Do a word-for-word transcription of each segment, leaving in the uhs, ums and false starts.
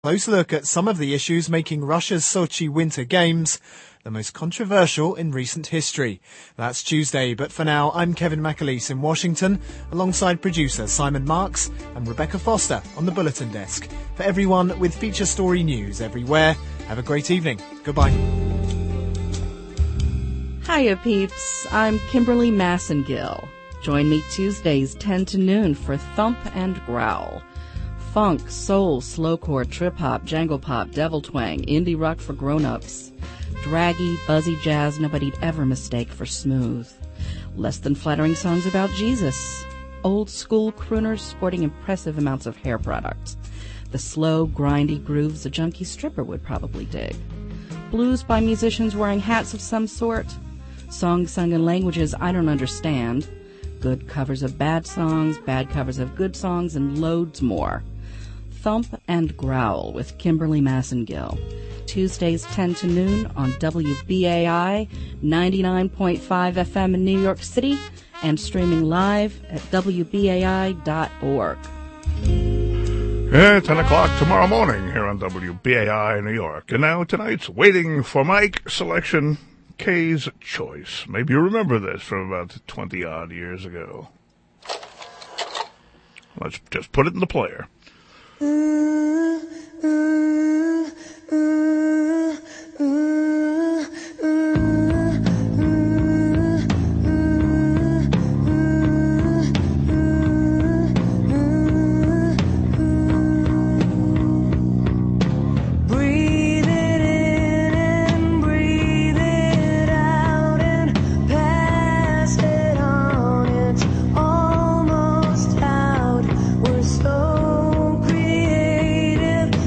Close look at some of the issues making Russia's Sochi Winter Games the most controversial in recent history. That's Tuesday, but for now, I'm Kevin McAleese in Washington, alongside producer Simon Marks and Rebecca Foster on the Bulletin Desk. For everyone with feature story news everywhere, have a great evening. Goodbye. Hiya, peeps. I'm Kimberly Massengill. Join me Tuesdays ten to noon for Thump and Growl. Funk, soul, slowcore, trip-hop, jangle-pop, devil twang, indie rock for grown-ups. Draggy, buzzy jazz nobody'd ever mistake for smooth. Less than flattering songs about Jesus. Old-school crooners sporting impressive amounts of hair product. The slow, grindy grooves a junkie stripper would probably dig. Blues by musicians wearing hats of some sort. Songs sung in languages I don't understand. Good covers of bad songs, bad covers of good songs, and loads more. Thump and Growl with Kimberly Massengill. Tuesdays ten to noon on W B A I ninety-nine point five F M in New York City and streaming live at W B A I dot org. Yeah, ten o'clock tomorrow morning here on W B A I New York. And now tonight's Waiting for Mike selection, Kay's Choice. Maybe you remember this from about twenty-odd years ago. Let's just put it in the player. Ooh, ooh, ooh, ooh, ooh, breathe it in and breathe it out and pass it on. It's almost out. We're so creative.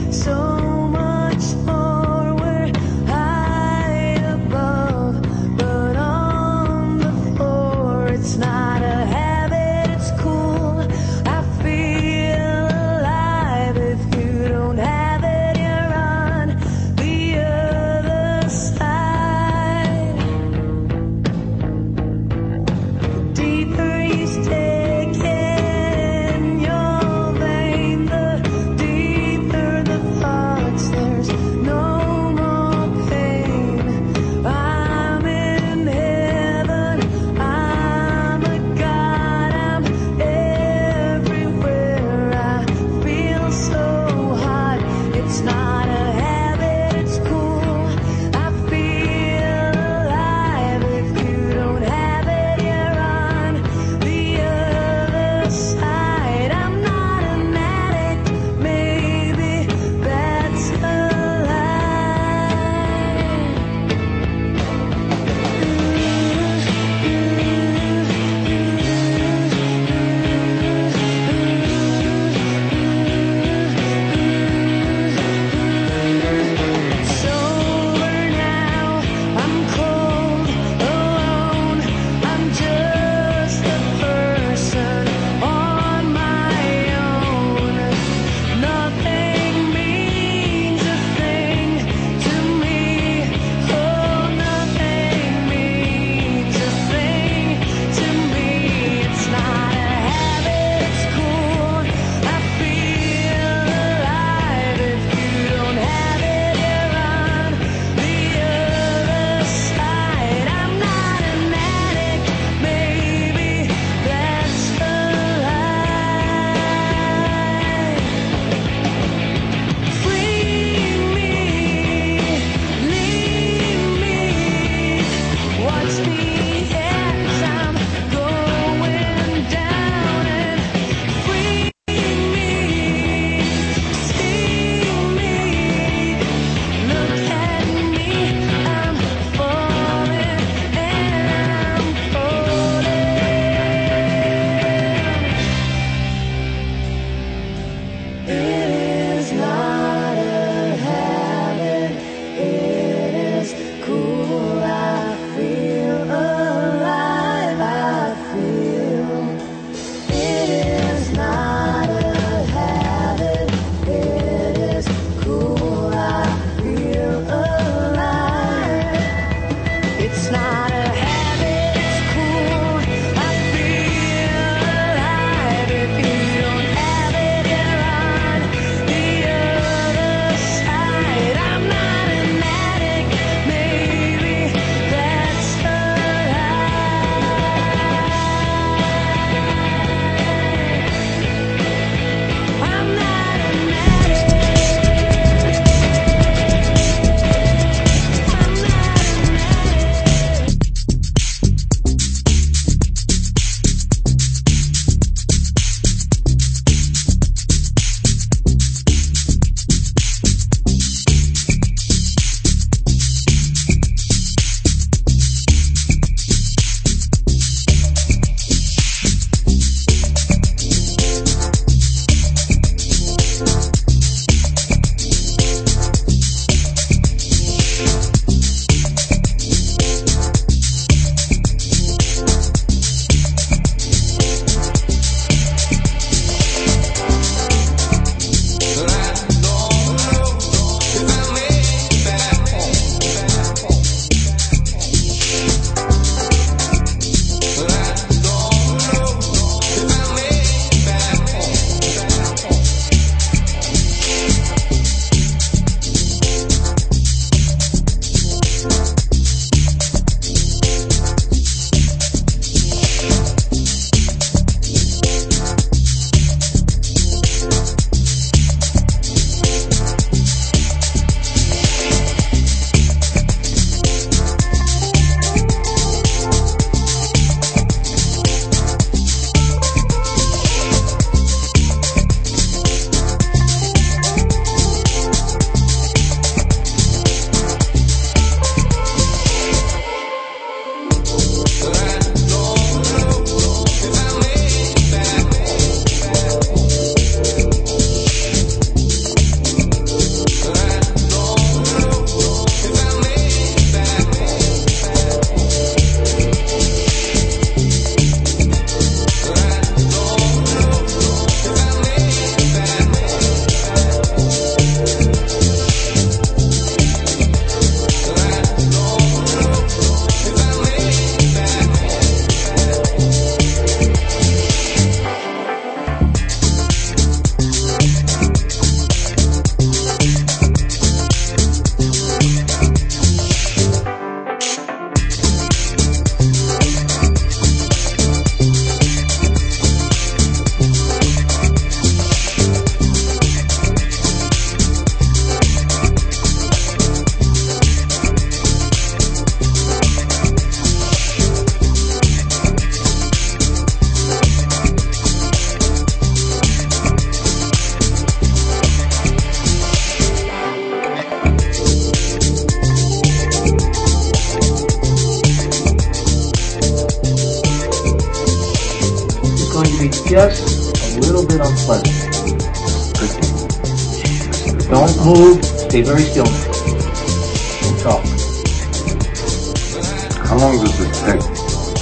just a little bit unpleasant. Good. Don't move. Stay very still. Don't talk. How long does it take?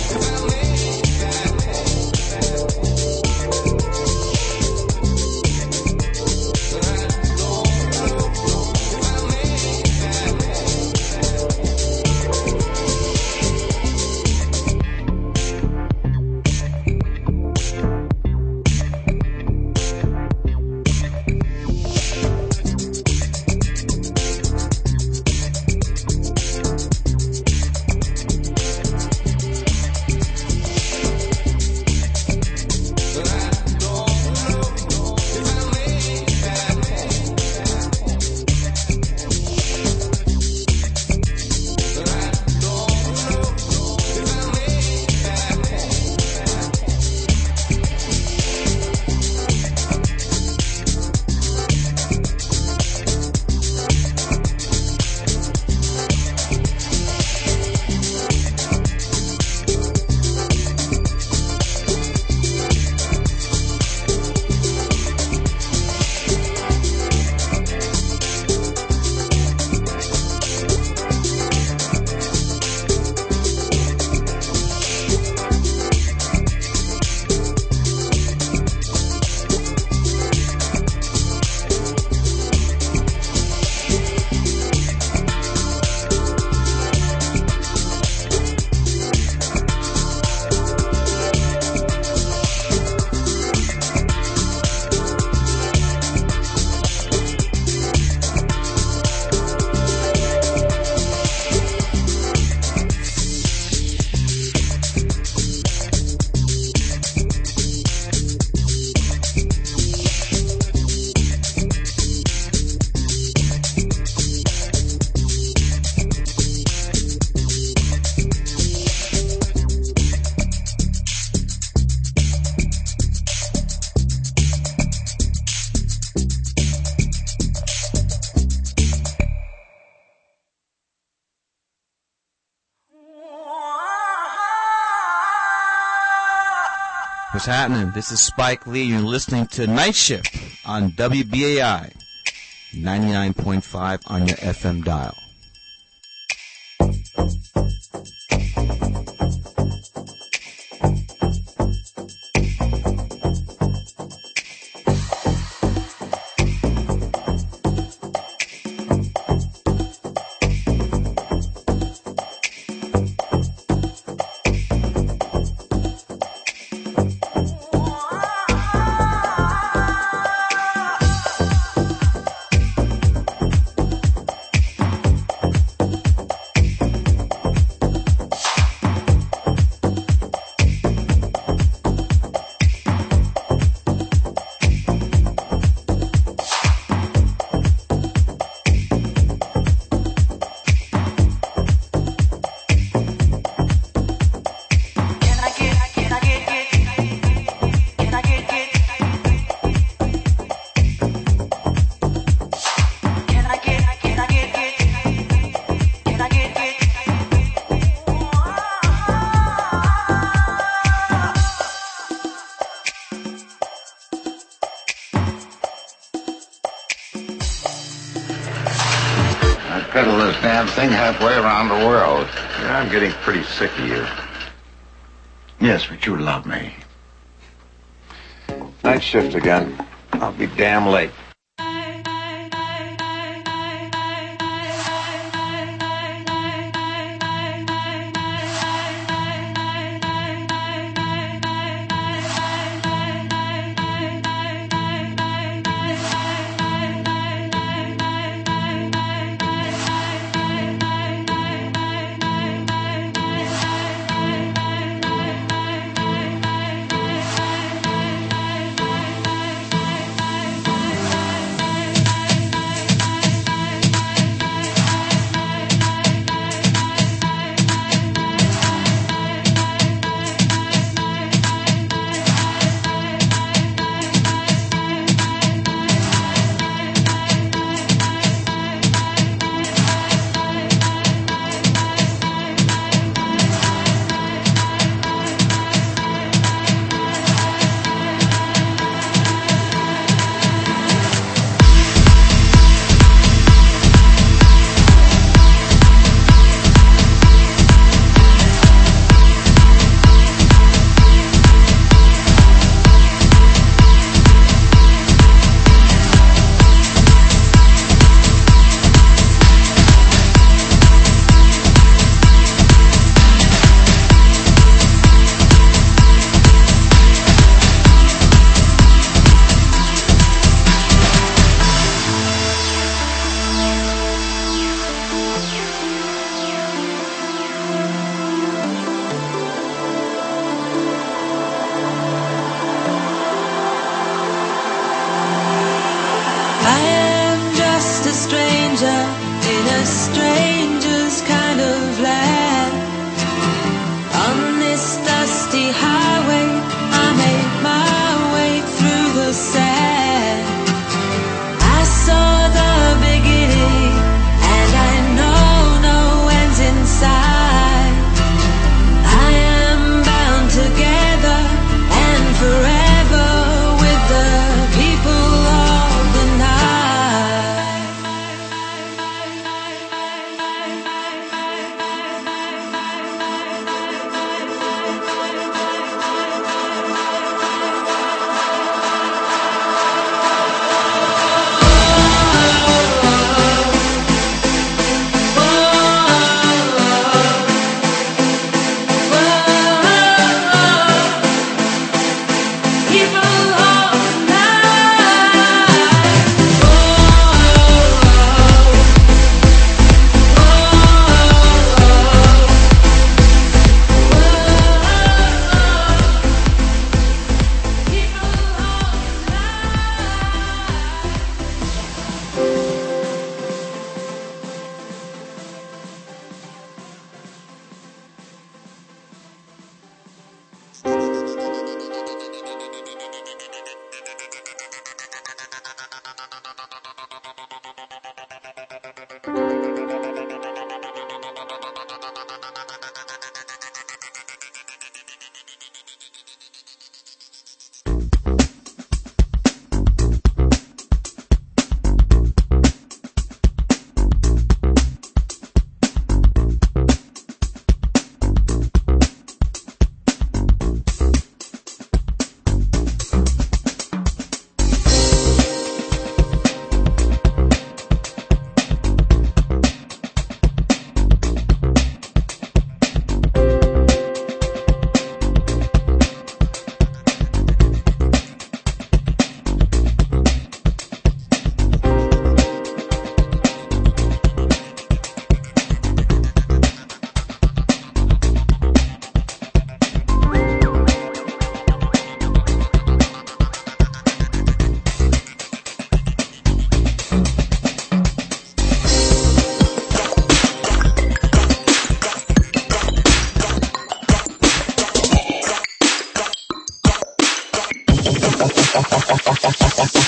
What's happening? This is Spike Lee. You're listening to Night Shift on W B A I ninety-nine point five on your F M dial. Pedal this damn thing halfway around the world. Yeah, I'm getting pretty sick of you. Yes, but you love me. Night shift again. I'll be damn late.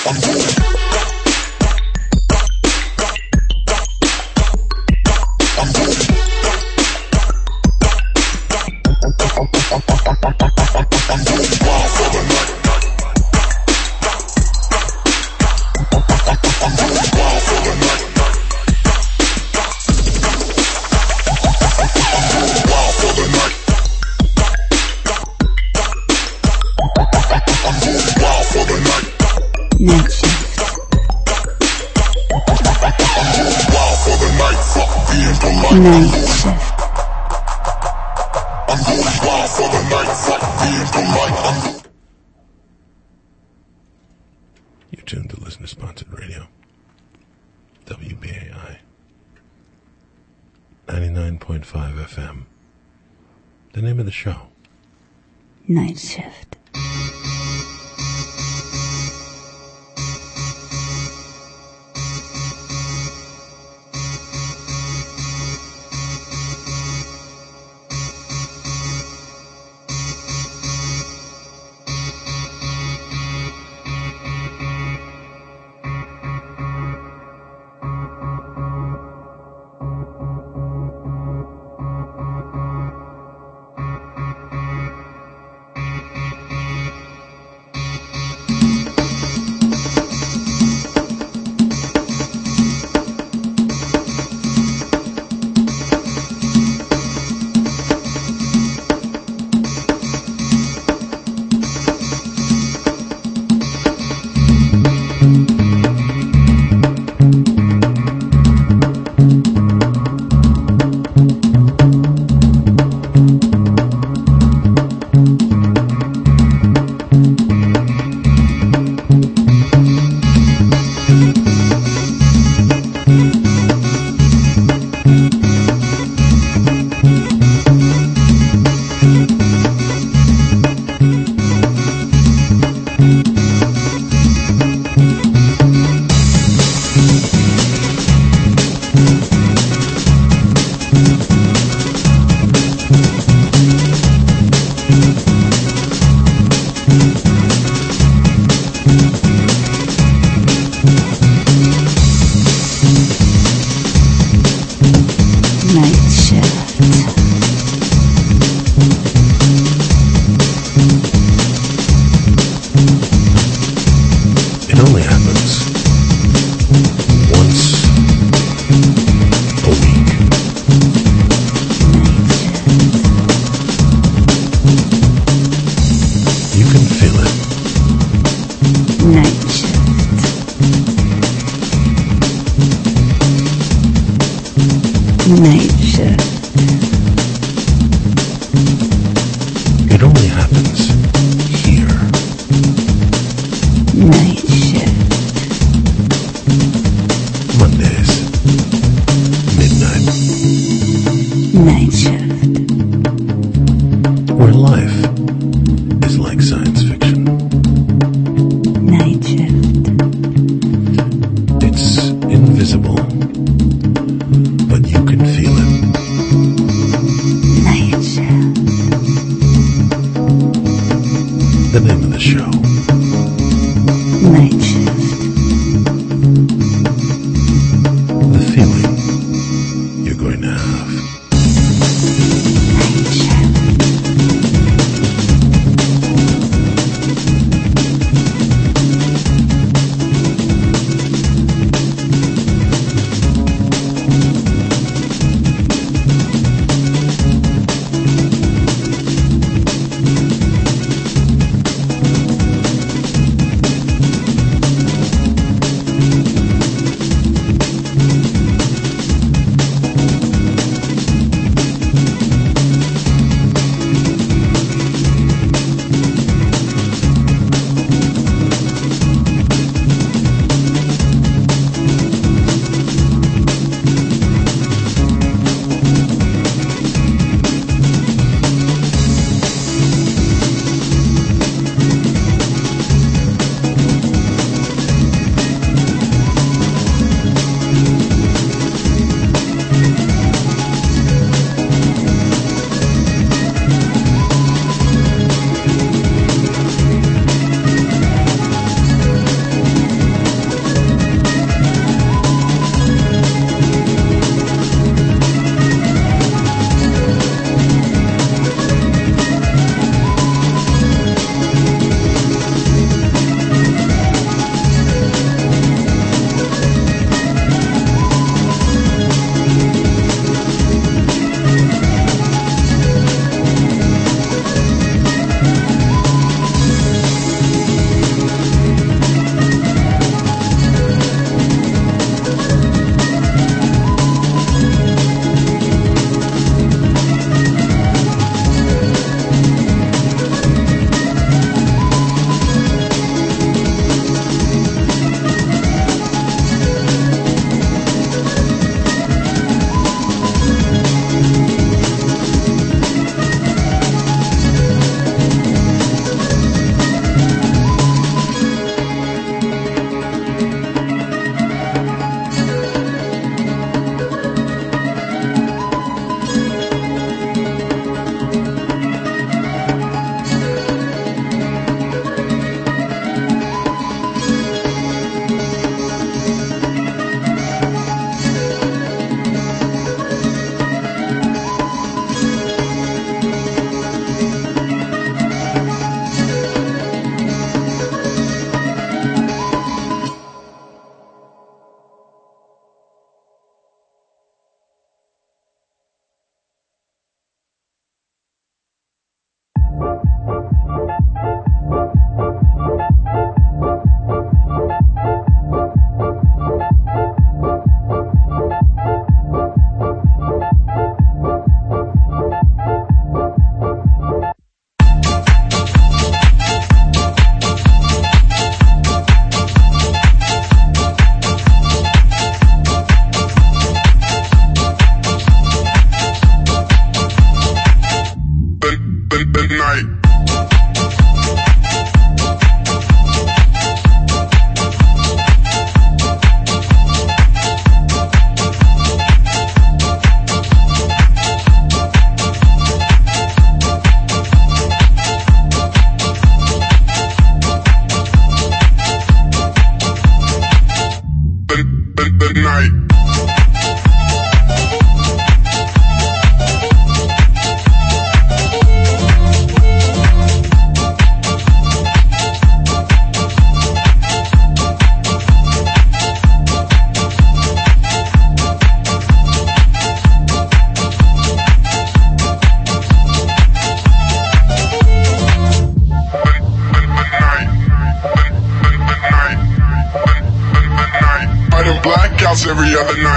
You're tuned to listener-sponsored radio. W B A I. ninety-nine point five F M. The name of the show. Night Shift.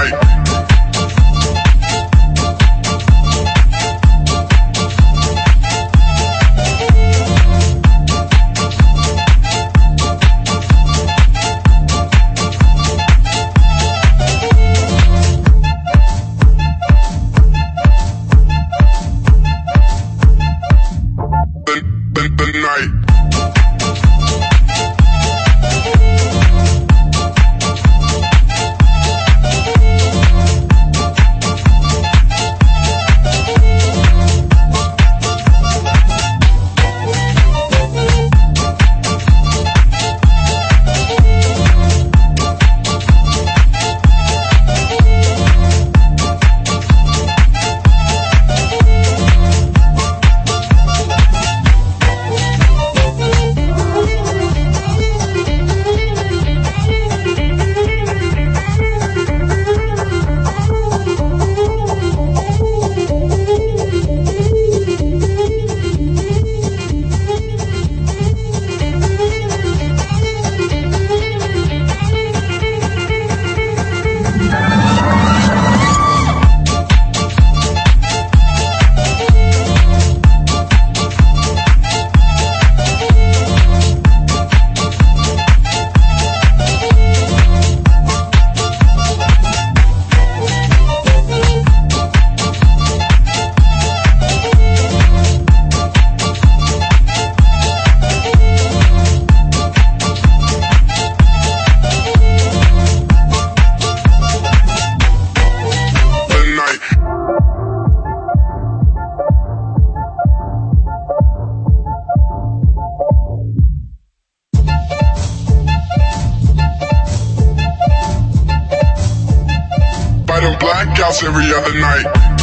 blackouts every other night.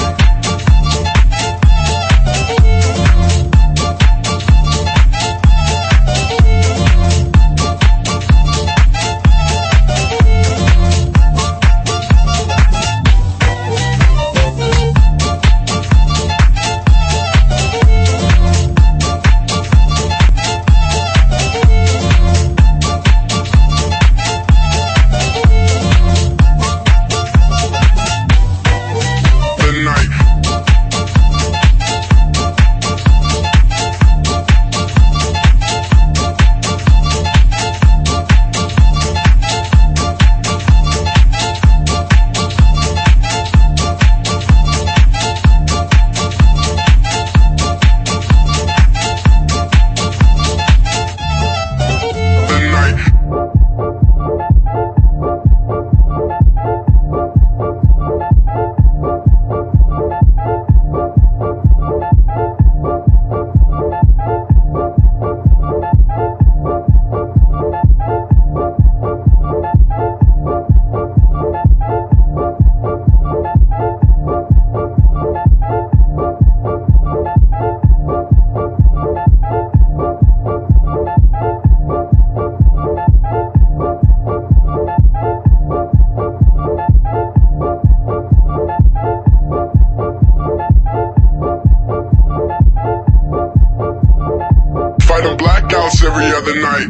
Blackouts every other night.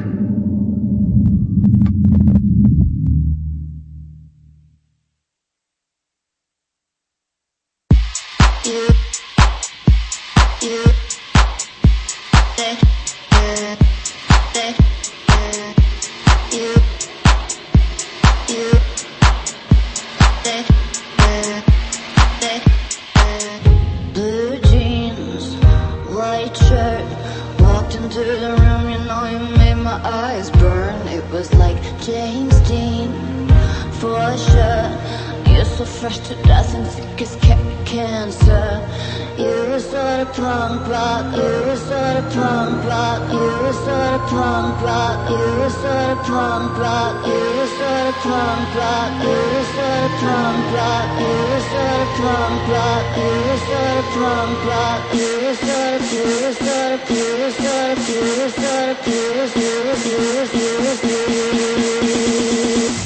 Blue jeans, white shirt. Walked into the room, you know you made my eyes burn. It was like James Dean, for sure. You're so fresh to death and thick as ca- cancer. You were sort of punk rock, you were sort of punk rock, you were sort of punk rock, you were sort of punk rock, you were sort of punk rock, you were sort of punk rock, you were sort of punk rock, you were sort of punk rock, you were sort of, you were sort of, you were sort of, you were sort of, you were, you were, you were, you were, you were.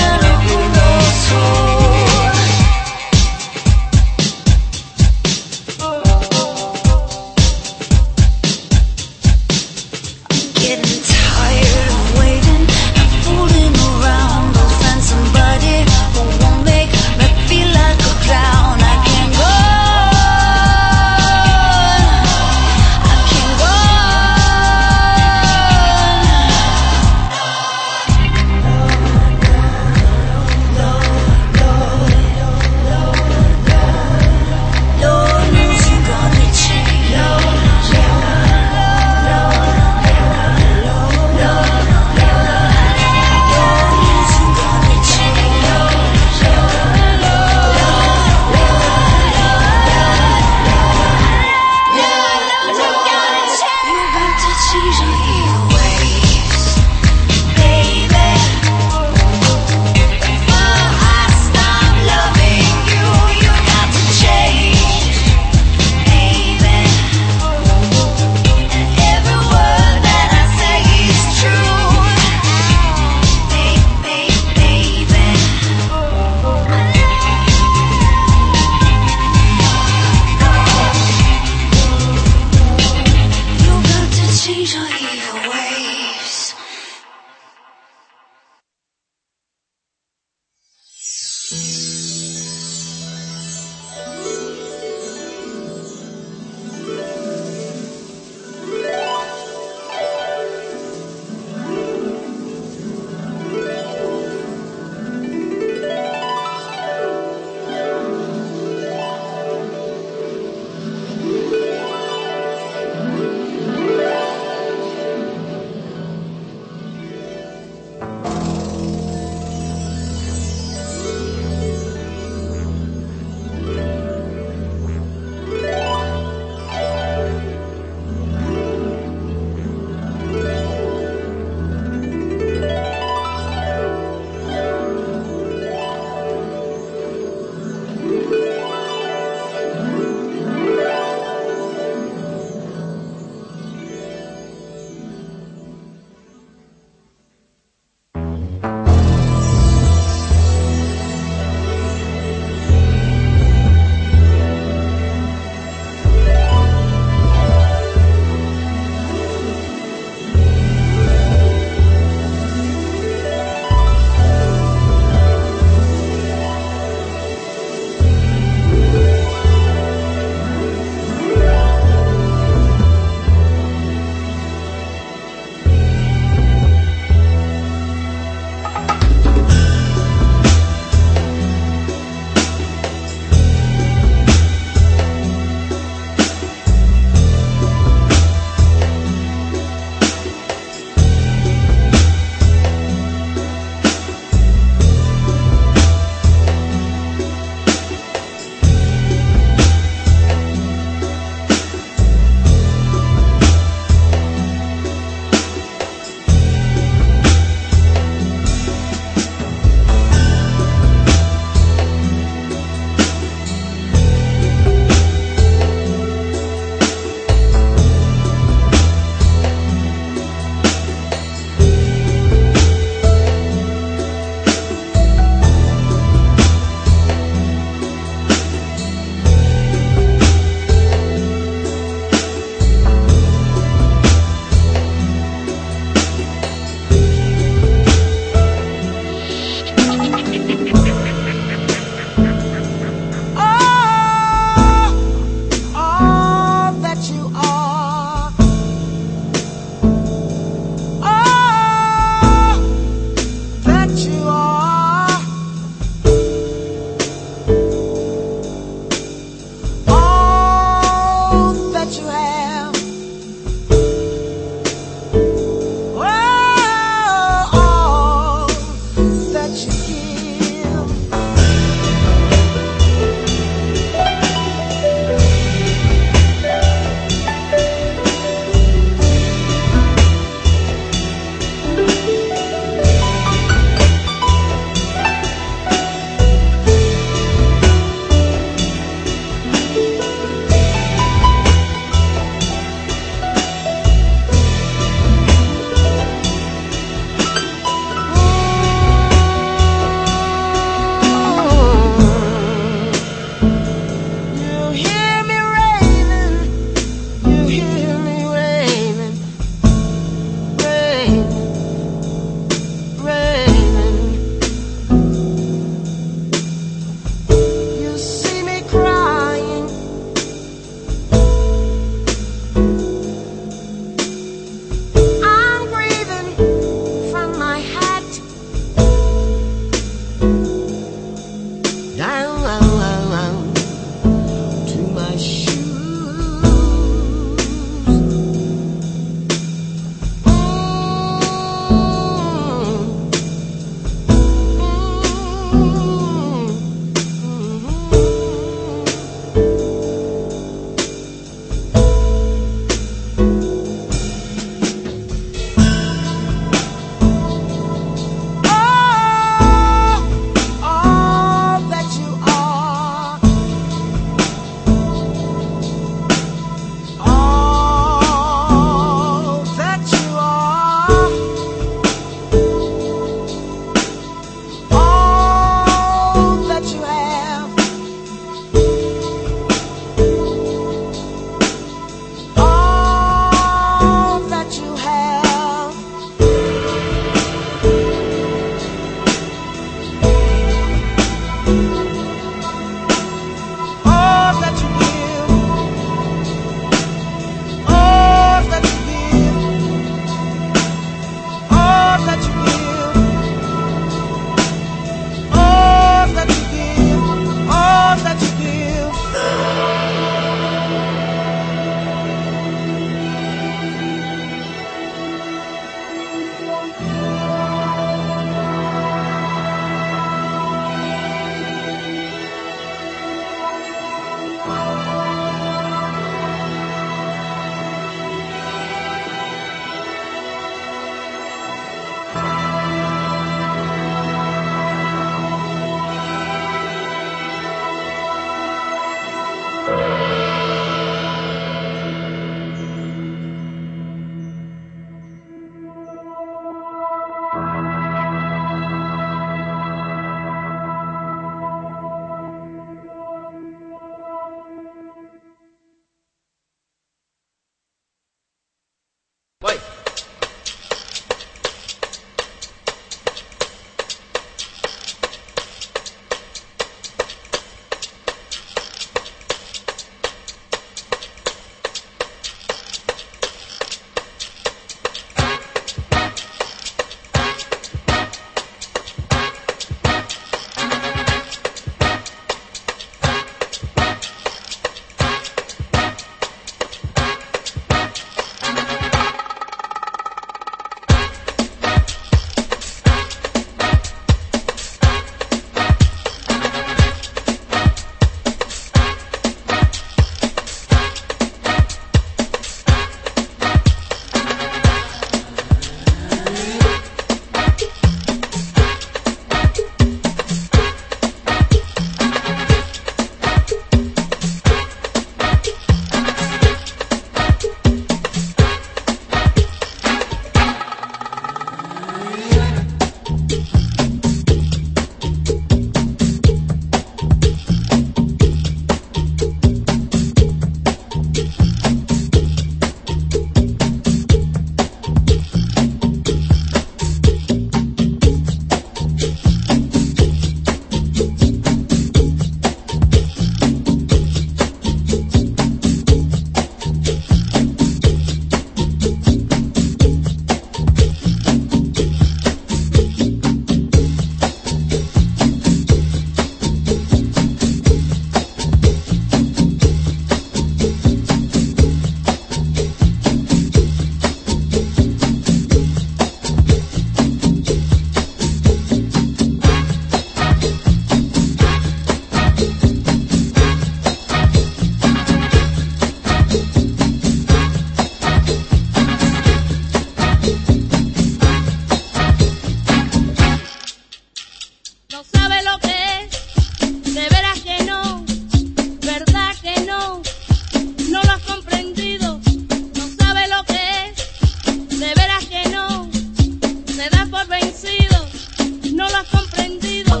vencido, no lo has comprendido.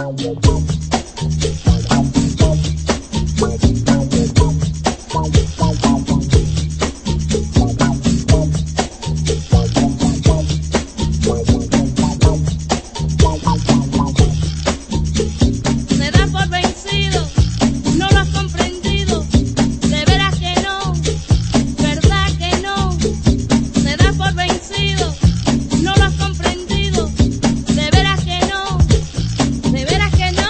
Se da por vencido, no lo has comprendido. De veras que no, verdad que no. Se da por vencido, no lo has comprendido. De veras que no, de veras que no.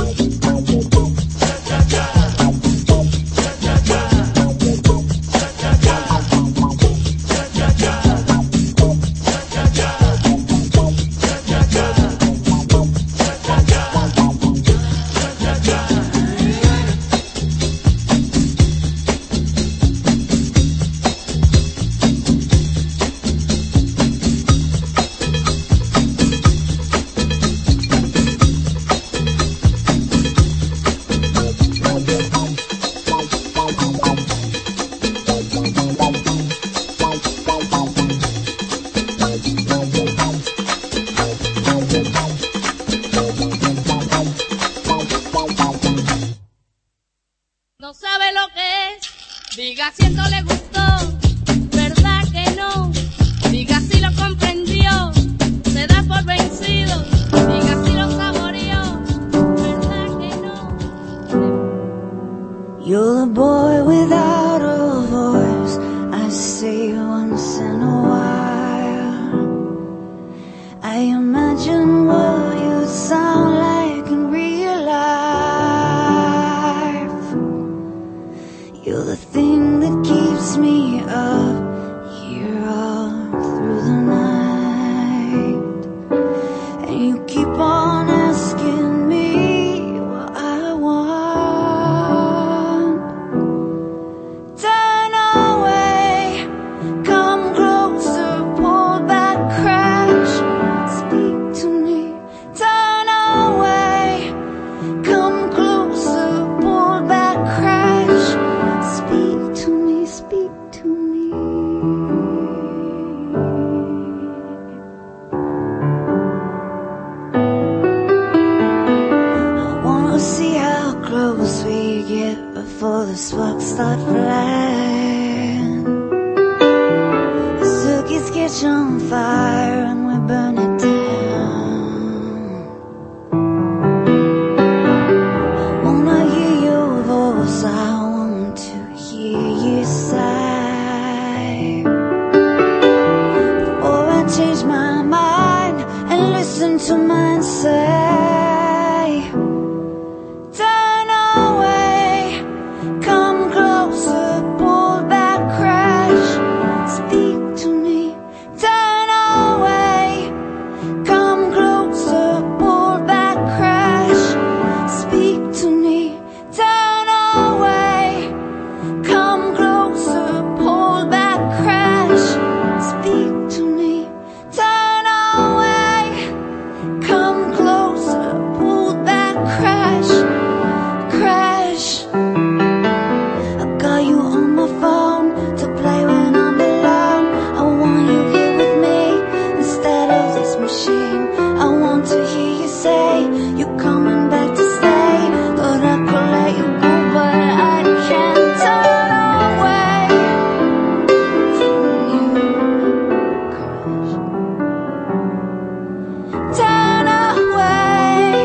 No sabe lo que es, diga si esto le gustó, verdad que no, diga si lo comprendió, se da por vencido, diga si lo saboreó, verdad que no. You're the boy without a voice, I see once in a while. I imagine what you sound like in real life. You're the thing that keeps me up here all through the night. And you keep on asking me what I want. Turn away, come closer, pull back, crash, speak to me. Turn away, come closer, pull back, crash, speak to me, speak to me. I wanna see how close we get before the sparks start flying. The circuits catch on fire and we burn it down. I wanna hear your voice, I want to hear you sigh. Before I change my mind and listen to mine say, turn away, come closer, pull back, crash, speak to me. Turn away, come closer, pull back, crash, speak to me. Turn away, come closer, pull back, crash, speak to me. Turn away, come closer, pull back, crash, crash. I got you on my phone to play when I'm alone. I want you here with me instead of this machine. I want to hear you say you're coming back to stay. Thought I could let you go, but I can't turn away from you. Crash. Turn away.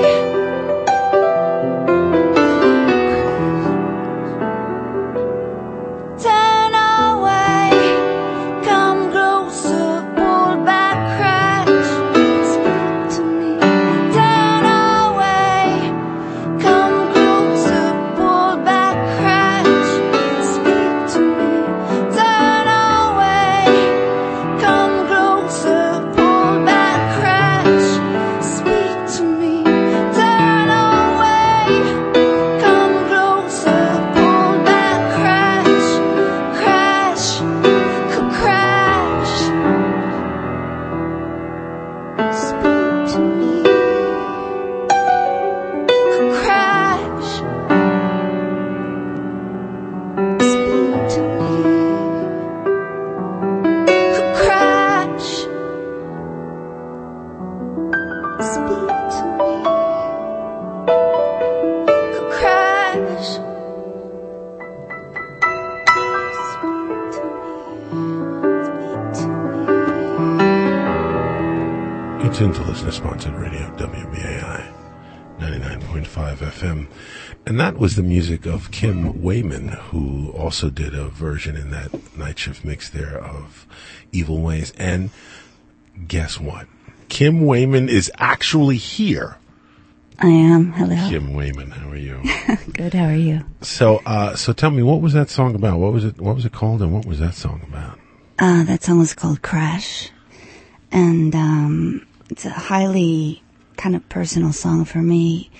Turn away, come closer, pull back, crash, speak to me. Turn away, come closer, pull back, crash, speak to me. Turn away, come closer, pull back, crash, speak to me. Turn away, come closer, pull back, crash, crash, could crash, speak to me, could crash, speak to me, could crash. speak to me. Crash. Speak to me. Speak to me. You're tuned to listener-sponsored radio, W B A I, ninety-nine point five F M. And that was the music of Kim Wayman, who also did a version in that Night Shift mix there of Evil Ways. And guess what? Kim Wayman is actually here. I am. Hello. Kim Wayman, how are you? Good. How are you? So, uh, so tell me, what was that song about? What was it? What was it called? And what was that song about? Uh, that song was called Crash. And, um, it's a highly kind of personal song for me.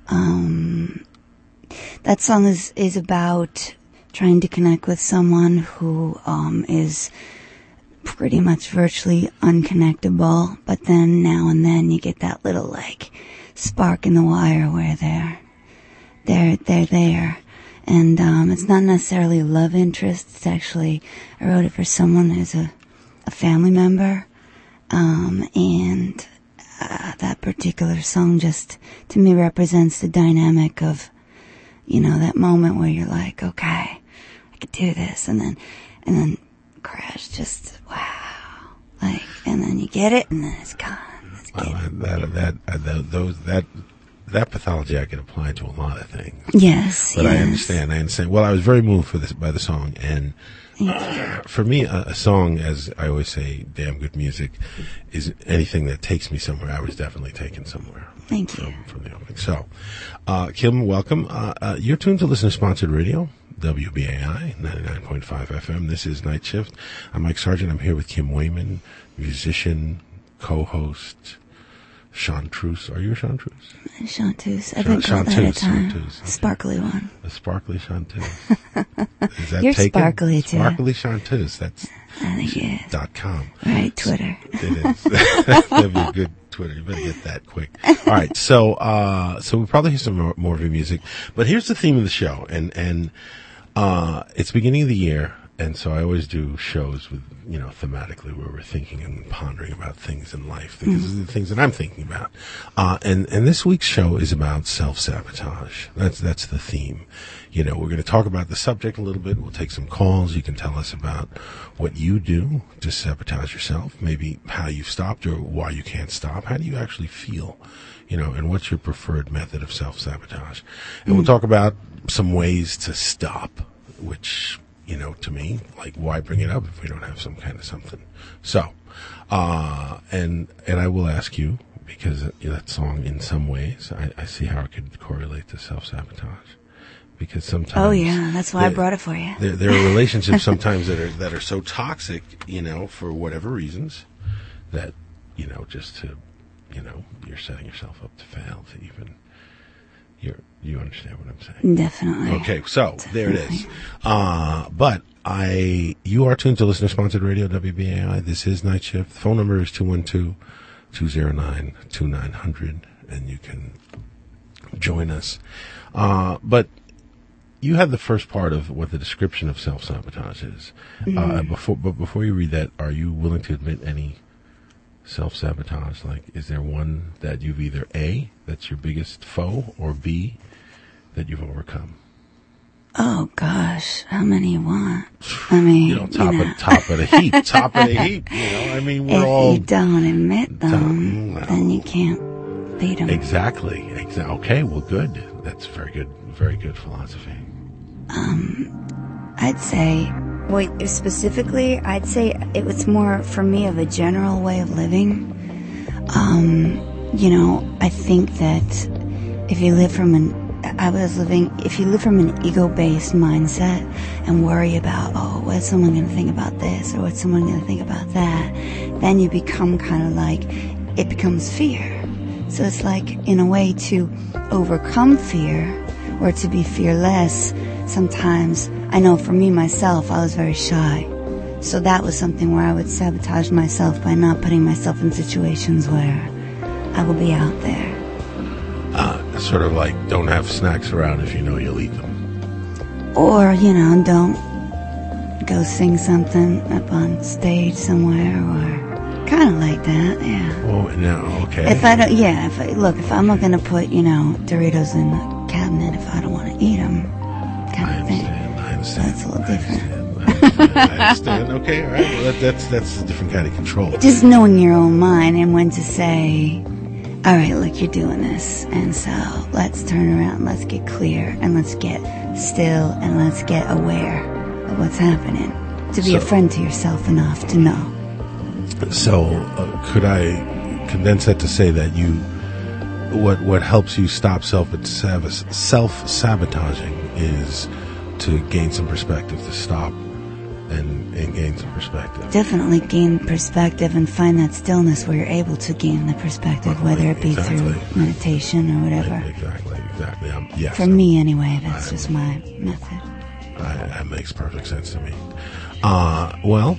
Um, that song is, is about trying to connect with someone who, um, is pretty much virtually unconnectable, but then now and then you get that little, like, spark in the wire where they're, they're, they're there. And, um, it's not necessarily a love interest. It's actually, I wrote it for someone who's a, a family member. Um, and, uh, that particular song just, to me, represents the dynamic of, you know, that moment where you're like, okay, I could do this. And then, and then crash, just, wow. Like, and then you get it, and then it's gone. It's well, that, that, uh, that, those, that, that pathology I can apply to a lot of things. Yes, But yes. I understand, I understand. Well, I was very moved for this, by the song, and uh, for me, a, a song, as I always say, damn good music, is anything that takes me somewhere. I was definitely taken somewhere. Thank you. From, from the opening. So, uh, Kim, welcome. Uh, uh, you're tuned to listener-sponsored radio, W B A I, ninety-nine point five F M. This is Night Shift. I'm Mike Sargent. I'm here with Kim Wayman, musician, co-host, chanteuse. Are you a chanteuse? Chanteuse. I've been called that at times. Sparkly one. A sparkly chanteuse. Is that You're taken? sparkly, too. Sparkly chanteuse. That's I think it is. dot com. Right, Twitter. It is. That'd be a good Twitter. You better get that quick. All right. So, uh, so we'll probably hear some more, more of your music, but here's the theme of the show. And, and, uh, it's beginning of the year. And so I always do shows with, you know, thematically where we're thinking and pondering about things in life, because these are the things that I'm thinking about. Uh, and, and this week's show is about self-sabotage. That's, that's the theme. You know, we're going to talk about the subject a little bit. We'll take some calls. You can tell us about what you do to sabotage yourself, maybe how you've stopped or why you can't stop. How do you actually feel? You know, and what's your preferred method of self-sabotage? And we'll talk about some ways to stop, which, you know, to me, like, why bring it up if we don't have some kind of something? So, uh, and, and I will ask you, because that song, in some ways, I, I see how it could correlate to self-sabotage. Because sometimes. Oh, yeah. That's why I there- brought it for you. There, there are relationships sometimes that are, that are so toxic, you know, for whatever reasons, that, you know, just to, you know, you're setting yourself up to fail to even, you're, you understand what I'm saying? Definitely. Okay, so there it is. Uh, but I, you are tuned to listener sponsored radio, W B A I. This is Night Shift. The phone number is two one two, two zero nine, two nine zero zero, and you can join us. Uh, but you had the first part of what the description of self-sabotage is. Uh, Mhm. before, but before you read that, are you willing to admit any self-sabotage? Like, is there one that you've either A, that's your biggest foe, or B, that you've overcome? Oh, gosh. How many you want? I mean, You know, top, you know. Of, top of the heap, top of the heap, you know, I mean, we're if all... you don't admit them, Top- then you can't beat them. Exactly. Exa- okay, well, good. That's very good, very good philosophy. Um, I'd say, wait, specifically, I'd say it was more for me of a general way of living. Um, you know, I think that if you live from an, I was living, if you live from an ego-based mindset and worry about, oh, what's someone going to think about this or what's someone going to think about that, then you become kind of like, it becomes fear. So it's like, in a way, to overcome fear or to be fearless, sometimes, I know for me, myself, I was very shy. So that was something where I would sabotage myself by not putting myself in situations where I will be out there. Uh, sort of like, don't have snacks around if you know you'll eat them. Or, you know, don't go sing something up on stage somewhere, or kind of like that, yeah. Oh, no, okay. If I don't, yeah, if I, look, if I'm not going to put, you know, Doritos in the cabinet if I don't want to eat them, kind of thing. I understand. That's a little different. I understand. Okay, all right. Well, that, that's that's a different kind of control. Just knowing your own mind and when to say, all right, look, you're doing this, and so let's turn around, let's get clear, and let's get still, and let's get aware of what's happening. To be So- a friend to yourself enough to know. So, uh, could I condense that to say that you, what what helps you stop self self sabotaging is to gain some perspective, to stop and, and gain some perspective. Definitely gain perspective and find that stillness where you're able to gain the perspective, whether it be Exactly. through meditation or whatever. Exactly, exactly. Um, yes, For me, anyway, that's just my method. I, that makes perfect sense to me. Uh, well,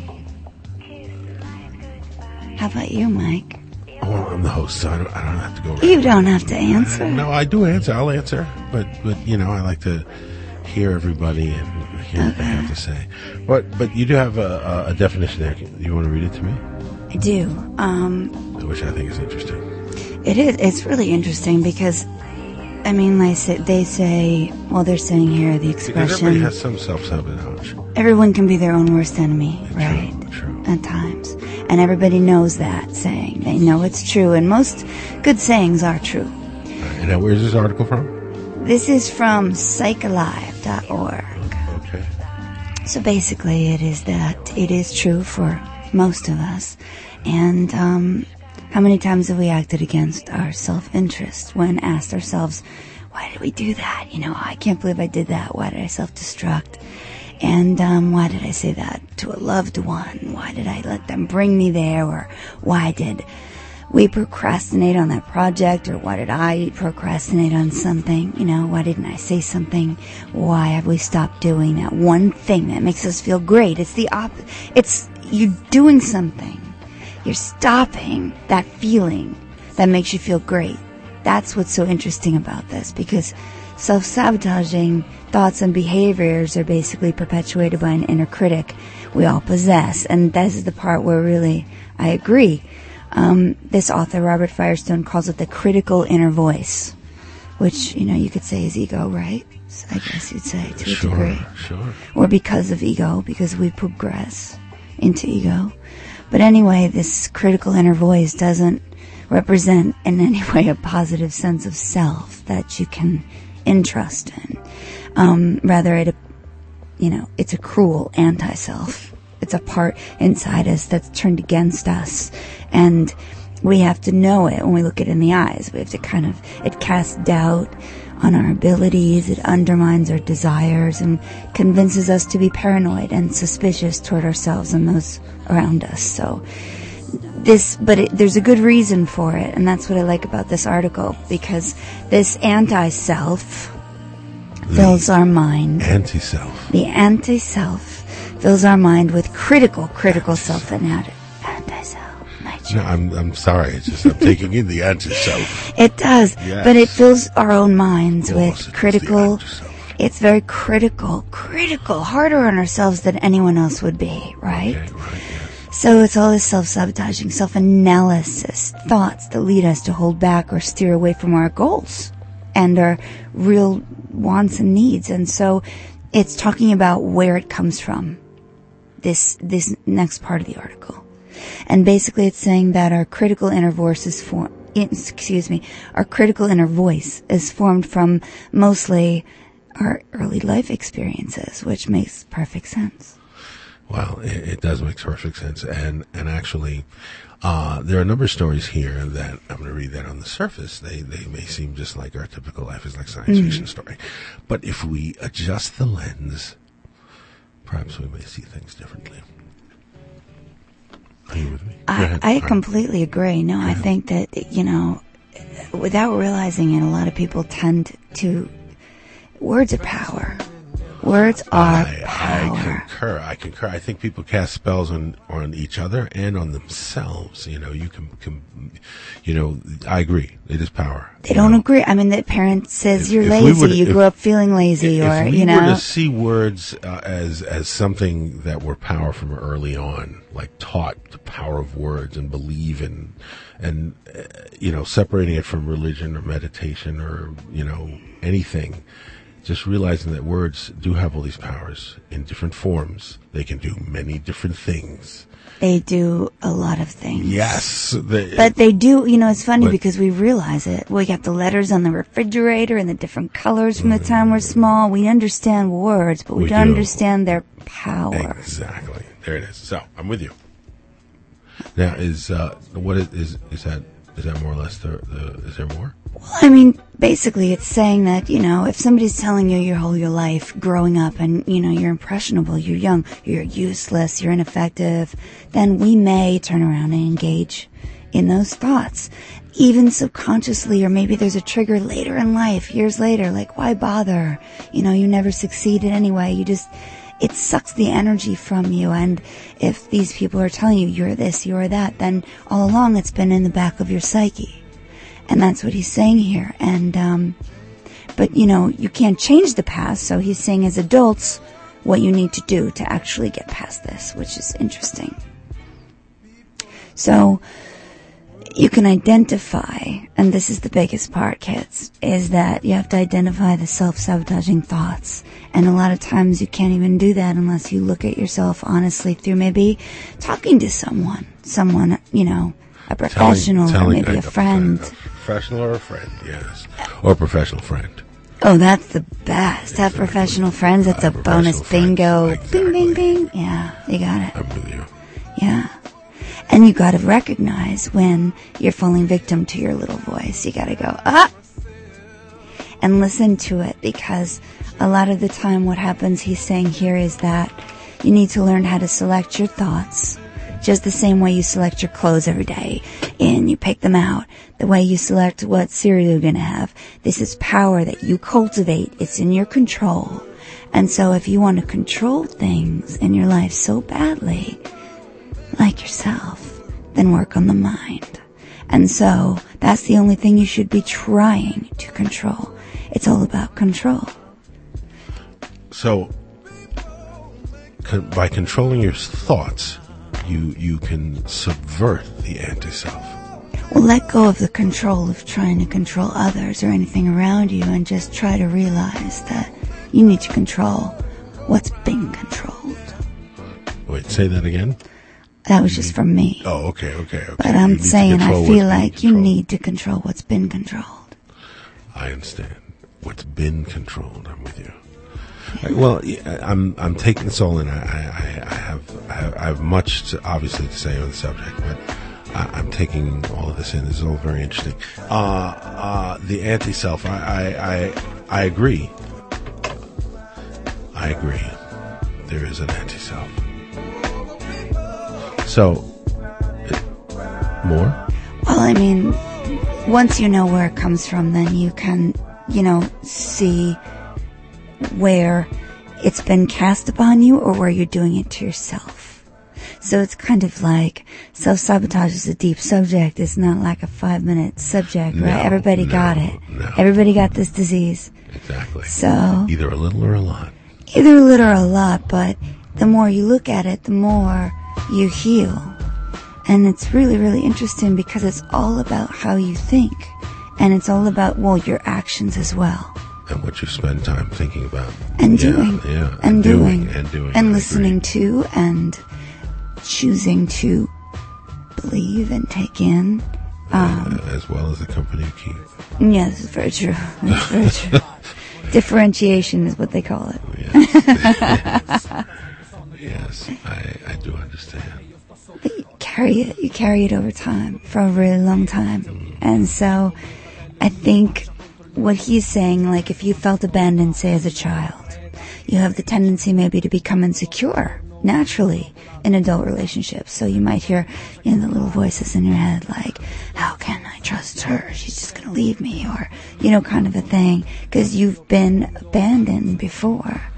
How about you, Mike? well, I'm the host, so I don't, I don't have to go. Right You don't have to answer. No, I do answer. I'll answer, but but you know, I like to hear everybody and hear what they have to say. But but you do have a, a, a definition there. You want to read it to me? I do. Um, Which I think is interesting. it is. It's really interesting because, I mean, they say, they say well, they're saying here the Because everybody expression, has some self-sabotage. everyone can be their own worst enemy, right? At times. And everybody knows that saying. They know it's true, and most good sayings are true. And now, where's this article from? This is from psych alive dot org. Okay. So basically, it is that it is true for most of us. And um, how many times have we acted against our self-interest when asked ourselves, why did we do that? You know, I can't believe I did that. Why did I self-destruct? And um, why did I say that to a loved one? Why did I let them bring me there? Or why did we procrastinate on that project? Or why did I procrastinate on something? You know, why didn't I say something? Why have we stopped doing that one thing that makes us feel great? It's the op- It's you're doing something. You're stopping that feeling that makes you feel great. That's what's so interesting about this, because self-sabotaging thoughts and behaviors are basically perpetuated by an inner critic we all possess. And this is the part where really I agree. Um, this author, Robert Firestone, calls it the critical inner voice, which, you know, you could say is ego, right? So I guess you'd say to a Sure, degree. sure. Or because of ego, because we progress into ego. But anyway, this critical inner voice doesn't represent in any way a positive sense of self that you can entrust in. Um, rather, it, you know, it's a cruel anti-self. It's a part inside us that's turned against us. And we have to know it when we look it in the eyes. We have to kind of, it casts doubt on our abilities, it undermines our desires, and convinces us to be paranoid and suspicious toward ourselves and those around us. So, this, but it, there's a good reason for it, and that's what I like about this article, because this anti-self fills our mind. Anti-self. The anti-self fills our mind with critical, critical self and anti-self. No, I'm I'm sorry. It's just I'm taking in the anti-self. It does, Yes. but it fills our own minds Yes, with it's critical. It's very critical, critical, harder on ourselves than anyone else would be, right? So it's all this self-sabotaging, self-analysis, thoughts that lead us to hold back or steer away from our goals and our real wants and needs. And so it's talking about where it comes from, this this next part of the article. And basically it's saying that our critical inner voice is formed, excuse me, our critical inner voice is formed from mostly our early life experiences, which makes perfect sense. Well, it, it does make perfect sense, and and actually, uh, there are a number of stories here that I'm going to read that on the surface they they may seem just like our typical life is like science Mhm. fiction story, but if we adjust the lens, perhaps we may see things differently. Are you with me? Go I, ahead. I All right. completely agree. No, I think that, you know, without realizing it, a lot of people tend to, words are power. Words are I, power. I concur. I concur. I think people cast spells on, on each other and on themselves. You know, you can, can you know, I agree. It is power. They don't agree. I mean, the parent says If- you're if we lazy. were to- you if- grew up feeling lazy, If or we you know. were to see words uh, as as something that were power from early on, like taught the power of words and believe in, and uh, you know, separating it from religion or meditation or you know anything, just realizing that words do have all these powers in different forms. They can do many different things. They do a lot of things. Yes, they, But they do, you know, it's funny But- because we realize it. We got the letters on the refrigerator and the different colors from the time we're small. We understand words, but we, We don't do. understand their power. Exactly. There it is. So I'm with you. Now is uh, what is, is is that is that more or less the, the is there more? Well, I mean, basically it's saying that, you know, if somebody's telling you your whole your life growing up and, you know, you're impressionable, you're young, you're useless, you're ineffective, then we may turn around and engage in those thoughts. Even subconsciously, or maybe there's a trigger later in life, years later, like, why bother? You know, you never succeeded anyway. You just, it sucks the energy from you. And if these people are telling you you're this, you're that, then all along it's been in the back of your psyche. And that's what he's saying here. And, um, but you know, you can't change the past. So he's saying as adults, what you need to do to actually get past this, which is interesting. So you can identify, and this is the biggest part, kids, is that you have to identify the self-sabotaging thoughts. And a lot of times you can't even do that unless you look at yourself honestly through maybe talking to someone, someone, you know, a professional, Telling- telling- or maybe a a- friend. A professional or a friend, yes, or a professional friend. Oh, that's the best. Have professional friends. That's a bonus bingo. Bing, bing, bing. Yeah, you got it. I'm with you. Yeah. And you gotta recognize when you're falling victim to your little voice. You gotta go, ah! And listen to it, because a lot of the time what happens, he's saying here, is that you need to learn how to select your thoughts. Just the same way you select your clothes every day and you pick them out. The way you select what cereal you're going to have. This is power that you cultivate. It's in your control. And so if you want to control things in your life so badly, like yourself, then work on the mind. And so that's the only thing you should be trying to control. It's all about control. So, con- by controlling your thoughts, you you can subvert the anti-self. Well, let go of the control of trying to control others or anything around you, and just try to realize that you need to control what's being controlled. Wait, say that again? That was just from me. Oh, okay, okay, okay. But You I'm need to saying I control feel what's being like you need to control what's been controlled. I understand. What's been controlled, I'm with you. Uh, Well, yeah, I'm I'm taking this all in. I, I, I have I have I have much to, obviously to say on the subject, but I, I'm taking all of this in. This is all very interesting. Uh, uh, the anti-self. I, I I I agree. I agree. There is an anti-self. So, it, more. Well, I mean, once you know where it comes from, then you can, you know, see where it's been cast upon you or where you're doing it to yourself. So it's kind of like self-sabotage is a deep subject. It's not like a five-minute subject, right? No, Everybody no, got it. no. Everybody got this disease. Exactly. So Either a little or a lot. either a little or a lot, but the more you look at it, the more you heal. And it's really, really interesting because it's all about how you think. And it's all about, well, your actions as well. And what you spend time thinking about. And Yeah, doing. Yeah. And doing. And doing. And I listening to and choosing to believe and take in. Um, agree. As well as the company you keep. yes, it's very true. It's very true. Differentiation is what they call it. Yes, yes I, I do understand. But you carry it, you carry it over time for a really long time. And so I think what he's saying, like if you felt abandoned, say as a child, you have the tendency maybe to become insecure naturally in adult relationships. So you might hear, you know, the little voices in your head like, how can I trust her? She's just going to leave me, or, you know, kind of a thing, because you've been abandoned before.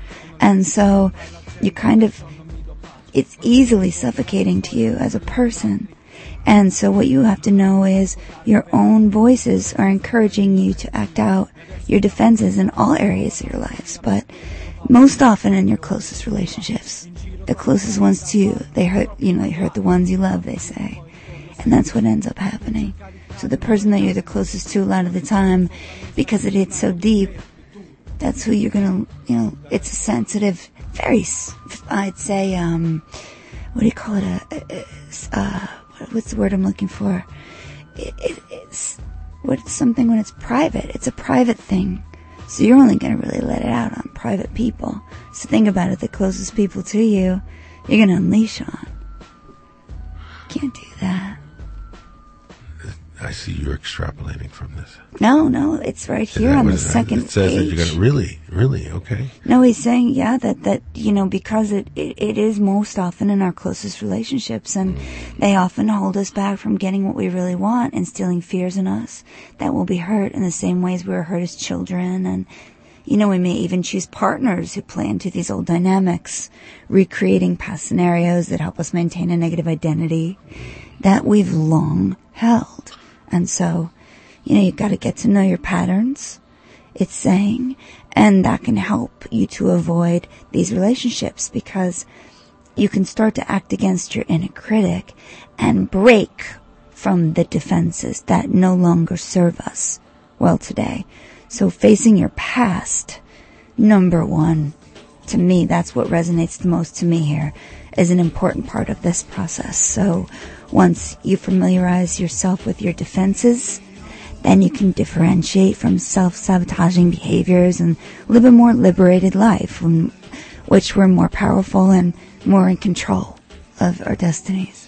And so you kind of, it's easily suffocating to you as a person. And so what you have to know is your own voices are encouraging you to act out your defenses in all areas of your lives, but most often in your closest relationships. The closest ones to you, they hurt, you know, you hurt the ones you love, they say. And that's what ends up happening. So the person that you're the closest to a lot of the time, because it hits so deep, that's who you're gonna, you know, it's a sensitive, very, I'd say, um, what do you call it, a, uh, what's the word I'm looking for? It, it, it's, what's something when it's private? It's a private thing. So you're only gonna really let it out on private people. So think about it, the closest people to you, you're gonna unleash on. Can't do that. I see you're extrapolating from this. No, no, it's right here on the second It says page. that you're going to, really, really, okay. No, he's saying, yeah, that, that, you know, because it, it, it is most often in our closest relationships, and they often hold us back from getting what we really want, instilling fears in us that will be hurt in the same ways we were hurt as children. And, you know, we may even choose partners who play into these old dynamics, recreating past scenarios that help us maintain a negative identity that we've long held. And so, you know, you've got to get to know your patterns, it's saying, and that can help you to avoid these relationships, because you can start to act against your inner critic and break from the defenses that no longer serve us well today. So facing your past, number one, to me, that's what resonates the most to me here, is an important part of this process. So once you familiarize yourself with your defenses, then you can differentiate from self-sabotaging behaviors and live a more liberated life, in which we're more powerful and more in control of our destinies.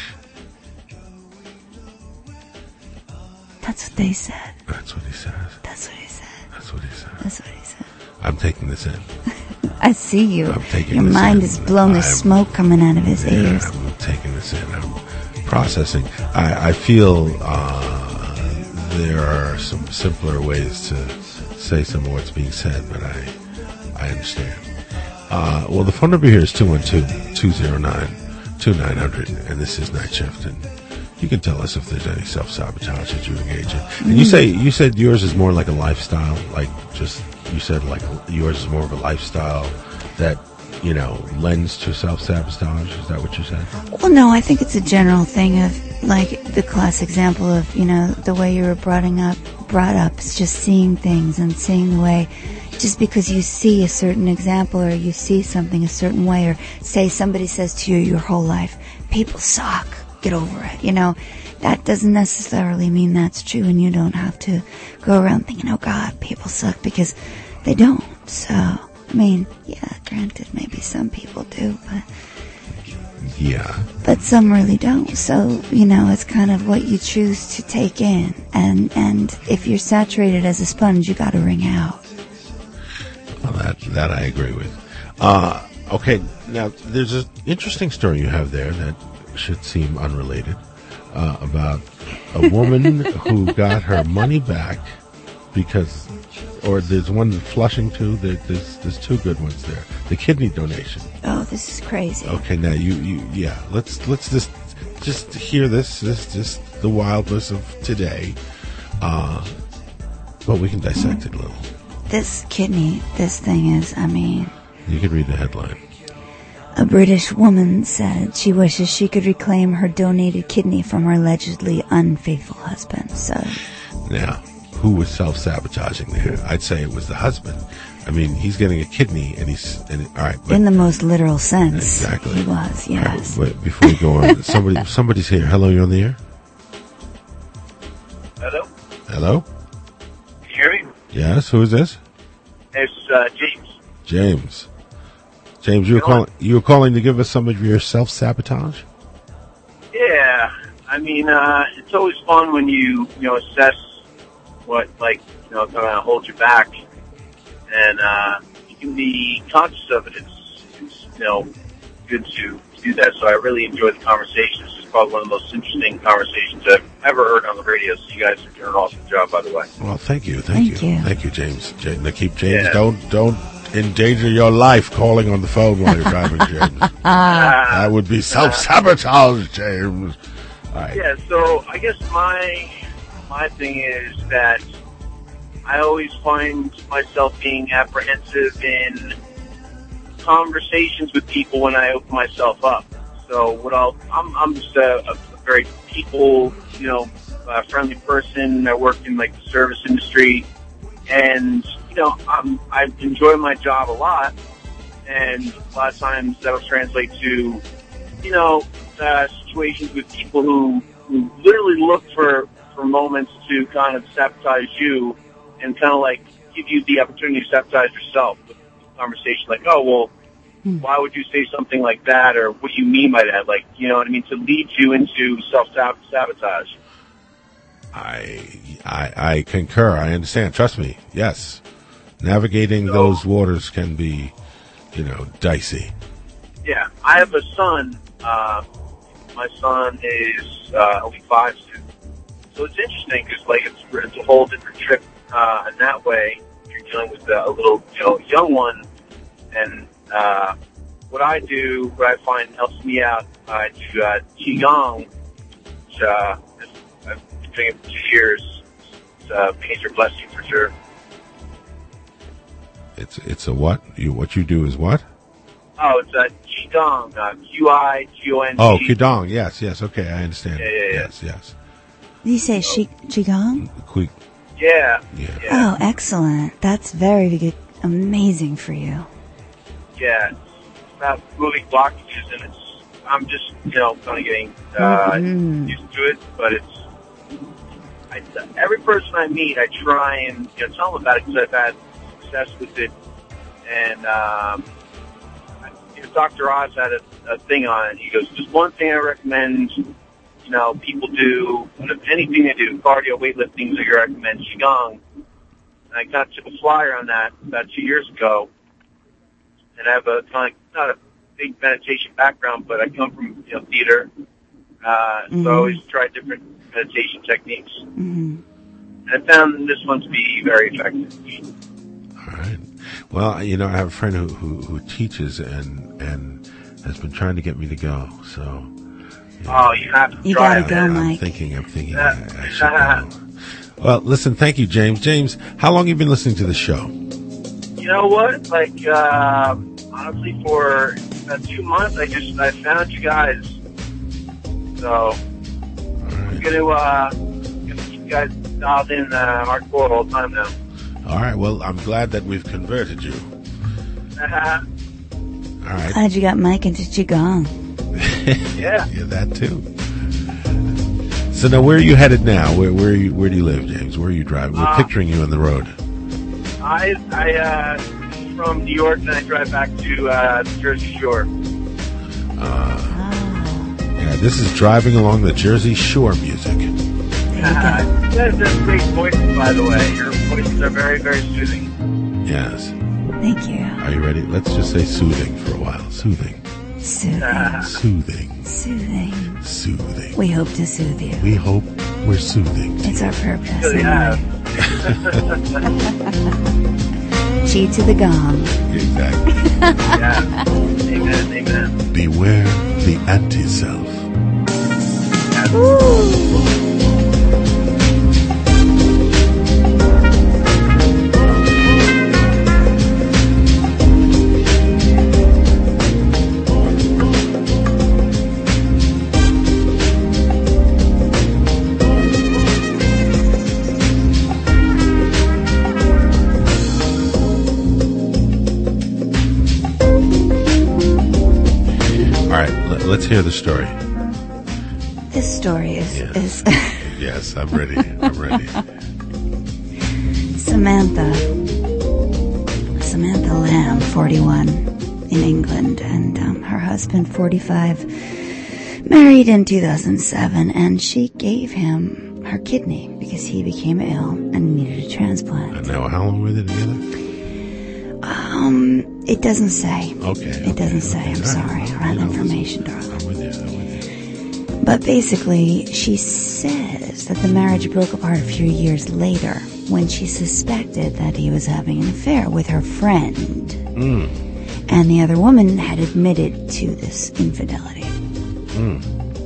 That's what they said. That's what he says. That's what he said. That's what he said. That's what he said. I'm taking this in. I see you. I'm taking Your this mind in. is blown. There's I'm- smoke coming out of his Yeah, ears. I'm taking this in. I'm processing. I, I feel uh, there are some simpler ways to say some of what's being said, but I I understand. Uh, well, the phone number here is two one two, two zero nine, two nine zero zero, and this is Night Shift, and you can tell us if there's any self-sabotage that you engage in. And you say you said yours is more like a lifestyle, like just you said like yours is more of a lifestyle that, you know, lends to self-sabotage. Is that what you said? Well, no, I think it's a general thing of, like, the class example of, you know, the way you were brought up, brought up is just seeing things and seeing the way, just because you see a certain example or you see something a certain way, or say somebody says to you your whole life, people suck, get over it, you know, that doesn't necessarily mean that's true, and you don't have to go around thinking, oh God, people suck, because they don't. So, I mean, yeah, granted, maybe some people do, but yeah, but some really don't. So, you know, it's kind of what you choose to take in, and and if you're saturated as a sponge, you got to wring out. Well, that that I agree with. Uh, okay, now there's an interesting story you have there that should seem unrelated, uh, about a woman who got her money back because, or there's one in Flushing too. There, there's there's two good ones there. The kidney donation. Oh, this is crazy. Okay, now you you yeah. Let's let's just just hear this this just the wildness of today, uh, but we can dissect it a little. This kidney, this thing is, I mean, You can read the headline. a British woman said she wishes she could reclaim her donated kidney from her allegedly unfaithful husband. So, Now, who was self-sabotaging there? I'd say it was the husband. I mean, he's getting a kidney, and he's and all right. But, in the most literal sense, exactly. he was, yes. All right, but before we go on, somebody somebody's here. Hello, you're on the air. Hello? Hello. Can you hear me? Yes. Who is this? It's uh, James. James. James, you were calling. You were calling to give us some of your self-sabotage. Yeah, I mean, uh, it's always fun when you, you know, assess what, like, you know, kind of holds you back. And uh, you can be conscious of it. It's, it's you know, good to do that. So I really enjoyed the conversation. This is probably one of the most interesting conversations I've ever heard on the radio. So you guys are doing an awesome job, by the way. Well, thank you, thank, Thank you. you. thank you, James. J- now keep James. Yeah. Don't don't endanger your life calling on the phone while you're driving, James. That would be self-sabotage, James. All right. Yeah, so I guess my my thing is that I always find myself being apprehensive in conversations with people when I open myself up. So what I'll, I'm, I'm just a, a very people, you know, uh, friendly person. I work in like the service industry, and you know, I'm, I enjoy my job a lot, and a lot of times that will translate to, you know, uh, situations with people who, who literally look for, for moments to kind of sabotage you and kind of like give you the opportunity to sabotage yourself with a conversation like, oh, well, why would you say something like that, or what do you mean by that? Like, you know what I mean? To lead you into self-sabotage. I, I, I concur. I understand. Trust me. Yes. Navigating so, those waters can be, you know, dicey. Yeah. I have a son. Uh, my son is uh, only five soon. So it's interesting because, like, it's, it's a whole different trip uh, in that way. You're dealing with a little, you know, young one, and Uh, what I do, what I find helps me out, I do uh, Qigong, which uh, I've been doing it for two years. It's a major blessing for sure. It's it's a what? You what you do is what? Oh, it's a Qigong, uh, Q I G O N G. Oh, Qigong. Yes, yes. Okay, I understand. Yeah, yeah, yeah. Yes, yes. Did you say shi- Qigong? Quick. Yeah. Yeah. yeah. Oh, excellent. That's very good. Amazing for you. Yeah, it's about moving blockages, and it's, I'm just, you know, kind of getting uh, mm-hmm. used to it, but it's, I, every person I meet, I try and, you know, tell them about it because I've had success with it, and, um, I, you know, Doctor Oz had a, a thing on it. He goes, just one thing I recommend, you know, people do, anything they do, cardio, weightlifting, things that you recommend, Qigong. And I got to the flyer on that about two years ago. And I have a kind of, not a big meditation background, but I come from, you know, theater. Uh, mm-hmm. So I always try different meditation techniques. Mm-hmm. And I found this one to be very effective. All right. Well, you know, I have a friend who, who, who teaches and, and has been trying to get me to go. So. You know, oh, you have to you try gotta it. go, I'm Mike. thinking, I'm thinking I, I should go. Well, listen, thank you, James. James, how long have you been listening to the show? You know what? Like, uh, honestly, for about two months, I just, I found you guys. So, I'm going to, uh, gonna keep you guys dialed in, uh, hardcore all the time now. All right. Well, I'm glad that we've converted you. All right. Glad you got Mike into Qigong. Yeah. Yeah, that too. So now, where are you headed now? Where, where, are you, where do you live, James? Where are you driving? We're Uh, picturing you on the road. I, I, uh, from New York, and I drive back to, uh, the Jersey Shore. Uh, yeah, this is driving along the Jersey Shore music. Uh, you guys have great voices, by the way. Your voices are very, very soothing. Yes. Thank you. Are you ready? Let's just say soothing for a while. Soothing. Soothing. Uh, Soothing. Soothing. Soothing. We hope to soothe you. We hope we're soothing. It's our purpose. really anyway. have. Chi to the gong. Exactly. Yeah. Amen, amen. Beware the anti-self. Ooh. Let's hear the story. This story is... Yes, is yes I'm ready. I'm ready. Samantha. Samantha Lamb, forty-one, in England, and um, her husband, forty-five, married in two thousand seven, and she gave him her kidney because he became ill and needed a transplant. And now, how long were they together? Um, it doesn't say. Okay. It okay, doesn't say. okay. I'm sorry. I ran information, darling. I'm with you. I'm with you. But basically, she says that the marriage broke apart a few years later when she suspected that he was having an affair with her friend. Mm. And the other woman had admitted to this infidelity. Mm.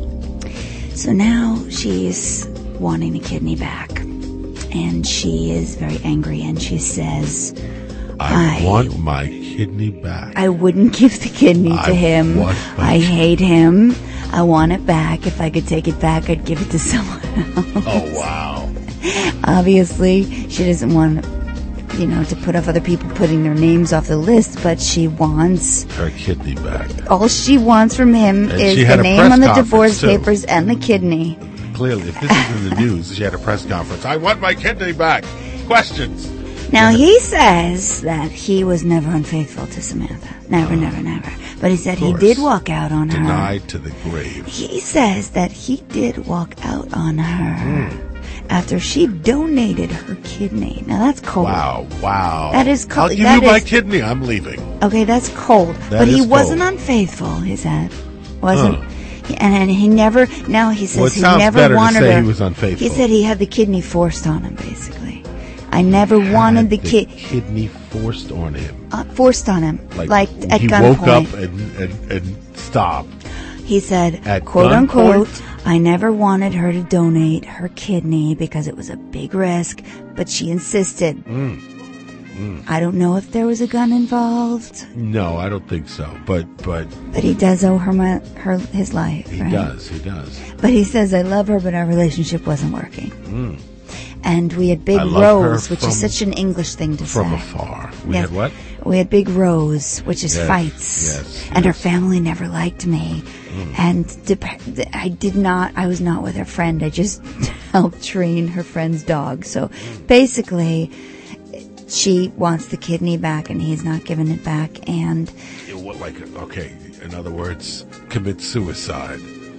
So now she's wanting the kidney back. And she is very angry, and she says, I, I want my kidney back. I wouldn't give the kidney to I him. want my I hate him. I want it back. If I could take it back, I'd give it to someone else. Oh, wow. Obviously, she doesn't want, you know, to put off other people putting their names off the list, but she wants... Her kidney back. All she wants from him And is she the had a name press on the conference, divorce too. papers and the kidney. Clearly, if this is in the news, she had a press conference. I want my kidney back. Questions. Now, he says that he was never unfaithful to Samantha. Never, never, never. But he said he course. did walk out on her. Denied to the grave. He says that he did walk out on her Mm. after she donated her kidney. Now, that's cold. Wow, wow. That is cold. I'll give That you my is- kidney. I'm leaving. Okay, that's cold. That but he is wasn't cold. unfaithful, he said. Wasn't. Huh. He- And, and he never, now he says Well, it he sounds never better to wanted say her. he was unfaithful. He said he had the kidney forced on him, basically. I never Had wanted the, the kid kidney forced on him. uh, forced on him, Like, like, at he gunpoint. woke up and, and, and stopped. He said, At quote gunpoint? unquote, I never wanted her to donate her kidney because it was a big risk, but she insisted. Mm. Mm. I don't know if there was a gun involved, No, I don't think so. But but but he does owe her my, her his life. he right? does. He does. But he says, I love her, but our relationship wasn't working. Mm. And we had big I love her rows, which from- is such an English thing to From say. afar. We Yes. had what? We had big rows, which is Yes, fights. yes, And her yes. family never liked me. Mm. And dep- I did not, I was not with her friend. I just helped train her friend's dog. So basically, she wants the kidney back and he's not giving it back. And You what, like, okay, in other words, commit suicide.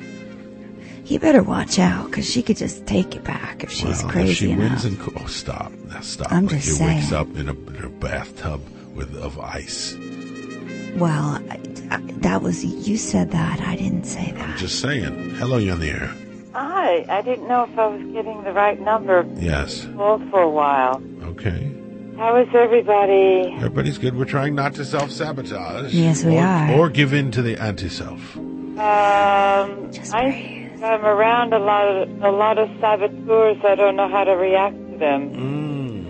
he better watch out because she could just take it back if she's Well, crazy if she enough. wins and co- oh, stop, now stop. I'm Like, just he wakes saying. up in a, in a bathtub with of ice. Well, I, I, that was, you said that. I didn't say that. I'm just saying. Hello, you on the air? Hi, I didn't know if I was getting the right number. Yes. Called for a while. Okay. How is everybody? Everybody's good. We're trying not to self-sabotage. Yes, we or, are. Or give in to the anti-self. Um, I, I'm around a lot of a lot of saboteurs. I don't know how to react to them.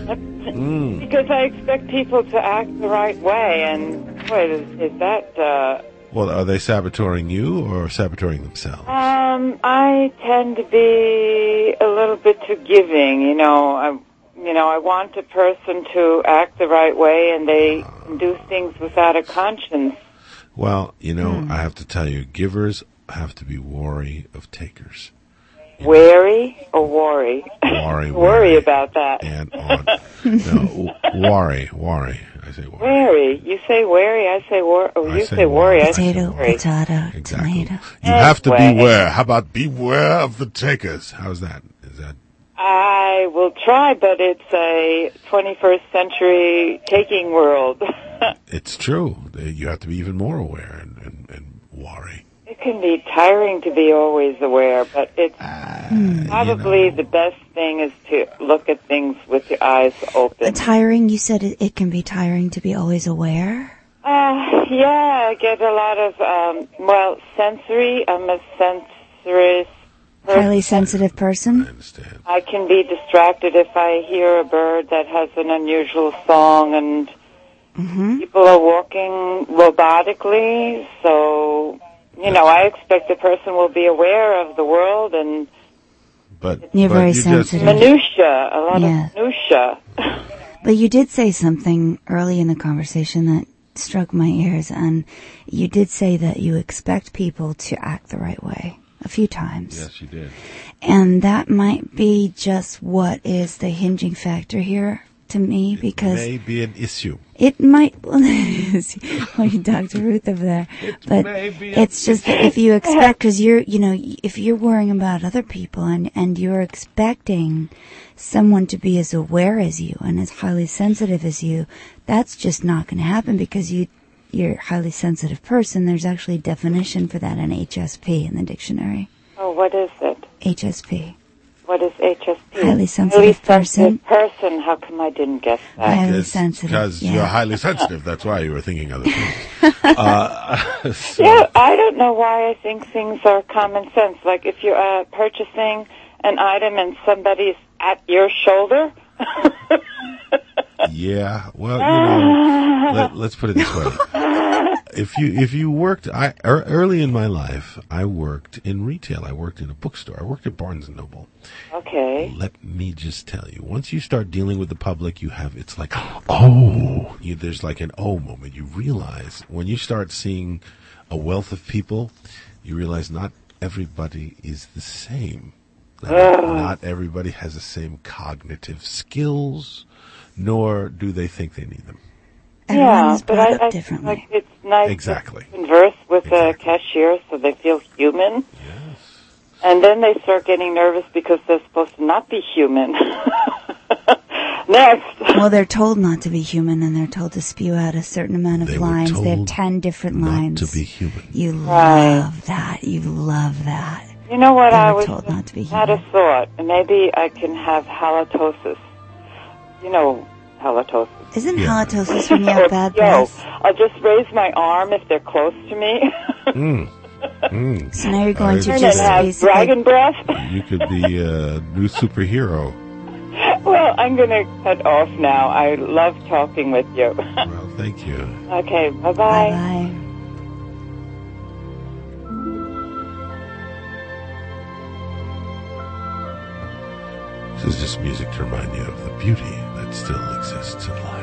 Mm. Because I expect people to act the right way, and boy, is, is that. Uh, Well, are they saboteuring you or saboteuring themselves? um, I tend to be a little bit too giving. You know, I, you know, I want a person to act the right way, and they do things without a conscience. Well, you know, Hmm. I have to tell you, givers have to be wary of takers. Wary or worry? Worry, Worry about that. And on. No, worry, worry. I say worry. Wary. You say wary, I say wor. Oh, I you say say worry, I say Potato, worry. potato, Exactly. tomato. You have to Anyway. beware. How about beware of the takers? How's that? Is that I will try, but it's a twenty-first century taking world. it's true. You have to be even more aware and, and, and worry. It can be tiring to be always aware, but it's probably the best thing is to look at things with your eyes open. Tiring, you said it, it can be tiring to be always aware? Uh, yeah, I get a lot of, um, well, sensory. I'm a sensory person. Highly sensitive person? I can be distracted if I hear a bird that has an unusual song, and Mm-hmm. people are walking robotically, so, you know, I expect the person will be aware of the world and But You're but very you just- sensitive. minutia, a lot Yeah. of minutia. But you did say something early in the conversation that struck my ears, and you did say that you expect people to act the right way a few times. Yes, you did. And that might be just what is the hinging factor here to me, because May be an issue. it might, well, like Doctor Ruth over there, but may be a- it's just that if you expect, because you're, you know, if you're worrying about other people and, and you're expecting someone to be as aware as you and as highly sensitive as you, that's just not going to happen because you, you're a highly sensitive person. There's actually a definition for that in H S P in the dictionary. Oh, what is it? H S P. What is H S P? Highly sensitive person. person. person. How come I didn't guess that? Highly sensitive. Because yeah. you're highly sensitive. That's why you were thinking other things. uh, so, Yeah, I don't know why I think things are common sense. Like if you're uh, purchasing an item and somebody's at your shoulder. yeah. Well, you know, let, let's put it this way. If you if you worked, I er, early in my life, I worked in retail. I worked in a bookstore. I worked at Barnes and Noble. Okay. Let me just tell you, once you start dealing with the public, you have it's like oh, you, there's like an oh moment. You realize when you start seeing a wealth of people, you realize not everybody is the same. Not, not everybody has the same cognitive skills, nor do they think they need them. Yeah, but I, I differently. like it's nice Exactly. to converse with a cashier so they feel human. Yes. And then they start getting nervous because they're supposed to not be human. Next. Well, they're told not to be human, and they're told to spew out a certain amount of They were lines. They have told ten different not lines. to be human. You Right. love that. You love that. You know what? They I were was told not to be had a thought. Maybe I can have halitosis. You know halitosis. Isn't Yeah. halitosis when you have bad Yo, breath? I'll just raise my arm if they're close to me. Mm. Mm. So now you're going to and just have basically... dragon breath. You could be a new superhero. Well, I'm going to cut off now. I love talking with you. Well, thank you. Okay, bye-bye. Bye-bye. This is just music to remind you of the beauty that still exists in life.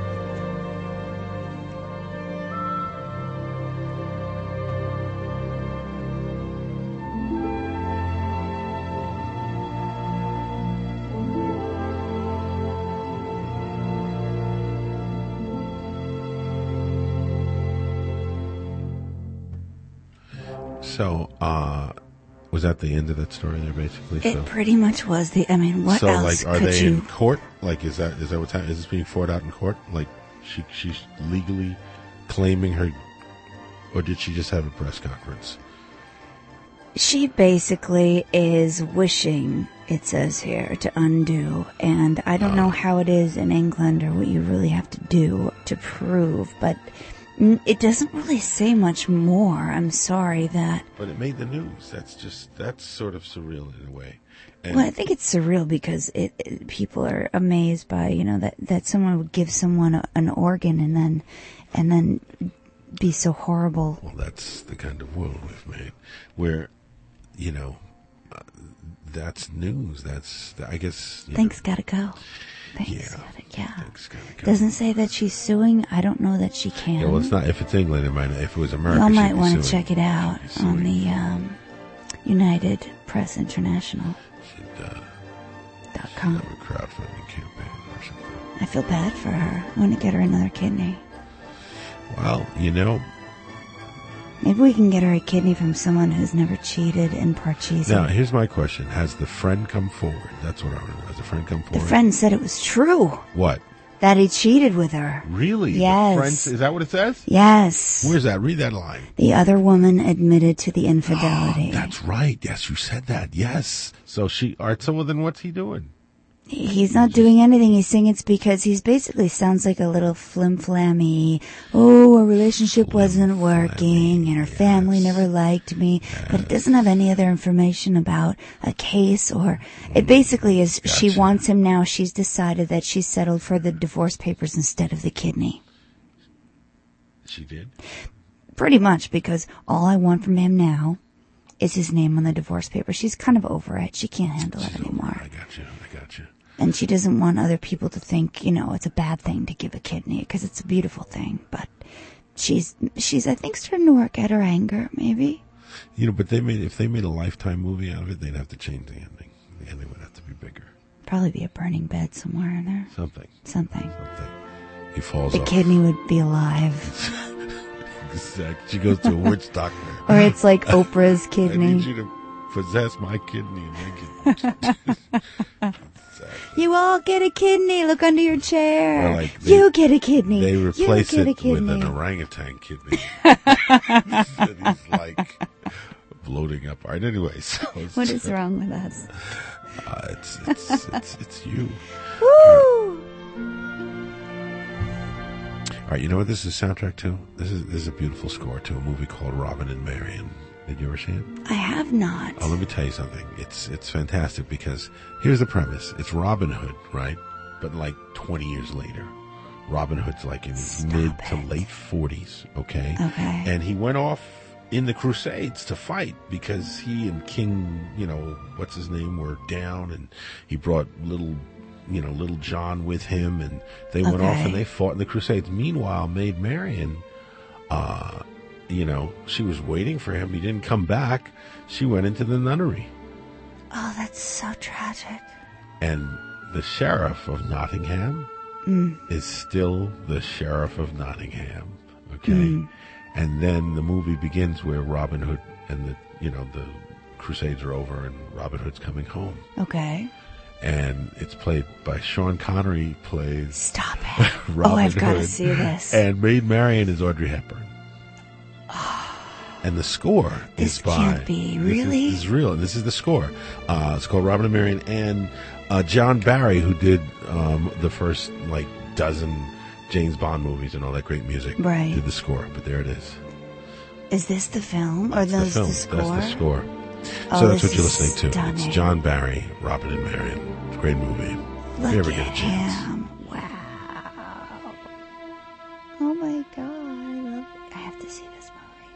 So, uh, was that the end of that story there, basically? It so, pretty much was the... I mean, what so else like, are could they you... in court? Like, is that is that what's happening? Is this being fought out in court? Like, she she's legally claiming her, or did she just have a press conference? She basically is wishing, it says here, to undo. And I don't know how it is in England or what you really have to do to prove, but mm, it doesn't really say much more. I'm sorry that... But it made the news. That's just that's sort of surreal in a way. And Well, I think it's surreal because it, it people are amazed by, you know, that, that someone would give someone a, an organ and then and then be so horrible. Well, that's the kind of world we've made, where, you know, uh, that's news. That's I guess. You Things know, gotta go. Things Yeah. gotta, yeah. Things gotta go. Doesn't say that she's suing. I don't know that she can. Yeah, well, it's not. If it's England, it might. If it was America, Y'all she'd might be want to suing. check it out on the um, United Press International She'd, uh, dot com. have a crowdfunding campaign or something. I feel bad for her. I want to get her another kidney. Well, you know, Maybe we can get her a kidney from someone who's never cheated in Parcheesi. now here's my question: has the friend come forward? That's what I want to know. Has the friend come The forward? friend said it was true What? that he cheated with her. Really? Yes. The friend, is that what it says? Yes. Where's that? Read that line. The other woman admitted to the infidelity. That's right. Yes, you said that. Yes. So she. All right. So well, then what's he doing? He's not doing anything. He's saying it's because he's basically sounds like a little flim-flammy. Oh, our relationship wasn't working and her family never liked me. But it doesn't have any other information about a case or... It basically is she wants him now. She's decided that she's settled for the divorce papers instead of the kidney. She did. Pretty much because all I want from him now is his name on the divorce paper. She's kind of over it. She can't handle it anymore. I got you. I got you. And she doesn't want other people to think, you know, it's a bad thing to give a kidney because it's a beautiful thing. But she's, she's, I think, starting to work at her anger, maybe. You know, but they made if they made a Lifetime movie out of it, they'd have to change the ending. The ending would have to be bigger. Probably be a burning bed somewhere in there. Something. Something. Something. He falls The off. kidney would be alive. Exactly. She goes to a witch doctor. Or it's like Oprah's I kidney. need you to possess my kidney and make it. You all get a kidney. Look under your chair. Or like they- you get a kidney. They replace you get it a with kidney. an orangutan kidney. And he's like bloating up. All right. Anyway, so What is wrong with us? Uh, it's, it's it's it's you. Woo! right, you know what this is a soundtrack to? This is this is a beautiful score to a movie called Robin and Marian. Did you ever see it? I have not. Oh, let me tell you something. It's it's fantastic because here's the premise. It's Robin Hood, right? But like twenty years later. Robin Hood's like in his Stop mid it. to late forties, okay? Okay. And he went off in the Crusades to fight because he and King, you know, what's his name, were down, and he brought little, you know, little John with him, and they went Okay. off and they fought in the Crusades. Meanwhile, Maid Marian, uh, you know, she was waiting for him. He didn't come back. She went into the nunnery. Oh, that's so tragic. And the sheriff of Nottingham Mm. is still the sheriff of Nottingham. Okay. Mm. And then the movie begins where Robin Hood and the, you know, the Crusades are over and Robin Hood's coming home. Okay. And it's played by Sean Connery plays Stop it. Robin Oh, I've got to Hood. see this. And Maid Marian is Audrey Hepburn. And the score This is by... can't be. This is- Really? This is real. And this is the score. Uh, it's called Robin and Marian. And uh, John Barry, who did um, the first, like, dozen James Bond movies and all that great music, Right. did the score. But there it is. Is this the film? Or That's the those film. the score? That's the score. Oh, so that's this what you're is listening to. stunning. It's John Barry, Robin and Marian. It's a great movie. if Look you ever at get a chance. him. Wow. Oh my god. I love it. I have to see this movie.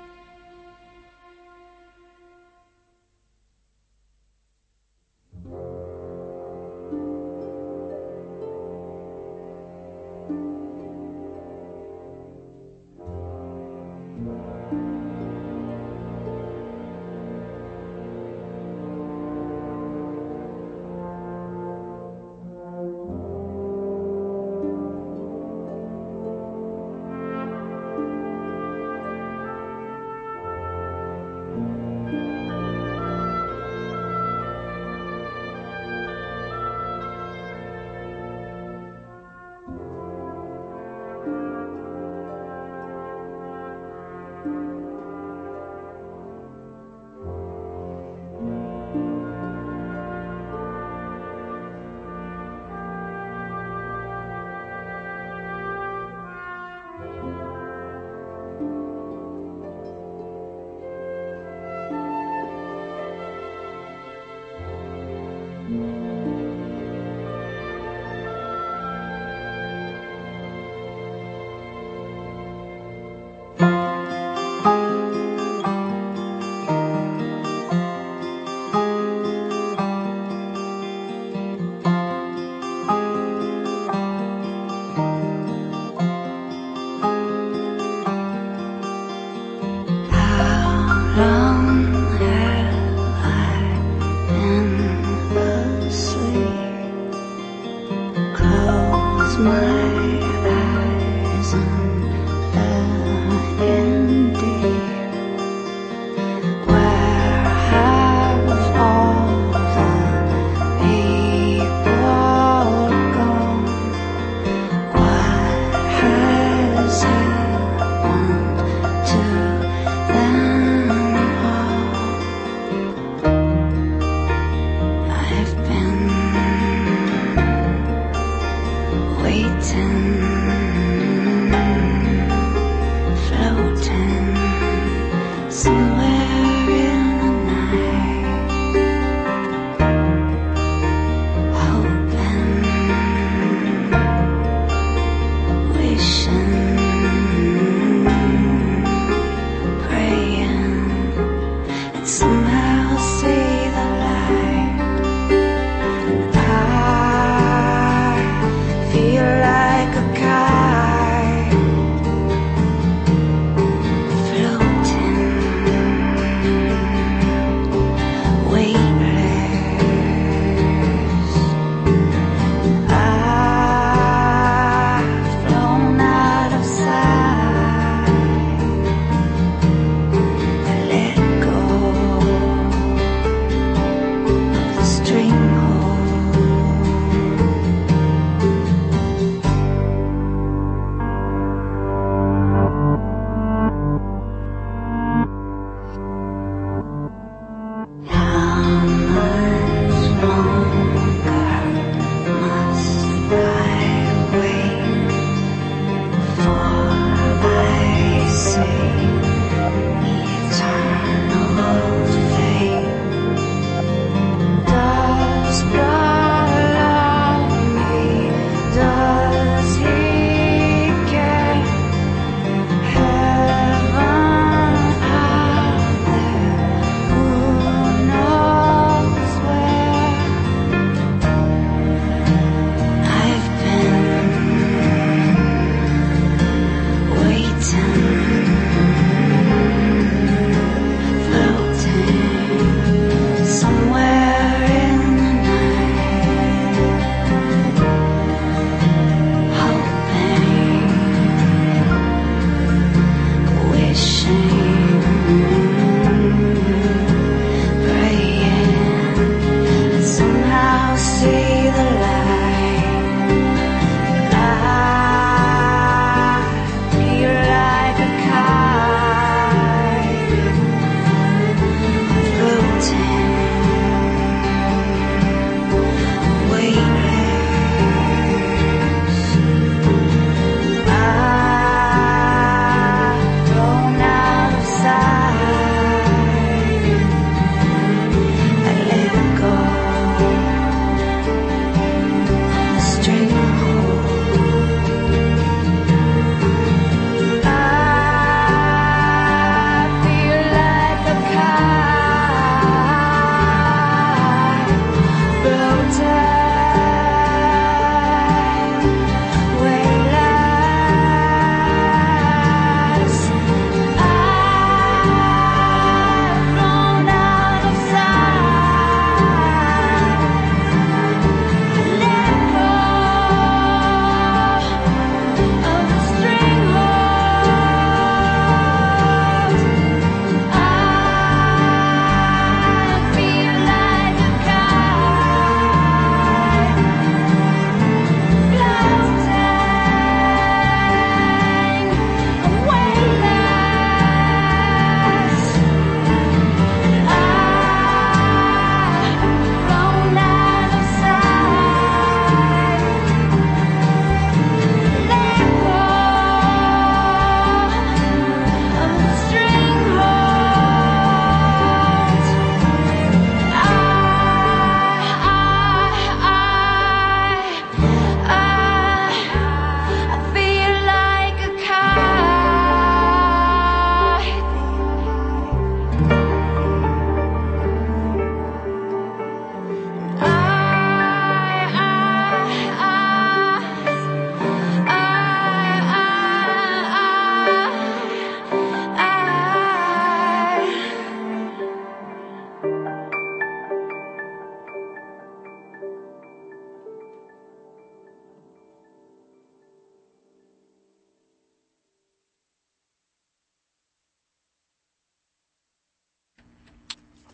Waiting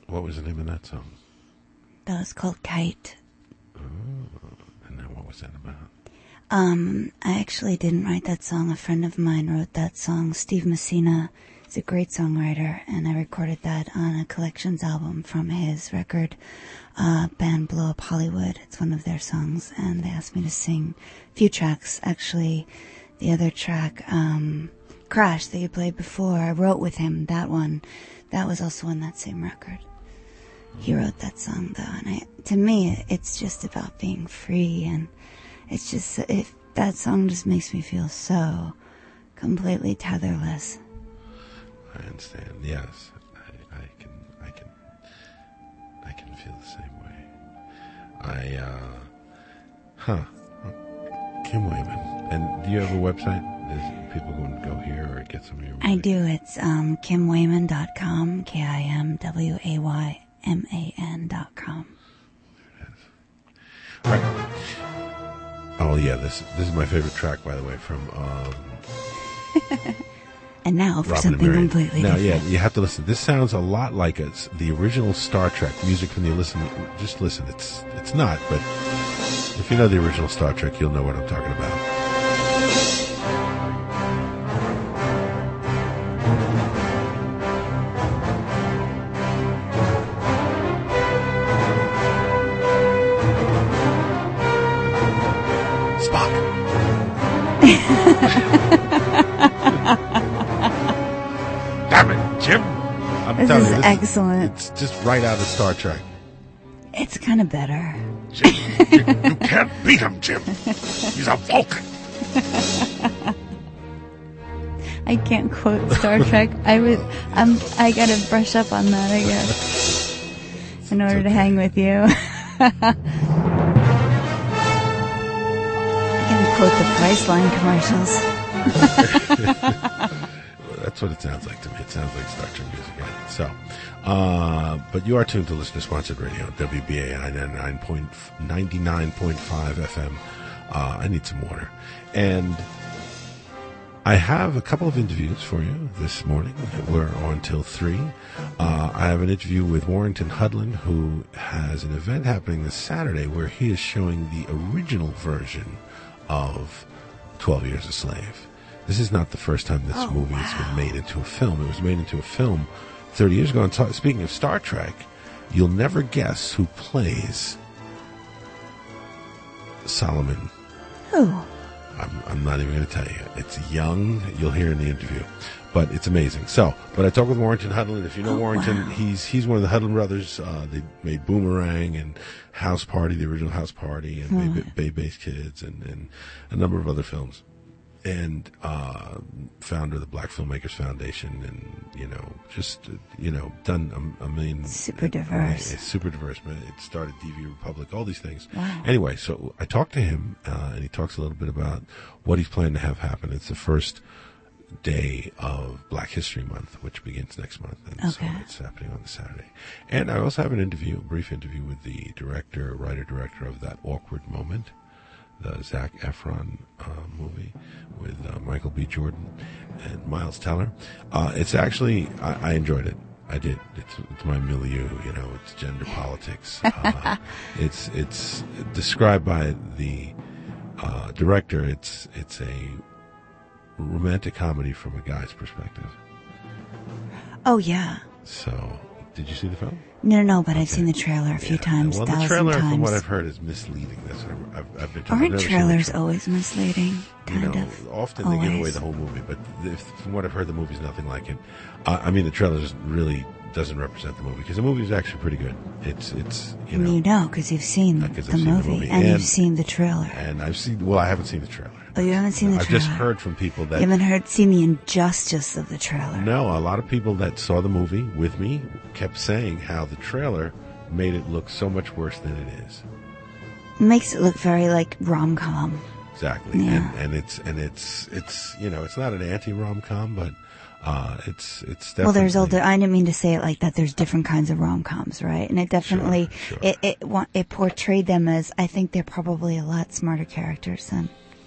What was the name of that song? That was called Kite. Oh, and then what was that about? Um, I actually didn't write that song. A friend of mine wrote that song. Steve Messina is a great songwriter, and I recorded that on a collections album from his record, uh, band Blow Up Hollywood. It's one of their songs, and they asked me to sing a few tracks. Actually, the other track, um, Crash, that you played before, I wrote with him. That one, that was also on that same record. He wrote that song, though, and I, to me, it's just about being free, and it's just, if that song just makes me feel so completely tetherless. I understand. Yes, I, I can, I can, I can feel the same way. I, uh, huh, Kim Wayman. And do you have a website? Is people going to go here or get some of your music? I do. It's um, kim wayman dot com, K I M W A Y M A N dot com. All right. Oh yeah, this this is my favorite track, by the way, from um, And now for Robin something and Marian. completely Now, different. yeah, you have to listen. This sounds a lot like it's the original Star Trek music from the listen. Just listen. It's it's not, but if you know the original Star Trek, you'll know what I'm talking about. Damn it, Jim! I'm This telling is you, this excellent. It's just right out of Star Trek. It's kind of better. Jim, you, you can't beat him, Jim. He's a Vulcan. I can't quote Star Trek. I would. I'm. I gotta brush up on that, I guess, in order to hang with you. I can quote the Priceline commercials. That's what it sounds like to me. It sounds like Star Trek music. Yeah. So, uh, but you are tuned to listener-sponsored radio, W B A I ninety-nine point five F M. Uh, I need some water. And I have a couple of interviews for you this morning. We're on till three. Uh, I have an interview with Warrington Hudlin, who has an event happening this Saturday where he is showing the original version of twelve Years a Slave. This is not the first time this Oh, movie has been made into a film. It was made into a film thirty years ago. And t- speaking of Star Trek, you'll never guess who plays Solomon. Who? I'm, I'm not even going to tell you. It's young. You'll hear in the interview, but it's amazing. So, but I talked with Warrington Hudlin. If you know Oh, Warrington, wow. he's he's one of the Hudlin brothers. Uh, they made Boomerang and House Party, the original House Party, and Hmm. Bay, Bay Based Kids, and, and a number of other films. And uh, founder of the Black Filmmakers Foundation, and you know, just uh, you know, done a, a million. Super diverse. It's super diverse. Man. It started D V Republic, all these things. Wow. Anyway, so I talked to him, uh, and he talks a little bit about what he's planning to have happen. It's the first day of Black History Month, which begins next month, and Okay. so it's happening on the Saturday. And I also have an interview, a brief interview with the director, writer-director of That Awkward Moment, the Zac Efron uh, movie with uh, Michael B. Jordan and Miles Teller. Uh, it's actually, I, I enjoyed it. I did. It's, it's my milieu, you know, it's gender politics. Uh, it's it's described by the uh, director. It's it's a romantic comedy from a guy's perspective. Oh yeah. So, did you see the film? No, no, no. But I've seen the trailer a few times, Well, thousand the trailer, times. from what I've heard, is misleading. That's what I've, I've, I've been told. I've Aren't never seen the trailers trailer. always misleading? Kind you know, of. often they give away Always. the whole movie, but if, from what I've heard, the movie's nothing like it. Uh, I mean, the trailer just really doesn't represent the movie because the movie is actually pretty good. It's it's you And know, you know, because you've seen the, Because I've seen movie, the movie. and, And- you've seen the trailer. and I've seen. Well, I haven't seen the trailer. Oh, you haven't seen the I've trailer? just heard from people that You haven't heard, seen the injustice of the trailer. no, a lot of people that saw the movie with me kept saying how the trailer made it look so much worse than it is. It makes it look very like rom-com. Exactly, Yeah. and, and it's and it's it's you know it's not an anti rom com, but uh, it's it's definitely Well, there's older. I didn't mean to say it like that. There's different kinds of rom-coms, right? And it definitely it it wa- it portrayed them as, I think they're probably a lot smarter characters than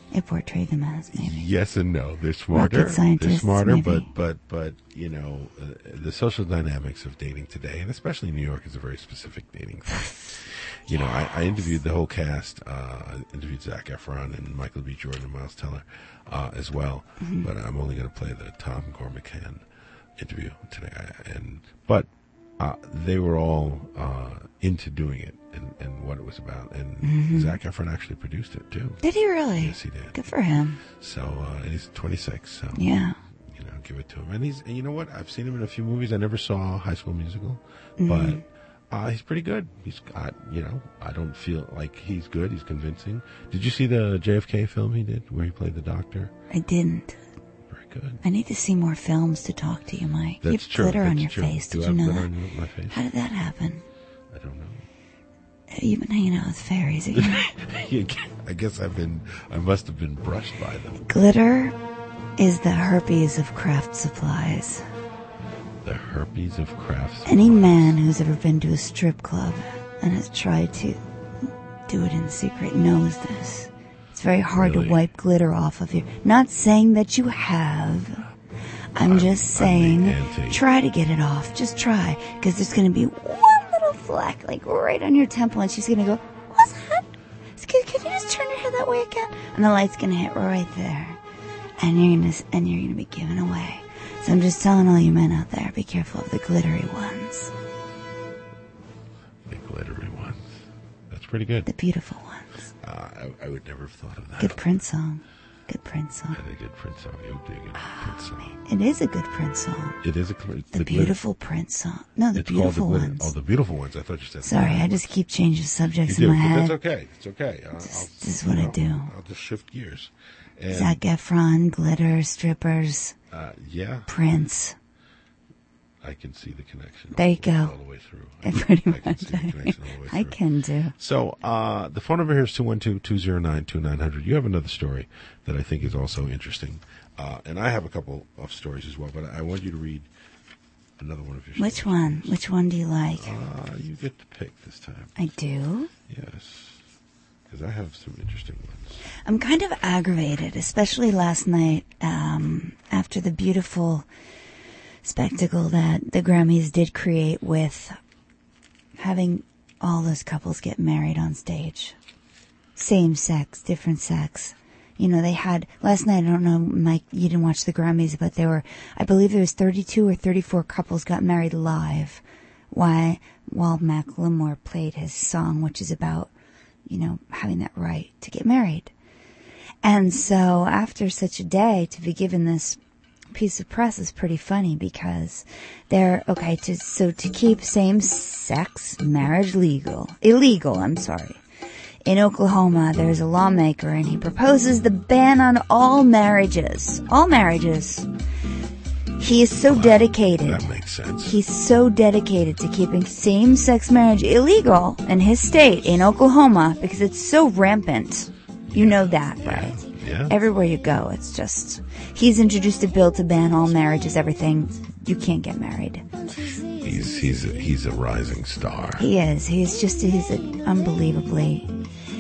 it portrayed them as, maybe. Yes and no. They're smarter. Rocket scientists, They're smarter, maybe. but but but you know, uh, the social dynamics of dating today, and especially in New York, is a very specific dating thing. You know, I, I interviewed the whole cast. Uh, I interviewed Zac Efron and Michael B. Jordan and Miles Teller uh, as well. Mhm. But I'm only going to play the Tom Gormican interview today. I, and but uh, they were all uh, into doing it and, and what it was about. And Mhm. Zac Efron actually produced it too. Did he really? Yes, he did. Good for him. So uh, and he's twenty-six. So Yeah. you know, give it to him. And he's, and you know what? I've seen him in a few movies. I never saw High School Musical, Mhm. but uh, he's pretty good. He's got, you know, I don't feel like he's good. He's convincing. Did you see the J F K film he did where he played the doctor? I didn't. Very good. I need to see more films to talk to you, Mike. you That's have true. glitter on That's your true. face. Do Did I you have know glitter that? on my face? How did that happen? I don't know. Have you been hanging out with fairies again? I guess I've been, I must have been brushed by them. Glitter is the herpes of craft supplies. The herpes of crafts. Any man who's ever been to a strip club and has tried to do it in secret knows this. It's very hard Really? to wipe glitter off of you. Not saying that you have. I'm, just saying, try to get it off. Just try. Because there's going to be one little fleck, like right on your temple, and she's going to go, what's that? Can, can you just turn your head that way again? And the light's going to hit right there. And you're going to, and you're going to be given away. So I'm just telling all you men out there, be careful of the glittery ones. The glittery ones. That's pretty good. The beautiful ones. Uh, I, I would never have thought of that. Good Prince song. Good Prince song. And a good Prince song. It would be a good Prince song. It is a good Prince song. It is a cl- The beautiful Prince song. No, the It's called beautiful the glitter- ones. Oh, the beautiful ones. I thought you said. Sorry, the I just keep changing subjects You in do, my but head. that's okay. It's okay. I'll, I'll, This is what you I know, do. I'll just shift gears. And, Zac Efron, glitter, strippers, uh, yeah, Prince. I can see the connection. There you all, go. All the way through. I pretty I can much. see the connection all the way I through. can do. So uh, the phone number here is two one two, two zero nine, two nine zero zero. You have another story that I think is also interesting. Uh, and I have a couple of stories as well, but I want you to read another one of your Which one? Which one do you like? Uh, you get to pick this time. I do? Yes. Because I have some interesting ones. I'm kind of aggravated, especially last night um, after the beautiful spectacle that the Grammys did create with having all those couples get married on stage. Same sex, different sex. You know, they had, last night, I don't know, Mike, you didn't watch the Grammys, but there were, I believe there was thirty-two or thirty-four couples got married live. Why? While Macklemore played his song, which is about, you know, having that right to get married. And so after such a day, to be given this piece of press is pretty funny because they're, okay, to, so to keep same-sex marriage legal, illegal, I'm sorry. In Oklahoma, there's a lawmaker and he proposes the ban on all marriages. All marriages. He is so dedicated. That makes sense. He's so dedicated to keeping same-sex marriage illegal in his state, in Oklahoma, because it's so rampant. You know that, right? Yeah. Everywhere you go, it's just... He's introduced a bill to ban all marriages, everything. You can't get married. He's he's a, he's a rising star. He is. He's just... He's a unbelievably...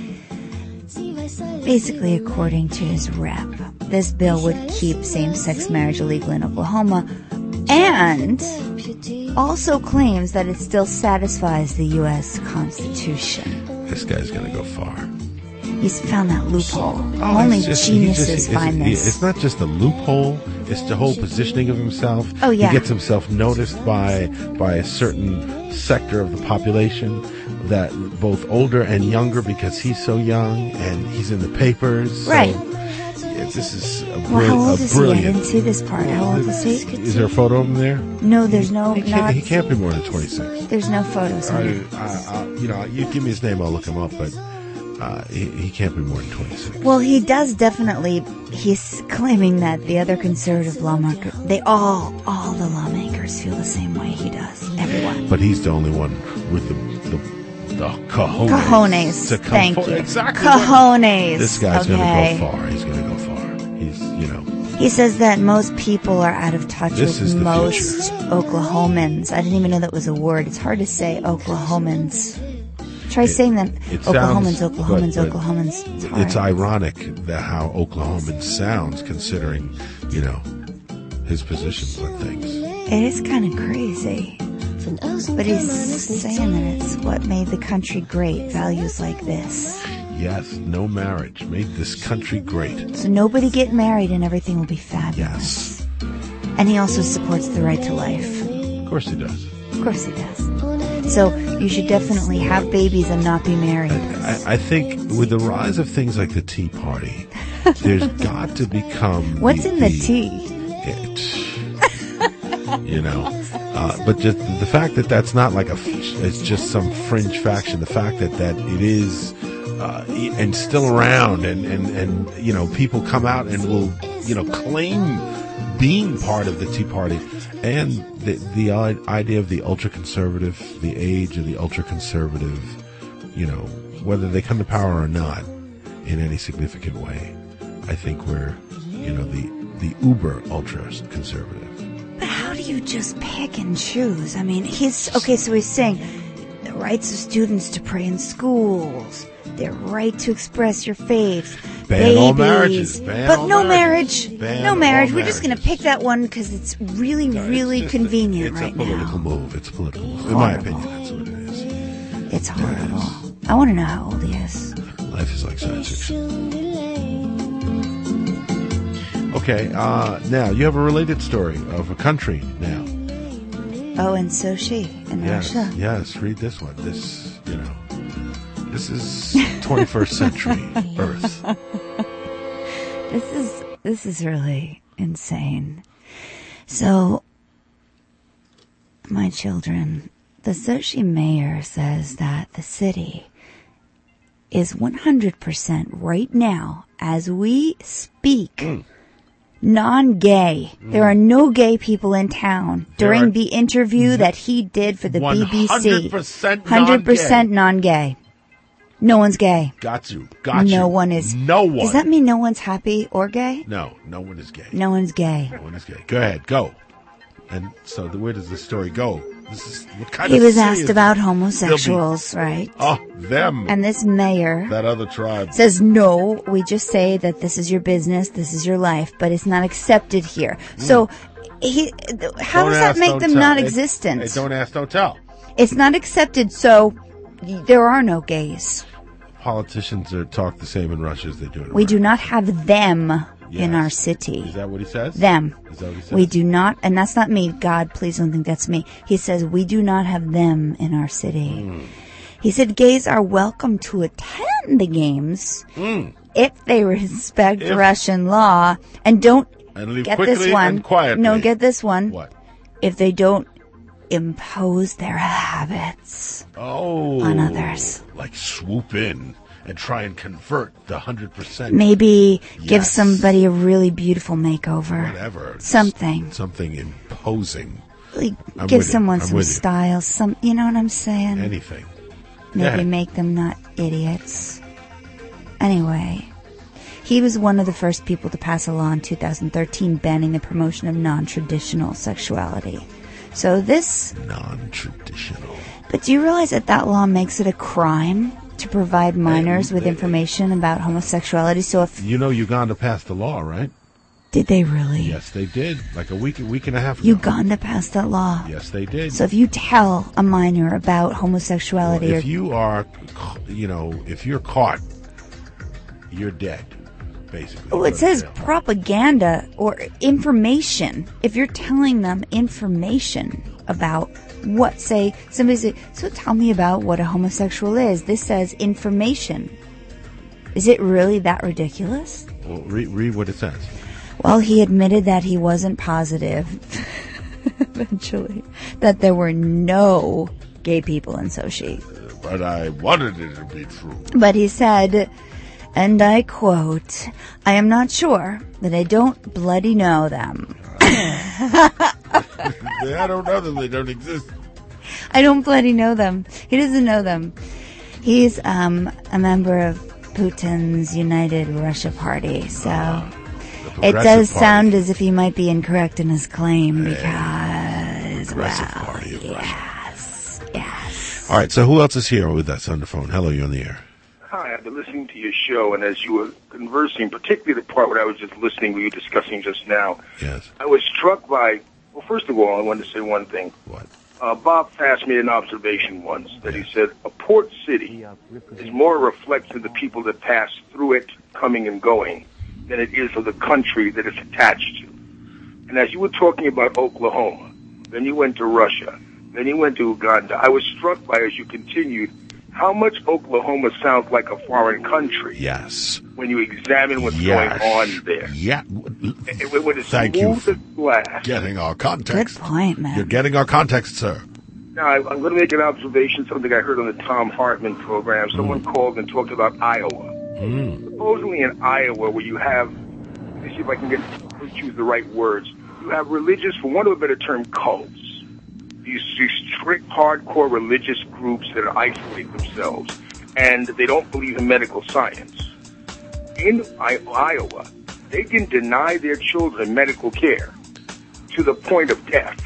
Basically, according to his rep, this bill would keep same-sex marriage illegal in Oklahoma and also claims that it still satisfies the U S Constitution. This guy's going to go far. He's found that loophole. Oh, Only it's just- he geniuses just- it's- find this. It's not just the loophole; it's the whole positioning of himself. Oh, yeah. He gets himself noticed by by a certain sector of the population, that both older and younger, because he's so young and he's in the papers. So, Right. yeah, this is a, Well, brill- how old a is he? I brilliant. didn't see this part. How old is he? Is there a photo of him there? No, there's no. He Not, can't, he can't be more than twenty-six. there's no photos. I, on it. I, I, you know, you give me his name, I'll look him up, but uh, he, he can't be more than twenty-six. Well, he does definitely. He's claiming that the other conservative lawmakers, they all, all the lawmakers feel the same way he does. Everyone. But he's the only one with the the, the cojones. Cojones. to come Thank forward. you. Exactly. Cojones. This guy's okay. going to go far. He's going to go far. He's, you know. He says that most people are out of touch This is with the most Oklahomans. I didn't even know that was a word. It's hard to say Oklahomans. Try it- saying that. it Oklahomans, sounds- Oklahomans, but- but Oklahomans. It's hard. It's ironic that how Oklahoman sounds, considering, you know, his positions on things. It is kind of crazy. But he's saying that it's what made the country great, values like this. Yes, no marriage made this country great. So nobody get married and everything will be fabulous. Yes. And he also supports the right to life. Of course he does. Of course he does. So you should definitely have babies and not be married. I, I think with the rise of things like the Tea Party, there's got to become What's in the tea? It, you know, uh, but just the fact that that's not like a, f- it's just some fringe faction. The fact that that it is. Uh, and still around, and, and, and you know, people come out and will, you know, claim being part of the Tea Party, and the the idea of the ultra conservative, the age of the ultra conservative, you know, whether they come to power or not, in any significant way, I think we're, you know, the the uber ultra conservative. But how do you just pick and choose? I mean, he's okay. So he's saying the rights of students to pray in schools. Their right to express your faith. Ban babies. all marriages. Ban but all no marriages. marriage. Ban no all marriage. We're just going to marriages. pick that one because it's really, No, it's really just a- convenient it's right a political now. move. It's a political move. In my Horrible. opinion, that's what it is. It's horrible. I want to know how old he is. Life is like science fiction. Okay, uh, now you have a related story of a country now. Oh, and Sochi in Yes, Russia. yes, read this one. This, you know, this is twenty-first century Earth. This is this is really insane. So, my children, the Sochi mayor says that the city is one hundred percent right now, as we speak, Mm. non-gay. There are no gay people in town There during are- the interview that he did for the B B C. one hundred percent one hundred percent non-gay. No one's gay. Got you. Got you. No one is. No one. Does that mean no one's happy or gay? No, no one is gay. No one's gay. No one is gay. Go ahead, go. And so, the, where does the story go? This is what kind He of was city asked is about this? homosexuals, right? Oh, them. And this mayor that other tribe. says, no, we just say that this is your business, this is your life, but it's not accepted here. So, he, th- how Don't does that ask, make don't them tell. non-existent? It- it don't ask, don't tell. It's not accepted, so y- there are no gays. Politicians are talk the same in Russia as they do in We America. do not have them in Yes. our city. Is that what he says? Them. Is that what he says? We do not, and that's not me. God, please don't think that's me. He says we do not have them in our city. Mm. He said gays are welcome to attend the games Mm. if they respect If- Russian law and don't And leave get this quickly one. and quietly. No, get this one. What? If they don't impose their habits Oh. on others. Like swoop in and try and convert the one hundred percent. Maybe give Yes. somebody a really beautiful makeover. Whatever. Something. Something imposing. Like I'm give with you. someone I'm some with you. style. Some, you know what I'm saying? Anything. Maybe Yeah. make them not idiots. Anyway, he was one of the first people to pass a law in two thousand thirteen banning the promotion of non-traditional sexuality. So this, Non-traditional. but do you realize that that law makes it a crime to provide minors with information about homosexuality? So if, You know Uganda passed a law, right? did they really? Yes, they did. Like a week, a week and a half ago. Uganda passed that law. Yes, they did. So if you tell a minor about homosexuality if or you are, you know, if you're caught, you're dead, basically. Oh, it says propaganda or information. If you're telling them information about what, say, somebody say, so tell me about what a homosexual is. This says information. Is it really that ridiculous? Well, read, read what it says. Well, he admitted that he wasn't positive, eventually, that there were no gay people in Sochi. But I wanted it to be true. But he said, and I quote, I am not sure, but I don't bloody know them. I don't know them. They don't exist. I don't bloody know them. He doesn't know them. He's um, a member of Putin's United Russia Party, so it Progressive does Party. sound as if he might be incorrect in his claim because, Progressive well, Party of Russia. yes, yes. All right, so who else is here with us on the phone? Hello, you're on the air. Hi, I've been listening to your show, and as you were conversing, particularly the part where I was just listening, we were discussing just now, yes, I was struck by, well, first of all, I wanted to say one thing. What? Uh, Bob Fast made an observation once that he said, a port city is more a reflection of the people that pass through it, coming and going, than it is of the country that it's attached to. And as you were talking about Oklahoma, then you went to Russia, then you went to Uganda, I was struck by, as you continued, how much Oklahoma sounds like a foreign country. Yes. When you examine what's Yes. going on there. Yeah. It, it, when it's Thank you smooth for as glass. getting our context. Good point, man. You're getting our context, sir. Now, I, I'm going to make an observation, something I heard on the Tom Hartman program. Someone Mm. called and talked about Iowa. Mm. Supposedly in Iowa, where you have, let me see if I can get choose the right words, you have religious, for want of a better term, cults. These, these strict, hardcore religious groups that isolate themselves, and they don't believe in medical science. In I- Iowa, they can deny their children medical care to the point of death,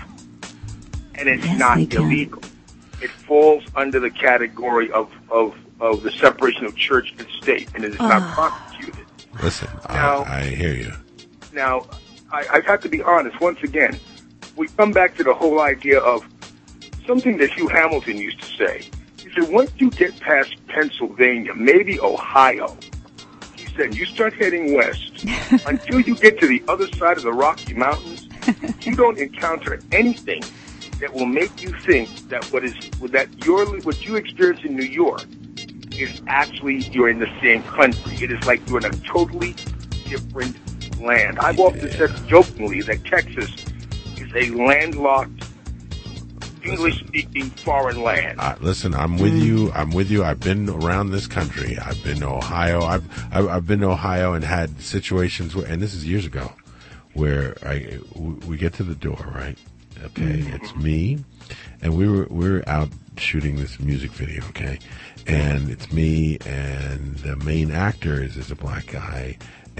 and it's Yes, not they can. illegal. It falls under the category of, of, of the separation of church and state, and it is not prosecuted. Listen, Now- I, I hear you. Now, I, I have to be honest, once again, we come back to the whole idea of something that Hugh Hamilton used to say. He said, once you get past Pennsylvania, maybe Ohio, he said, you start heading west, until you get to the other side of the Rocky Mountains, you don't encounter anything that will make you think that what is that your what you experience in New York is actually you're in the same country. It is like you're in a totally different land. I've often said jokingly that Texas is a landlocked, English-speaking foreign land. Uh, listen, I'm with you. I'm with you. I've been around this country. I've been to Ohio. I've I've, I've been to Ohio and had situations where, and this is years ago, where I we get to the door, right? Okay, it's me, and we were we were out shooting this music video. Okay, and it's me, and the main actor is is a black guy,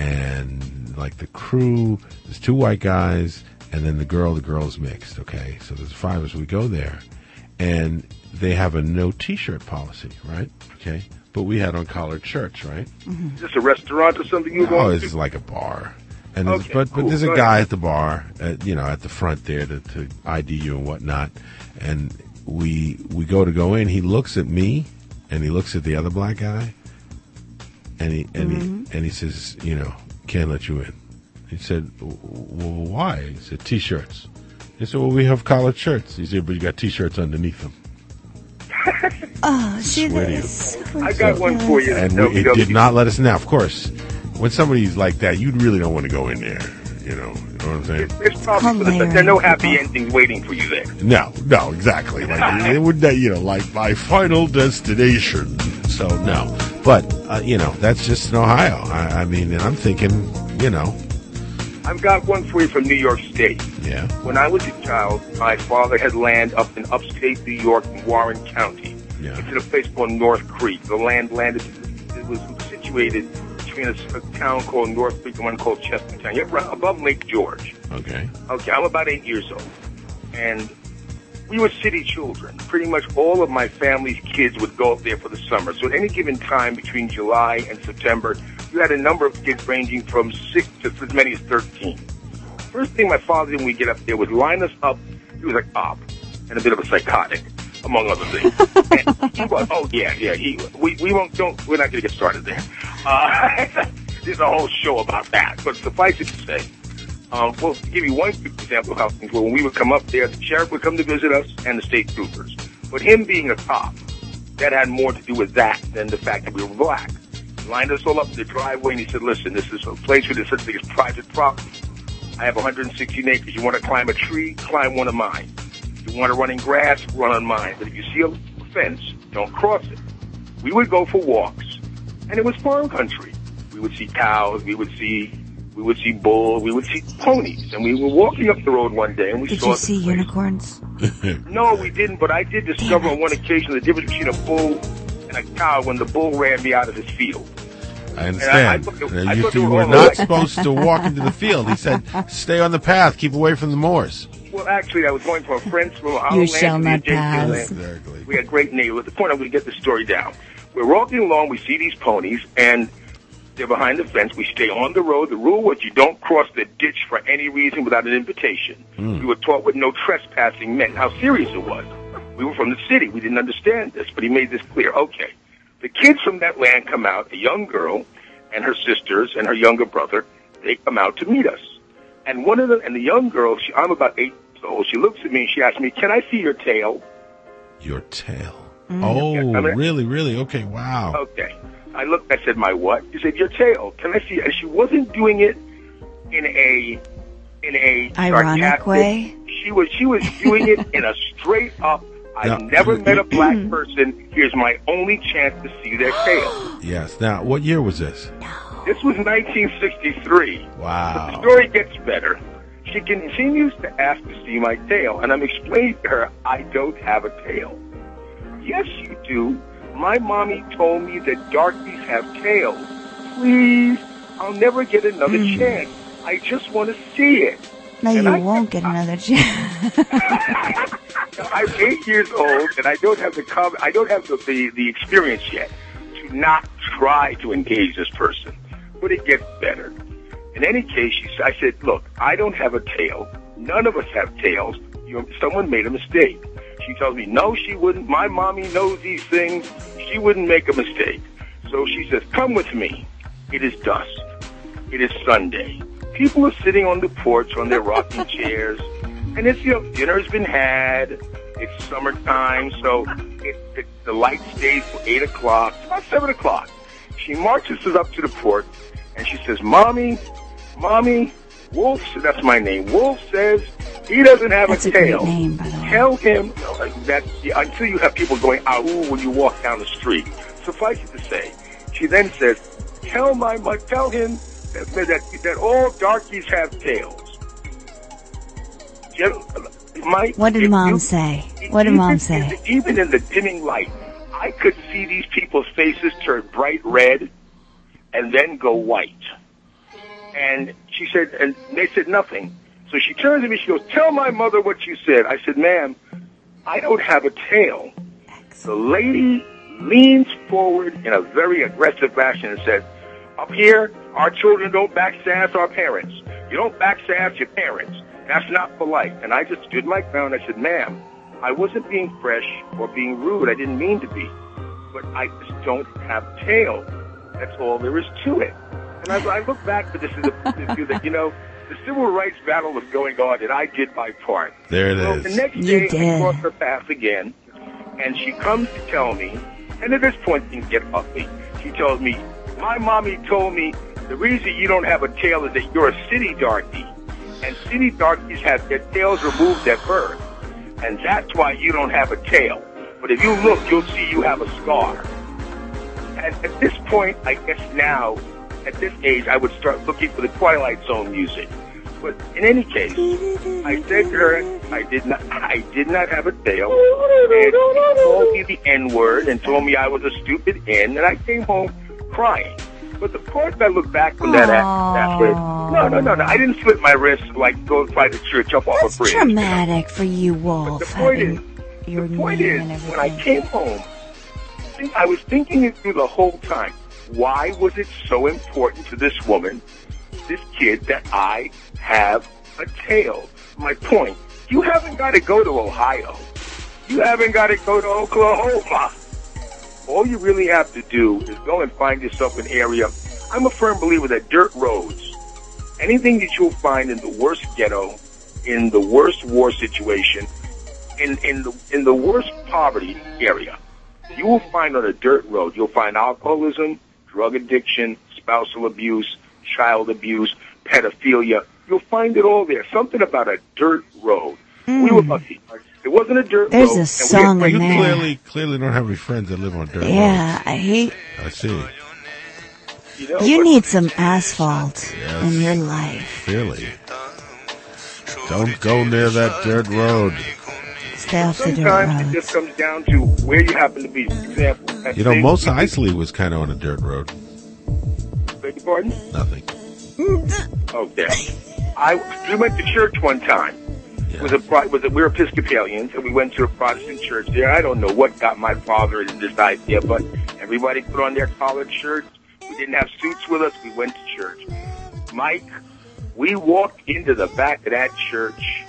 and like the crew, there's two white guys. And then the girl, the girl's mixed, okay? So there's five of us. We go there, and they have a no T-shirt policy, right? Okay? But we had on collared shirts, right? Is this a restaurant or something you Oh, going this to? is like a bar. And there's- Okay, but but cool. there's a Go guy ahead. at the bar, at, you know, at the front there to, to I D you and whatnot. And we we go to go in. He looks at me, and he looks at the other black guy, and he and Mhm. he and he says, you know, can't let you in. He said, well, why? He said, T-shirts. He said, well, we have collared shirts. He said, but you got T-shirts underneath them. Oh, see, Swear that to you. is super I got one for you. And No, we, it no, did not let us in. Now, of course, when somebody's like that, you really don't want to go in there. You know, you know what I'm saying? There's probably for the, there are no happy endings waiting for you there. No, no, exactly. Like it would, you know, like my final destination. So no, but uh, you know, that's just in Ohio. I, I mean, and I'm thinking, you know, I've got one for you from New York State. yeah, When I was a child, my father had land up in upstate New York in Warren County. Yeah. It's in a place called North Creek. The land landed, it was situated between a, a town called North Creek and one called Chestertown. You're right above Lake George. okay, Okay, I'm about eight years old. And we were city children. Pretty much all of my family's kids would go up there for the summer. So at any given time between July and September, you had a number of kids ranging from six to as many as thirteen. First thing my father did when we get up there was line us up. He was a cop and a bit of a psychotic, among other things. And he was, oh yeah, yeah. He, we we won't don't we're not going to get started there. Uh, there's a whole show about that. But suffice it to say, um, well, to give you one quick example of how things were, when we would come up there, the sheriff would come to visit us and the state troopers. But him being a cop, that had more to do with that than the fact that we were black. He lined us all up in the driveway and he said, listen, this is a place where there's such thing as private property. I have one hundred sixteen acres. You want to climb a tree? Climb one of mine. You want to run in grass? Run on mine. But if you see a fence, don't cross it. We would go for walks, and it was farm country. We would see cows. We would see we would see bulls. We would see ponies. And we were walking up the road one day, and we Did saw you this see place. unicorns? No, we didn't. But I did discover on one occasion the difference between a bull and a cow when the bull ran me out of his field. I And understand. I- I thought they- Uh, I you thought they you were were all not alike. supposed to walk into the field. He said, stay on the path, keep away from the moors. Well, actually, I was going to a friend's from our You land shall to not the adjacent pass. land. Exactly. We had great neighbors. At the point, I'm going to get the story down. We're walking along. We see these ponies, and they're behind the fence. We stay on the road. The rule was you don't cross the ditch for any reason without an invitation. Mm. We were taught what no trespassing meant, how serious it was. We were from the city. We didn't understand this, but he made this clear. Okay. The kids from that land come out, a young girl and her sisters and her younger brother. They come out to meet us. And one of them, and the young girl, she, I'm about eight years old, she looks at me and she asks me, can I see your tail? Your tail. Mm. Oh, Yeah, I mean- really, really? Okay, wow. Okay. I looked, I said, my what? She said, your tail. Can I see it? And she wasn't doing it in a, in a Ironic sarcastic way? She was, she was doing it in a straight up, I've No. never met a black person. Here's my only chance to see their tail. Yes. Now, what year was this? This was nineteen sixty-three. Wow. The story gets better. She continues to ask to see my tail, and I'm explaining to her, I don't have a tail. Yes, you do. My mommy told me that darkies have tails. Please, I'll never get another Mm. chance. I just want to see it. No, And you I- won't get another chance. I'm eight years old, and I don't have the com- I don't have the, the, the experience yet to not try to engage this person. But it gets better. In any case, she, I said, look, I don't have a tail. None of us have tails. You, someone made a mistake. She tells me, no, she wouldn't. My mommy knows these things. She wouldn't make a mistake. So she says, come with me. It is dusk. It is Sunday. People are sitting on the porch on their rocking chairs. And it's, you know, dinner's been had. It's summertime, so it, it, the light stays till eight o'clock. It's about seven o'clock. She marches us up to the porch, and she says, Mommy, Mommy, Wolf, that's my name. Wolf says he doesn't have That's a a great tail. name, by the way. Tell him that until you have people going, ah, ooh, when you walk down the street. Suffice it to say, she then says, tell my, my tell him that, that, that all darkies have tails. Gen- my, What did if Mom you- say? What did even Mom in say? the- even in the dimming light, I could see these people's faces turn bright red and then go white. And she said, and they said nothing. So she turns to me, she goes, tell my mother what you said. I said, ma'am, I don't have a tail. The lady leans forward in a very aggressive fashion and said, up here, our children don't backsass our parents. You don't backsass your parents. That's not polite. And I just stood my ground. I said, ma'am, I wasn't being fresh or being rude. I didn't mean to be. But I just don't have a tail. That's all there is to it. And as I look back to this, as a, that, you know, the civil rights battle was going on, and I did my part. There it So is. the next You day, I did. cross her path again, and she comes to tell me, and at this point, things get ugly. She tells me, my mommy told me the reason you don't have a tail is that you're a city darky, and city darkies have their tails removed at birth, and that's why you don't have a tail. But if you look, you'll see you have a scar. And at this point, I guess now, at this age, I would start looking for the Twilight Zone music. But in any case, I said to her, I did not, I did not have a tail. And she called me the N-word and told me I was a stupid N, and I came home crying. But the part that I look back on that after, no, no, no, no, I didn't slit my wrist like go fly to church, jump off That's a bridge. traumatic for you, Wolf. The point is, having your the point name is, and when I everything. came home, see, I was thinking it through the whole time. Why was it so important to this woman, this kid, that I have a tail? My point, you haven't got to go to Ohio. You haven't got to go to Oklahoma. All you really have to do is go and find yourself an area. I'm a firm believer that dirt roads, anything that you'll find in the worst ghetto, in the worst war situation, in, in the in the worst poverty area, you will find on a dirt road, you'll find alcoholism, drug addiction, spousal abuse, child abuse, pedophilia. You'll find it all there. Something about a dirt road. Mm. We were lucky. It wasn't a dirt There's road. a and song we in had You there. clearly clearly don't have any friends that live on dirt Yeah, roads. I hate. I see. You, know, You but- need some asphalt Yes. in your life. Clearly. Don't go near that dirt road. Stay off the dirt Sometimes it roads. just comes down to where you happen to be. For example, at You know, Saint- Mos Eisley was kind of on a dirt road. Beg your pardon? Nothing. Okay. I we went to church one time, It was a, pro- was a, we were Episcopalians, and we went to a Protestant church there. I don't know what got my father into this idea, but everybody put on their collared shirts. We didn't have suits with us. We went to church. Mike, we walked into the back of that church.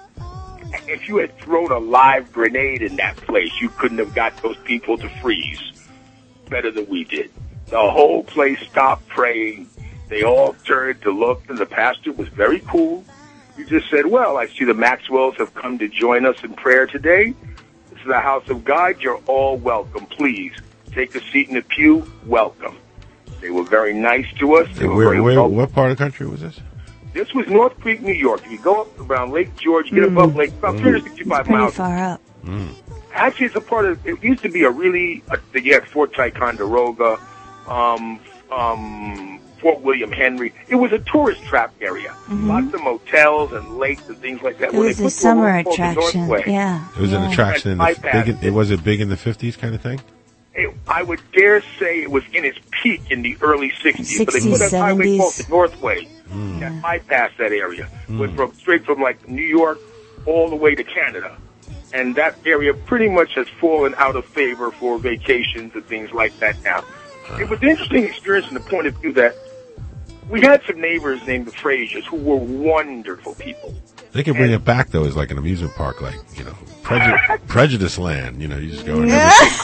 If you had thrown a live grenade in that place, you couldn't have got those people to freeze better than we did. The whole place stopped praying. They all turned to look, and the pastor was very cool. He just said, well, I see the Maxwells have come to join us in prayer today. This is the house of God. You're all welcome. Please take a seat in the pew. Welcome. They were very nice to us. They were Where, very where, welcome. what part of the country was this? This was North Creek, New York. If you go up around Lake George, you get Mm. above Lake, about Mm. three hundred sixty-five Pretty miles. far up. Mm. Actually, it's a part of, it used to be a really, uh, you had Fort Ticonderoga, um, um, Fort William Henry. It was a tourist trap area. Mhm. Lots of motels and lakes and things like that. It where was they a put the summer road called the attraction. Northway. Yeah. It was yeah. an attraction in the Bypass. big. In, it was it big in the fifties kind of thing. It, I would dare say it was in its peak in the early sixties. But they put sixties, that highway called the seventies. Northway. Mm. That bypassed that area. Mm. Went from straight from like New York all the way to Canada. And that area pretty much has fallen out of favor for vacations and things like that now. It was an interesting experience from the point of view that we had some neighbors named the Frasers who were wonderful people. They could bring it back though as like an amusement park, like you know, preju- prejudice land. You know, you just go. And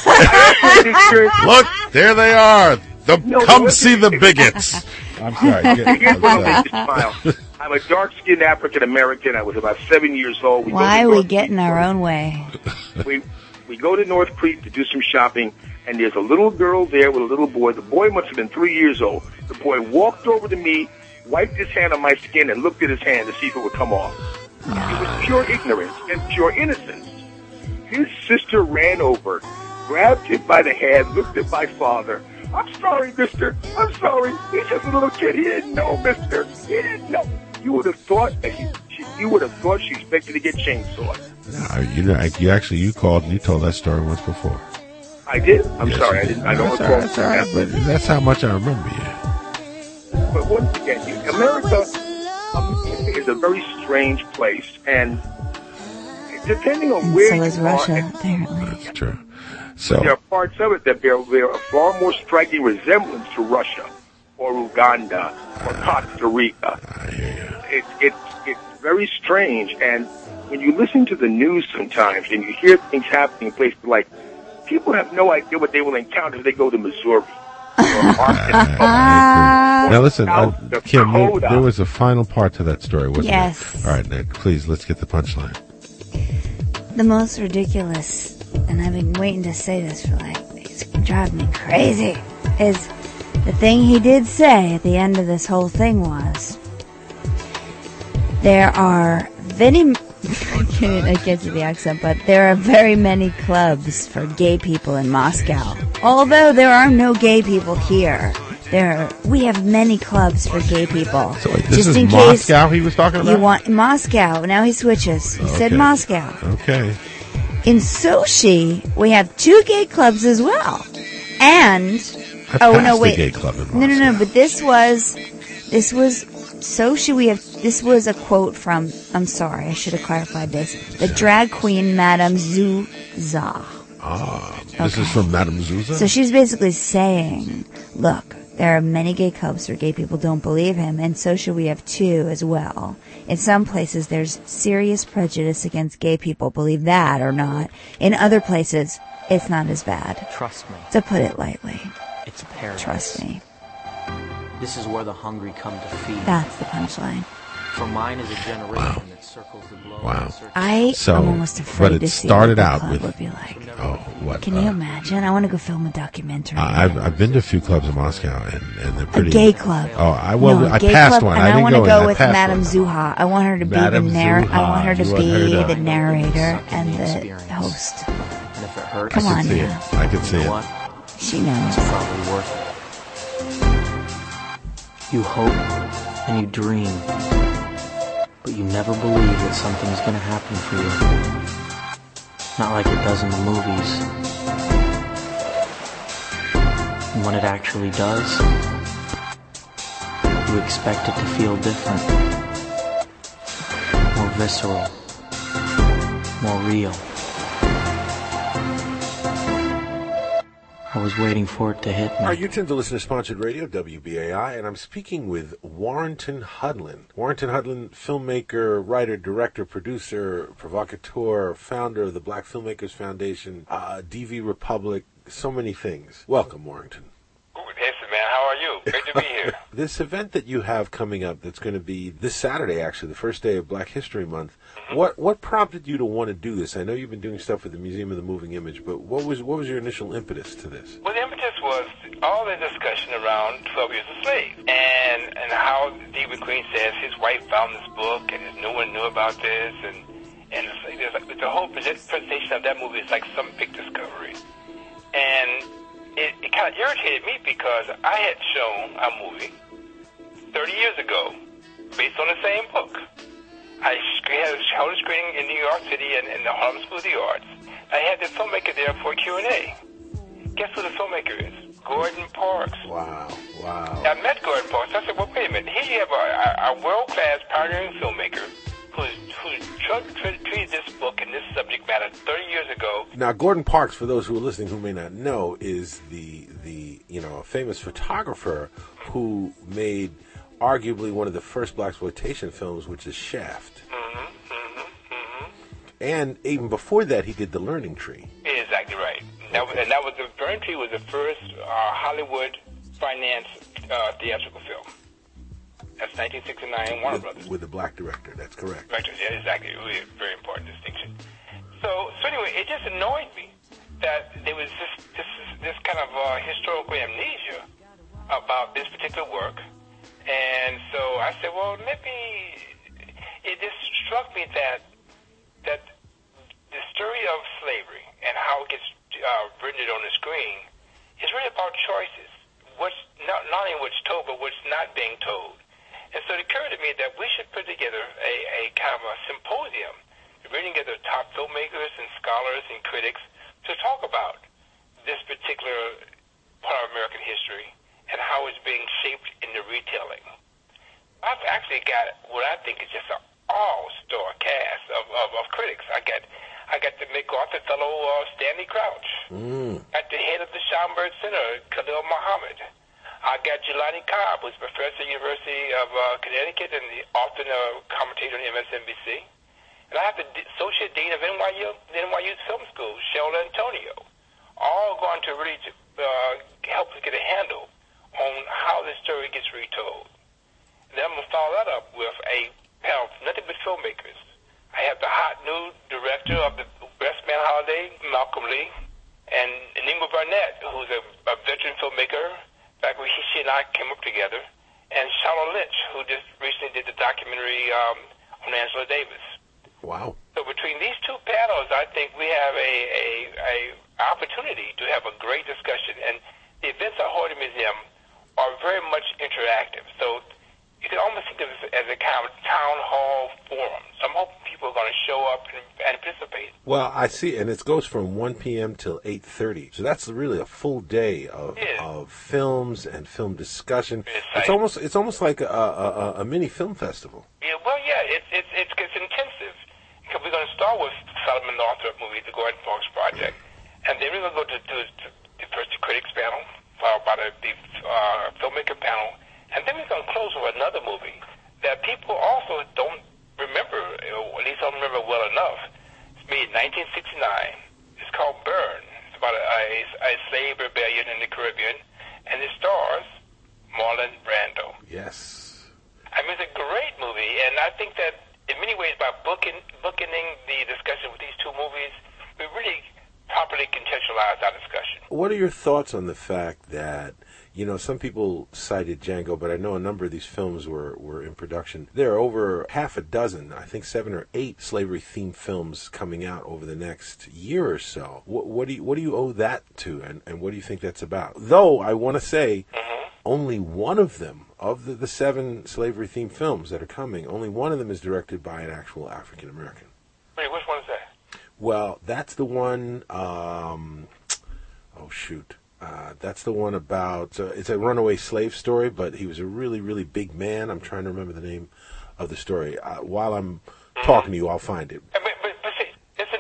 look, there they are. The No, come it see the bigots. I'm sorry. Get- Here's I'm what sorry. made me smile. I'm a dark-skinned African American. I was about seven years old. We go Why to are we North getting our own way? we we go to North Creek to do some shopping, and there's a little girl there with a little boy. The boy must have been three years old. The boy walked over to me, wiped his hand on my skin, and looked at his hand to see if it would come off. It was pure ignorance and pure innocence. His sister ran over, grabbed him by the hand, looked at my father. I'm sorry, mister. I'm sorry. He's just a little kid. He didn't know, mister. He didn't know. You would have thought that he, she, you would have thought she expected to get chainsawed. No, you know, I- you actually you called and you told that story once before. I did. I'm Yes, sorry. you I did. didn't. I don't That's all recall. right, that's all right, but that's how much I remember you. But once again, you, America um, is a very strange place, and depending on And where so you is are, Russia, and apparently. That's true. So there are parts of it that bear, bear a far more striking resemblance to Russia or Uganda or Costa Rica. It, it, it's very strange, and when you listen to the news sometimes and you hear things happening in places like, people have no idea what they will encounter if they go to Missouri. now listen, uh, South Kim, there, Dakota. there was a final part to that story, wasn't Yes. there? All right, Nick, please let's get the punchline. The most ridiculous, and I've been waiting to say this for like, it's driving me crazy, is the thing he did say at the end of this whole thing was, there are many, I can't, I can't do the accent, but there are very many clubs for gay people in Moscow. Although there are no gay people here, there are, we have many clubs for gay people. So wait, this Just is in Moscow case he was talking about? you want Moscow. Now he switches. He said Okay. Moscow. Okay. In Sochi, we have two gay clubs as well. And I oh passed no, the wait, gay club in no, no, no. But this was, this was Sochi. We have this was a quote from. I'm sorry, I should have clarified this. The drag queen Madame Zuza. Ah, this is from Madame Zuza? So she's basically saying, look, there are many gay clubs where gay people don't believe him, and so should we have two as well. In some places, there's serious prejudice against gay people, believe that or not. In other places, it's not as bad. Trust me. To put it lightly. It's paradise. Trust me. This is where the hungry come to feed. That's the punchline. For mine is a generation that circles the globe. Wow. I So, am almost afraid but it to see started what the out club with- would be like. Oh, what? Can uh, you imagine? I want to go film a documentary. I've I've been to a few clubs in Moscow, and, and they're pretty. A gay club. Oh, I well, no, a I gay passed club, one. and I I, didn't want go to in. go I with passed Madame one. Zuha. I want her to be Madame the narr- I Zuha. want her to You want be her to- the narrator and the host. And if it hurts, Come I on can see now. it. I can see you know it. what? She knows. It's probably worth it. You hope and you dream, but you never believe that something's going to happen for you. Not like it does in the movies. And when it actually does, you expect it to feel different, more visceral, more real. I was waiting for it to hit me. All right, you tend to listen to Sponsored Radio, W B A I, and I'm speaking with Warrenton Hudlin. Warrenton Hudlin, filmmaker, writer, director, producer, provocateur, founder of the Black Filmmakers Foundation, uh, D V Republic, so many things. Welcome, Warrenton. Yes, man. How are you? Great to be here. This event that you have coming up that's going to be this Saturday, actually, the first day of Black History Month, mm-hmm. what what prompted you to want to do this? I know you've been doing stuff with the Museum of the Moving Image, but what was what was your initial impetus to this? Well, the impetus was all the discussion around twelve Years a Slave, and and how D. McQueen says his wife found this book, and no one knew about this, and and it's, it's, the whole presentation of that movie is like some big discovery, and it, it kind of irritated me because I had shown a movie thirty years ago based on the same book. I had held a screening in New York City and in the Harlem School of the Arts. I had the filmmaker there for a Q and A. Guess who the filmmaker is? Gordon Parks. Wow, wow. I met Gordon Parks. I said, well, wait a minute. Here you have a, a, a world-class pioneering filmmaker who's, who's treated this book and this subject matter thirty years ago. Now, Gordon Parks, for those who are listening who may not know, is the, the you know, a famous photographer who made arguably one of the first blaxploitation films, which is Shaft. Mm-hmm, mm-hmm, mm-hmm. And even before that, he did The Learning Tree. Exactly right. That was, and that was the Learning Tree was the first uh, Hollywood financed uh, theatrical film. That's nineteen sixty-nine, Warner with, Brothers. With the black director, that's correct. Director, yeah, exactly. Really a very important distinction. So, so anyway, it just annoyed me that there was this this this kind of uh, historical amnesia about this particular work. And so I said, well, maybe it just struck me that that the story of slavery and how it gets uh, rendered on the screen is really about choices. What's not, not only what's told, but what's not being told. And so it occurred to me that we should put together a, a kind of a symposium, bringing together top filmmakers and scholars and critics to talk about this particular part of American history and how it's being shaped in the retelling. I've actually got what I think is just an all-star cast of, of, of critics. I got I got the MacArthur Fellow uh, Stanley Crouch. Mm. At the head of the Schomburg Center, Khalil Muhammad. I got Jelani Cobb, who's professor at the University of uh, Connecticut and the, often a commentator on M S N B C. And I have the D- Associate Dean of N Y U, N Y U's Film School, Sheldon Antonio, all going to really uh, help us get a handle on how this story gets retold. Then I'm going to follow that up with a panel of nothing but filmmakers. I have the hot new director of the Best Man Holiday, Malcolm Lee, and Nima Barnett, who's a, a veteran filmmaker, back when he, she and I came up together, and Charlotte Lynch, who just recently did the documentary um, on Angela Davis. Wow. So between these two panels, I think we have a, a, a opportunity to have a great discussion. And the events at Hordey Museum are very much interactive. So you can almost think of it as a kind of town hall forum. So I'm hoping people are going to show up and, and participate. Well, I see, and it goes from one p.m. till eight thirty. So that's really a full day of Yeah. of films and film discussion. It's It's almost it's almost like a, a, a, a mini film festival. Yeah, well, yeah, it's it's it's, it's intensive. Because we're going to start with Solomon Northrop movie, The Gordon Parks Project, and then we're going to go to, to, to the first the critics panel, followed by the, the uh, filmmaker panel, and then we're going to close with another movie that people also don't remember, or at least don't remember well enough. It's made in nineteen sixty-nine. It's called Burn. It's about a, a, a slave rebellion in the Caribbean, and it stars Marlon Brando. Yes. I mean, it's a great movie, and I think that in many ways, by booking, bookending the discussion with these two movies, we really properly contextualize our discussion. What are your thoughts on the fact that, you know, some people cited Django, but I know a number of these films were, were in production. There are over half a dozen, I think seven or eight slavery-themed films coming out over the next year or so. What, what do you what do you owe that to, and, and what do you think that's about? Though, I want to say, mm-hmm. only one of them, of the, the seven slavery-themed films that are coming, only one of them is directed by an actual African-American. Wait, which one is that? Well, that's the one, um, oh shoot, uh, that's the one about, uh, it's a runaway slave story, but he was a really, really big man. I'm trying to remember the name of the story. Uh, while I'm talking to you, I'll find it. But, but, but see, it's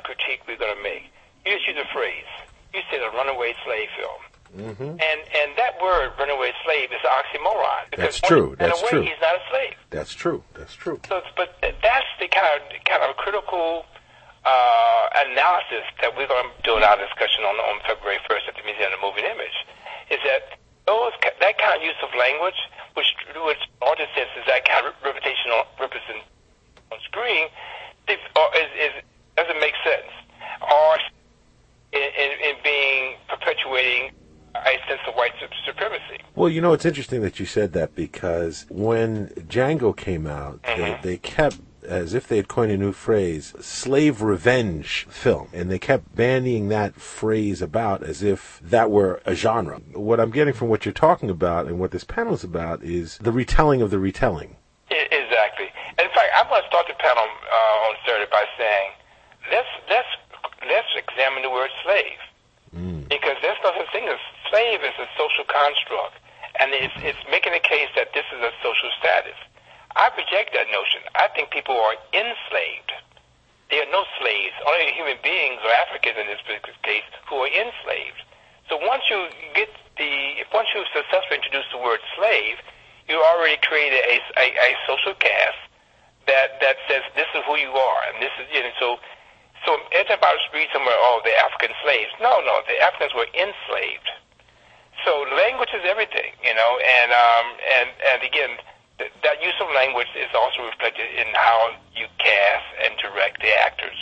critique we're going to make. You just use a phrase. You said a runaway slave film. Mm-hmm. And and that word, runaway slave, is an oxymoron. That's true. In That's a way, true. he's not a slave. That's true. That's true. So, it's- but that's the kind of kind of critical uh, analysis that we're going to do in our discussion on on February first at the Museum of the Moving Image. Is that those that kind of use of language, which which artist says is that kind of representational represent on screen, is, or is, is doesn't make sense, or in, in, in being perpetuating a sense of white su- supremacy. Well, you know, it's interesting that you said that because when Django came out, Mm-hmm. they, they kept, as if they had coined a new phrase, slave revenge film. And they kept bandying that phrase about as if that were a genre. What I'm getting from what you're talking about and what this panel is about is the retelling of the retelling. I- Exactly. In fact, I'm going to start the panel uh, on Saturday by saying, let's let's let's examine the word slave, because there's no such thing as slave is a social construct, and it's it's making a case that this is a social status. I reject that notion. I think people are enslaved. There are no slaves, only human beings or Africans in this particular case who are enslaved. So once you get the, once you successfully introduce the word slave, you already created a, a, a social caste that, that says this is who you are, and this is, you know, so, so it's about to read somewhere, oh, the African slaves. No, no, the Africans were enslaved. So language is everything, you know, and, um, and, and again, th- that use of language is also reflected in how you cast and direct the actors.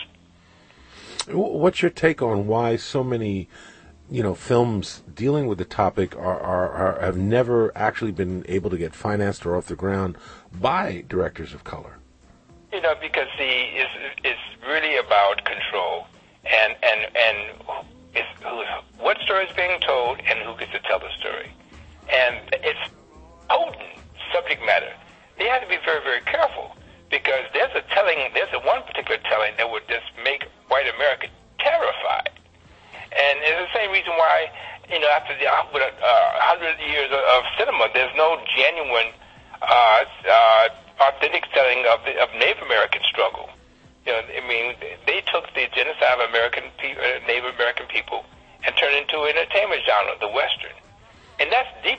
Wh- What's your take on why so many, you know, films dealing with the topic are, are, are have never actually been able to get financed or off the ground by directors of color? You know, because the it's, it's really about control and and and it's who, what story is being told and who gets to tell the story, and it's potent subject matter. They have to be very very careful because there's a telling, there's a one particular telling that would just make white America terrified, and it's the same reason why, you know, after the uh, with a uh, hundred years of, of cinema, there's no genuine uh, uh, authentic telling of the of Native American struggle. You know, I mean, they took the genocide of American pe- uh, Native American people and turned it into an entertainment genre, the Western, and that's deep.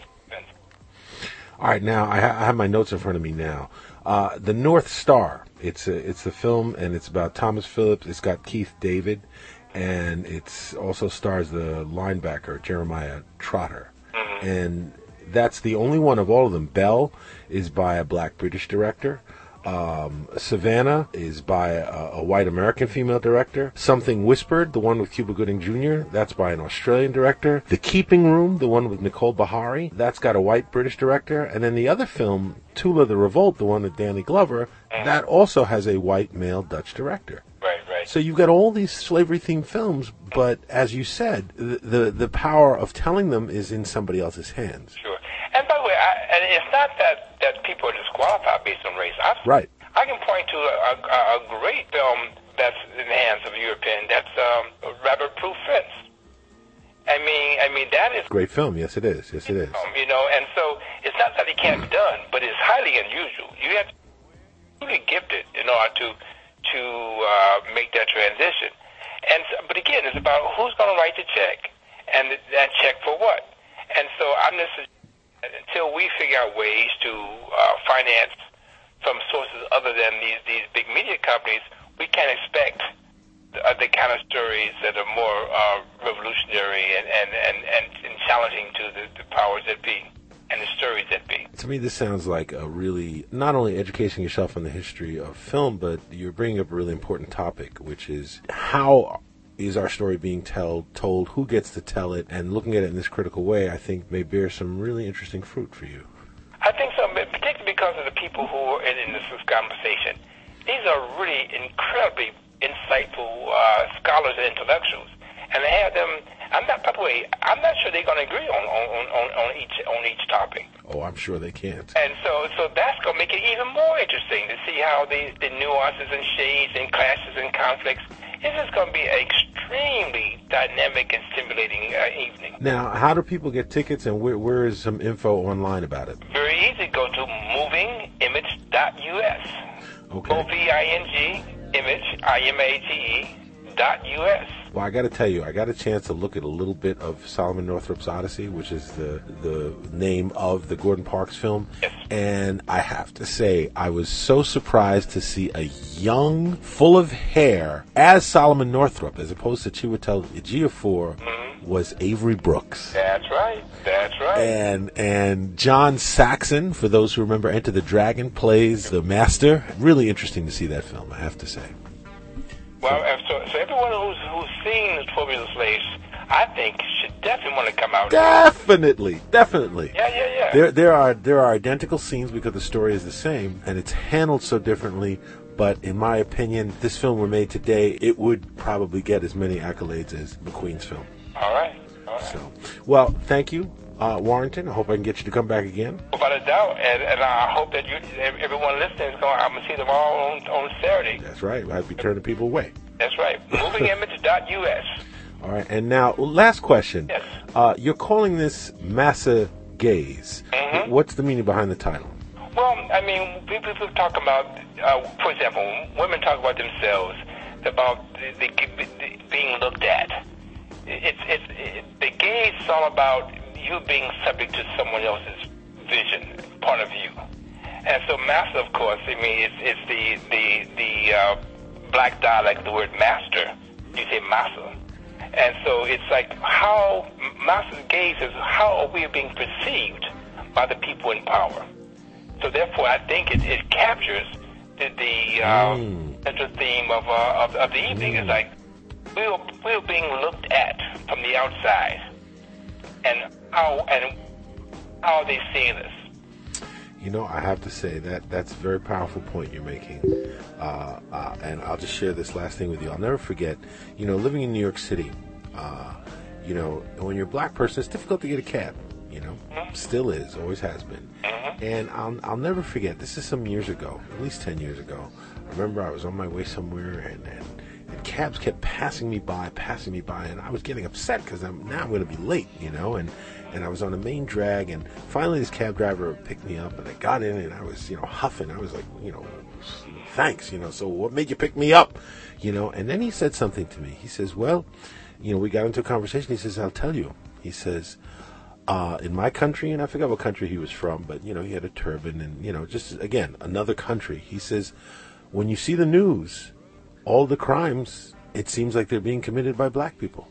All right, now I, ha- I have my notes in front of me now. Uh, the North Star. It's a, it's the film, and it's about Thomas Phillips. It's got Keith David, and it's also stars the linebacker Jeremiah Trotter. Mm-hmm. And that's the only one of all of them. Belle is by a black British director. Um, Savannah is by a, a white American female director. Something Whispered, the one with Cuba Gooding Junior, that's by an Australian director. The Keeping Room, the one with Nicole Bahari, that's got a white British director. And then the other film, Tula the Revolt, the one with Danny Glover, that also has a white male Dutch director. Right, right. So you've got all these slavery-themed films, but as you said, the, the the power of telling them is in somebody else's hands. Sure. And by the way, I, and it's not that, that people are disqualified based on race. I, Right. I can point to a, a, a great film that's in the hands of a European. That's um, Rabbit-Proof Fence. I mean, I mean that is Great film, yes it is, yes it is. um, you know, and so it's not that it can't be done, but it's highly unusual. You have to be really gifted in order to to uh, make that transition. And so, but again, it's about who's going to write the check, and that check for what. And so I'm just until we figure out ways to uh, finance from sources other than these these big media companies, we can't expect the, uh, the kind of stories that are more uh, revolutionary and, and, and, and, and challenging to the, the powers that be and the stories that be. To me, this sounds like a really, not only educating yourself on the history of film, but you're bringing up a really important topic, which is how is our story being tell, told, who gets to tell it, and looking at it in this critical way, I think may bear some really interesting fruit for you. I think so, but particularly because of the people who are in, in this conversation. These are really incredibly insightful uh, scholars and intellectuals, and they have them. I'm not, by the way, I'm not sure they're going to agree on, on, on, on each on each topic. Oh, I'm sure they can't. And so, so that's going to make it even more interesting to see how the, the nuances and shades and clashes and conflicts. This is going to be an extremely dynamic and stimulating uh, evening. Now, how do people get tickets, and where, where is some info online about it? Very easy. Go to moving image dot U S. Okay. O V I N G, image, I M A G E, dot U S. Well, I got to tell you, I got a chance to look at a little bit of Solomon Northrop's Odyssey, which is the the name of the Gordon Parks film. Yes. And I have to say, I was so surprised to see a young, full of hair, as Solomon Northrop, as opposed to Chiwetel Ejiofor, mm-hmm. was Avery Brooks. That's right. That's right. And and John Saxon, for those who remember Enter the Dragon, plays the master. Really interesting to see that film, I have to say. Well, so, so everyone who's who's seen twelve Years a Slave, I think, should definitely want to come out. Definitely, definitely. Yeah, yeah, yeah. There, there are there are identical scenes because the story is the same and it's handled so differently. But in my opinion, if this film were made today, it would probably get as many accolades as McQueen's film. All right. All right. So, well, thank you, uh, Warrington. I hope I can get you to come back again. Without a doubt, and, and I hope that you, everyone listening is going. I'm gonna see them all on, on Saturday. That's right. I'd be turning people away. That's right. moving image dot U S. All right. And now, last question. Yes. Uh, you're calling this Massa Gaze. Mm-hmm. What's the meaning behind the title? Well, I mean, people, people talk about, uh, for example, women talk about themselves, about the, the, the being looked at. It's it's it, the gaze is all about you being subject to someone else's vision, point of view. And so, master, of course, I mean, it's it's the the the uh, black dialect of the word master. You say master, and so it's like how master's gaze is how are we being perceived by the people in power. So therefore, I think it, it captures the, the uh, mm. central theme of, uh, of of the evening. Mm. It's like we were we were being looked at from the outside, and how and how are they seeing us? You know, I have to say that that's a very powerful point you're making, uh, uh, and I'll just share this last thing with you. I'll never forget. You know, living in New York City, uh, you know, when you're a black person, it's difficult to get a cab. You know, mm-hmm. still is, always has been. Mm-hmm. And I'll I'll never forget. This is some years ago, at least ten years ago. I remember I was on my way somewhere, and, and, and cabs kept passing me by, passing me by, and I was getting upset because I'm now I'm going to be late. You know, and and I was on the main drag, and finally this cab driver picked me up, and I got in, and I was you know huffing. I was like, you know, thanks, you know. So what made you pick me up, you know? And then he said something to me. He says, well, you know, we got into a conversation. He says, I'll tell you. He says. Uh, in my country, and I forgot what country he was from, but, you know, he had a turban and, you know, just, again, another country. He says, when you see the news, all the crimes, it seems like they're being committed by black people.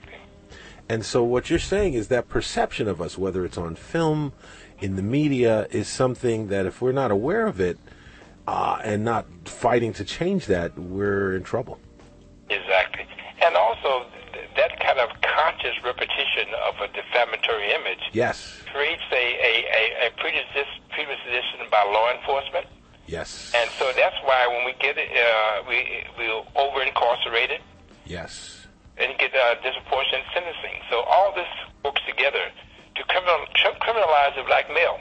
And so what you're saying is that perception of us, whether it's on film, in the media, is something that if we're not aware of it uh, and not fighting to change that, we're in trouble. Exactly. And also, that kind of conscious repetition of a defamatory image yes. creates a, a, a, a predisposition, predisposition by law enforcement. Yes. And so that's why when we get it, uh, we we're over incarcerated. Yes. And get uh, disproportionate sentencing. So all this works together to criminal, criminalize the black male.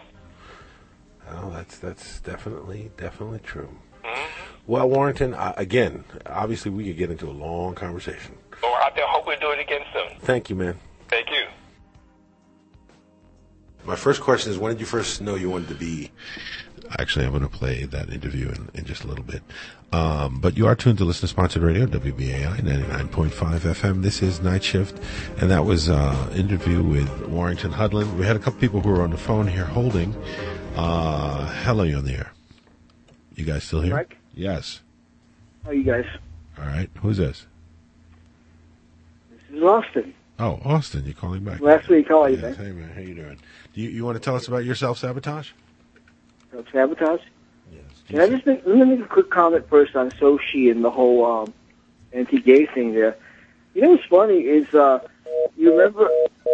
Oh, that's that's definitely definitely true. Mm-hmm. Well, Warrington, uh, again, obviously we could get into a long conversation. So I hope we do it again soon. Thank you, man. Thank you. My first question is, when did you first know you wanted to be? Actually, I'm going to play that interview in, in just a little bit. Um, but you are tuned to Listen to Sponsored Radio, W B A I ninety-nine point five F M. This is Night Shift, and that was an uh, interview with Warrington Hudlin. We had a couple people who were on the phone here holding. Uh, hello, you on the air. You guys still here? Mike? Yes. How are you guys? All right. Who's this? This is Austin. Oh, Austin, you're calling back. Last week, how are you, yes, man? Hey, man, how you doing? Do you, you want to tell us about your self-sabotage? Self-sabotage? Yes. Can I just make, let me make a quick comment first on Sochi and the whole um, anti-gay thing there. You know what's funny is, uh, you remember...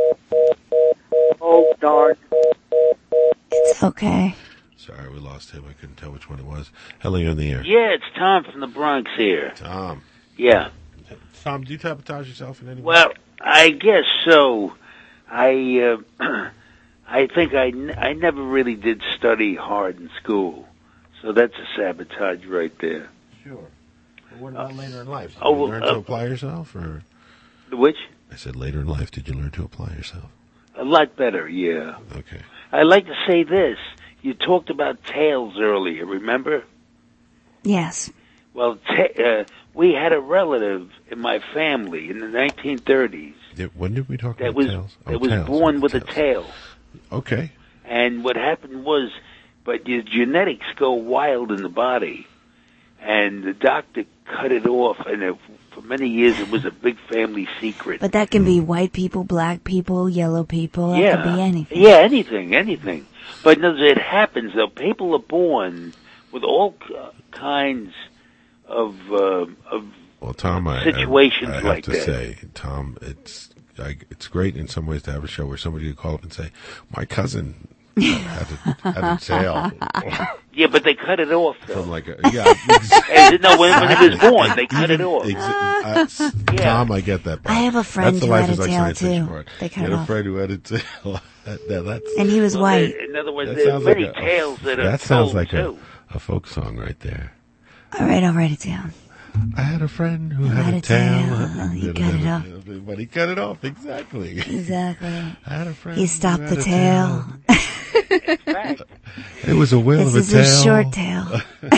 Oh, darn. It's okay. Sorry, we lost him. I couldn't tell which one it was. Hello, you're in the air. Yeah, it's Tom from the Bronx here. Tom. Yeah. Tom, do you sabotage yourself in any way? Well, I guess so. I uh, I think I, n- I never really did study hard in school. So that's a sabotage right there. Sure. Well, what about uh, later in life? Did oh, you learn uh, to apply yourself? Or which? I said later in life, did you learn to apply yourself? A lot better, yeah. Okay. I'd like to say this. You talked about tails earlier, remember? Yes. Well, ta- uh, we had a relative in my family in the nineteen thirties Yeah, when did we talk that about was tails? Oh, that was tails. born with a tail. Okay. And what happened was, but your genetics go wild in the body, and the doctor cut it off, and it, for many years it was a big family secret. But that can be white people, black people, yellow people. That yeah, could be anything. yeah, anything, anything. But no, it happens though. People are born with all k- kinds of uh, of Well, Tom, I, situations I, I have like to that. say, Tom, it's I, it's great in some ways to have a show where somebody could call up and say, "My cousin had a, had a tail." Yeah, but they cut it off though. From like a, yeah, And, no, when, when he was born, they cut it off. Exa- uh, Yeah. Tom, I get that. I have a friend That's the who life had a is like tail, science fiction too. part. They cut You had it a off. friend who had a tail. that, that, that's, And he was Well, white. there- in other words, that there's sounds many like a, tales that are that sounds told like too. a, a folk song right there. All right, I'll write it down. I had a friend who Who had, had a a tail. tail. He cut it off. But he cut it off, exactly. Exactly. I had a friend He who stopped had the a tail. It was a whale This of a is tail. a short tail.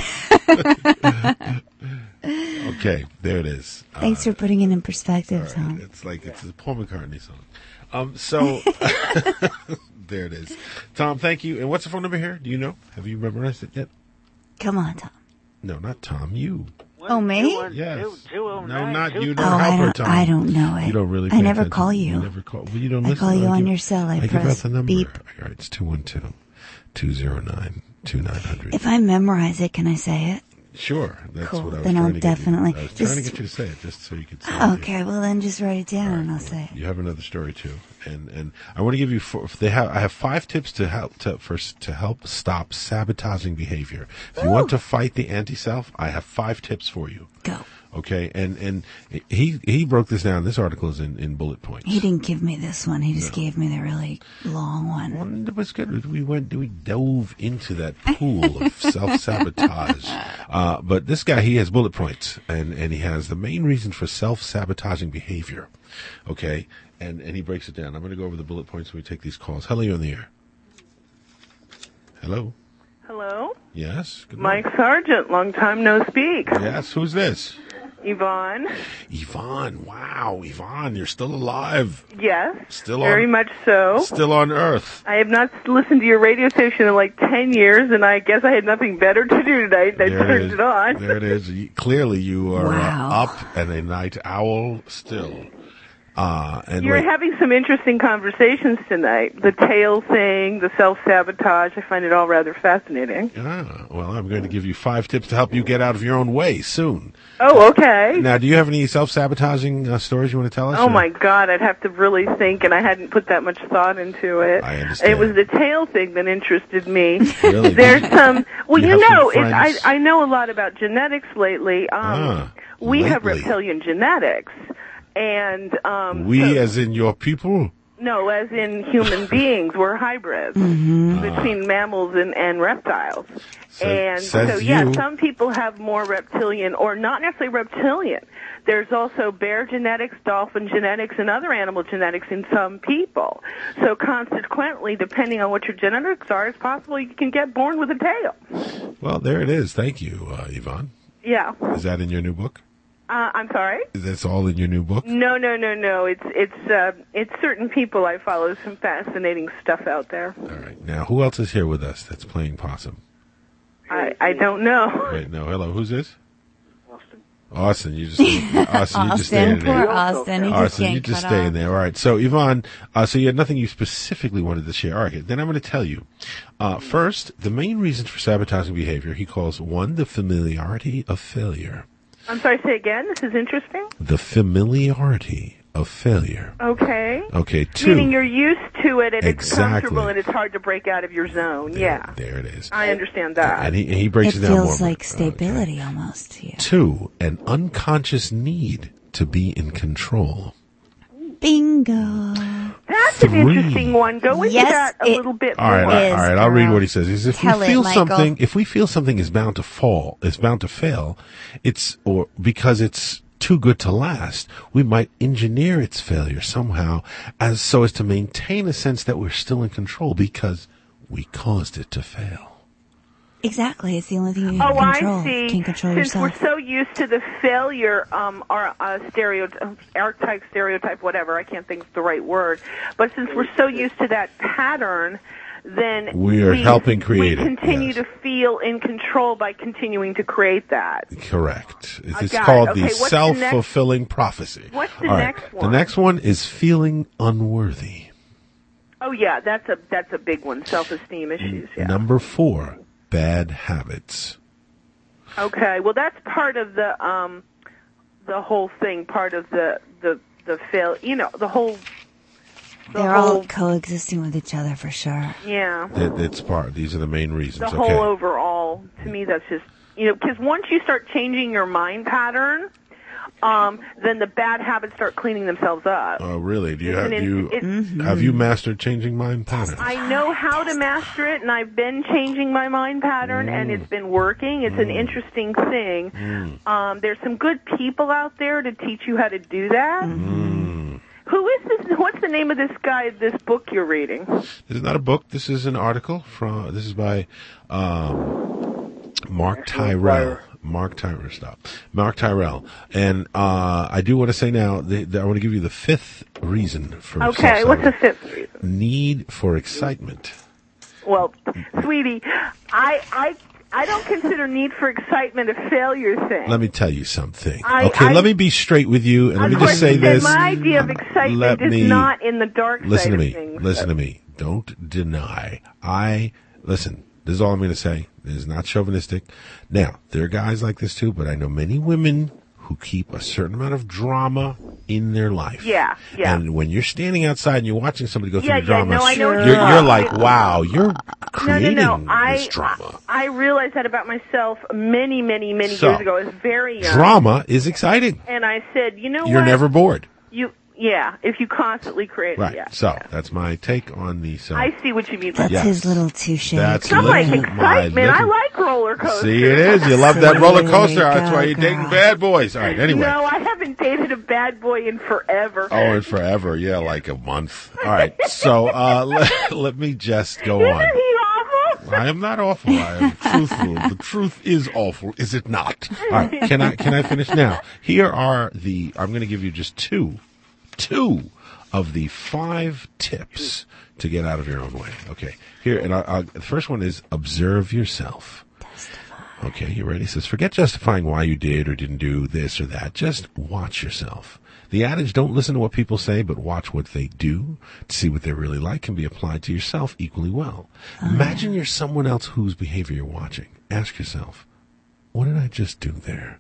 Okay, there it is. Thanks for putting it in perspective, Tom. It's like it's a Paul McCartney song. Um, so there it is. Tom, thank you. And what's the phone number here? Do you know? Have you memorized it yet? Come on, Tom. No, not Tom. You. Oh, me? Yes. oh No, not you. Oh, Don't I help her, don't. Tom. I don't know it. You don't really. I pay never attention. call you. You never call. Well, you don't I listen. call you I'll on give- your cell. I I give out press the number. beep. All right, it's two one two, two zero nine, two nine hundred. If I memorize it, can I say it? Sure, that's Cool. what I was Then trying I'll to definitely get you. I was just- trying to get you to say it just so you could say it. Okay, well then just write it down and I'll say it. You have another story too, and and I want to give you four, they have I have five tips to help to first to help stop sabotaging behavior. If you want to fight the anti-self, I have five tips for you. Go. Okay, and and he he broke this down. This article is in, in bullet points. He didn't give me this one. He just gave me the really long one. Well, it was good. We went, we dove into that pool of self-sabotage. Uh, but this guy, he has bullet points, and, and he has the main reasons for self-sabotaging behavior. Okay? And, and he breaks it down. I'm going to go over the bullet points when we take these calls. Hello, you're on the air. Hello? Hello? Yes? Good Mike Sargent, long time no speak. Yes, who's this? Yvonne? Yvonne, wow, Yvonne, you're still alive. Yes. Still Very on, much so. Still on Earth. I have not listened to your radio station in like ten years, and I guess I had nothing better to do tonight. I There turned is. it on. There it is. You- Clearly, you are Wow. uh, up and a night owl still. Uh, and You're wait, having some interesting conversations tonight. The tail thing, the self-sabotage, I find it all rather fascinating. ah, well, I'm going to give you five tips to help you get out of your own way soon. Oh, okay. Now, do you have any self-sabotaging uh, stories you want to tell us? Oh or- my God, I'd have to really think, and I hadn't put that much thought into it. I understand. It was the tail thing that interested me. Really? There's some, well, You you, have some know, it, I, friends- I know a lot about genetics lately. Um, Ah, we have lately. reptilian genetics, and um, We, so- as in your people? no, as in human beings, we're hybrids between mammals and, and reptiles. Sa- and says so, yeah, you. some people have more reptilian, or not necessarily reptilian. There's also bear genetics, dolphin genetics, and other animal genetics in some people. So consequently, depending on what your genetics are, it's possible you can get born with a tail. Well, there it is. Thank you, uh, Yvonne. Yeah. Is that in your new book? Uh, I'm sorry? That's all in your new book? No, no, no, no. It's it's uh, it's certain people I follow. Some fascinating stuff out there. All right. Now, who else is here with us that's playing possum? I I don't know. Wait, no. Hello, who's this? Austin. Austin, you just Austin, you just stay Austin, in there. poor Austin. He just Austin, you can't just cut stay off. in there. All right. So, Yvonne, uh, so you had nothing you specifically wanted to share. All right. Then I'm going to tell you. Uh, first, the main reasons for sabotaging behavior, he calls one, the familiarity of failure. I'm sorry. Say again. This is interesting. The familiarity of failure. Okay. Okay. Two. Meaning you're used to it and it's Exactly. comfortable and it's hard to break out of your zone. yeah. There it is. I understand that. And he, and he breaks It it, down more. feels like stability almost to you. Two, an unconscious need to be in control. Bingo. That's Three. an interesting one. Go into Yes, that a it little bit All right, more. all right. I'll read what he says. He says, if Tell we it, feel Michael. something, if we feel something is bound to fall, is bound to fail, it's or because it's too good to last, we might engineer its failure somehow, as so as to maintain a sense that we're still in control because we caused it to fail. Exactly. It's the only thing you Oh, can control. I see. Can control Since yourself. we're so used to the failure, um, or uh, stereotype, archetype, stereotype, whatever, I can't think of the right word. But since we're so used to that pattern, then We are helping create we it, continue to feel in control by continuing to create that. Correct. I It's got called it. the Okay, what's the self-fulfilling prophecy. What's the All right. next one? The next one is feeling unworthy. Oh yeah, that's a that's a big one. Self-esteem issues. Yeah. Number four, bad habits. Okay. Well, that's part of the um, the whole thing. Part of the the the fail. You know, the whole. The They're whole, all coexisting with each other for sure. Yeah. It, it's part. These are the main reasons. The okay. whole overall, to me, that's just, you know, because once you start changing your mind pattern, um, then the bad habits start cleaning themselves up. Oh, really? Do you It's have an you in- it- have you mastered changing mind patterns? I know how to master it, and I've been changing my mind pattern, and it's been working. It's an interesting thing. Mm. Um, there's some good people out there to teach you how to do that. Mm. Who is this? What's the name of this guy, this book you're reading? This is not a book. This is an article from. This is by um, Mark Tyrell. Mark Tyrell. Stop. Mark Tyrell. And uh, I do want to say now. The, the, I want to give you the fifth reason for. Okay, what's the fifth reason? Need for excitement. Well, sweetie, I I I don't consider need for excitement a failure thing. Let me tell you something. I- okay, I- let me be straight with you, and let me just say this. My idea of excitement Let is me- not in the dark Listen side to of me. things. Listen to me. Don't deny. I listen. This is all I'm going to say. This is not chauvinistic. Now, there are guys like this too, but I know many women who keep a certain amount of drama in their life. Yeah, yeah. And when you're standing outside and you're watching somebody go through Yeah, the yeah, drama, no, I know what you're, you're you're saying. like, wow, you're creating no, no, no. I, this drama. I realized that about myself many, many, many So, years ago. I was very young. Drama is exciting. And I said, you know You're what? never bored. You, yeah, if you constantly create Right. it, yeah. So that's my take on the. So I see what you mean. That's Yes. his little touche. That's I like little- my excitement. I little- like roller coasters. See, it is. You love that roller coaster. That's why you're dating bad boys. All right. Anyway. No, I haven't dated a bad boy in forever. Oh, and forever. Yeah, like a month. All right. So uh, let, let me just go on. Isn't he awful? I am not awful. I am truthful. The truth is awful, is it not? All right. Can I can I finish now? Here are the. I'm going to give you just two, two of the five tips to get out of your own way. Okay. Here, and I, I, the first one is observe yourself. Okay, you ready? It says, forget justifying why you did or didn't do this or that. Just watch yourself. The adage, don't listen to what people say, but watch what they do to see what they're really like, can be applied to yourself equally well. Imagine you're someone else whose behavior you're watching. Ask yourself, what did I just do there?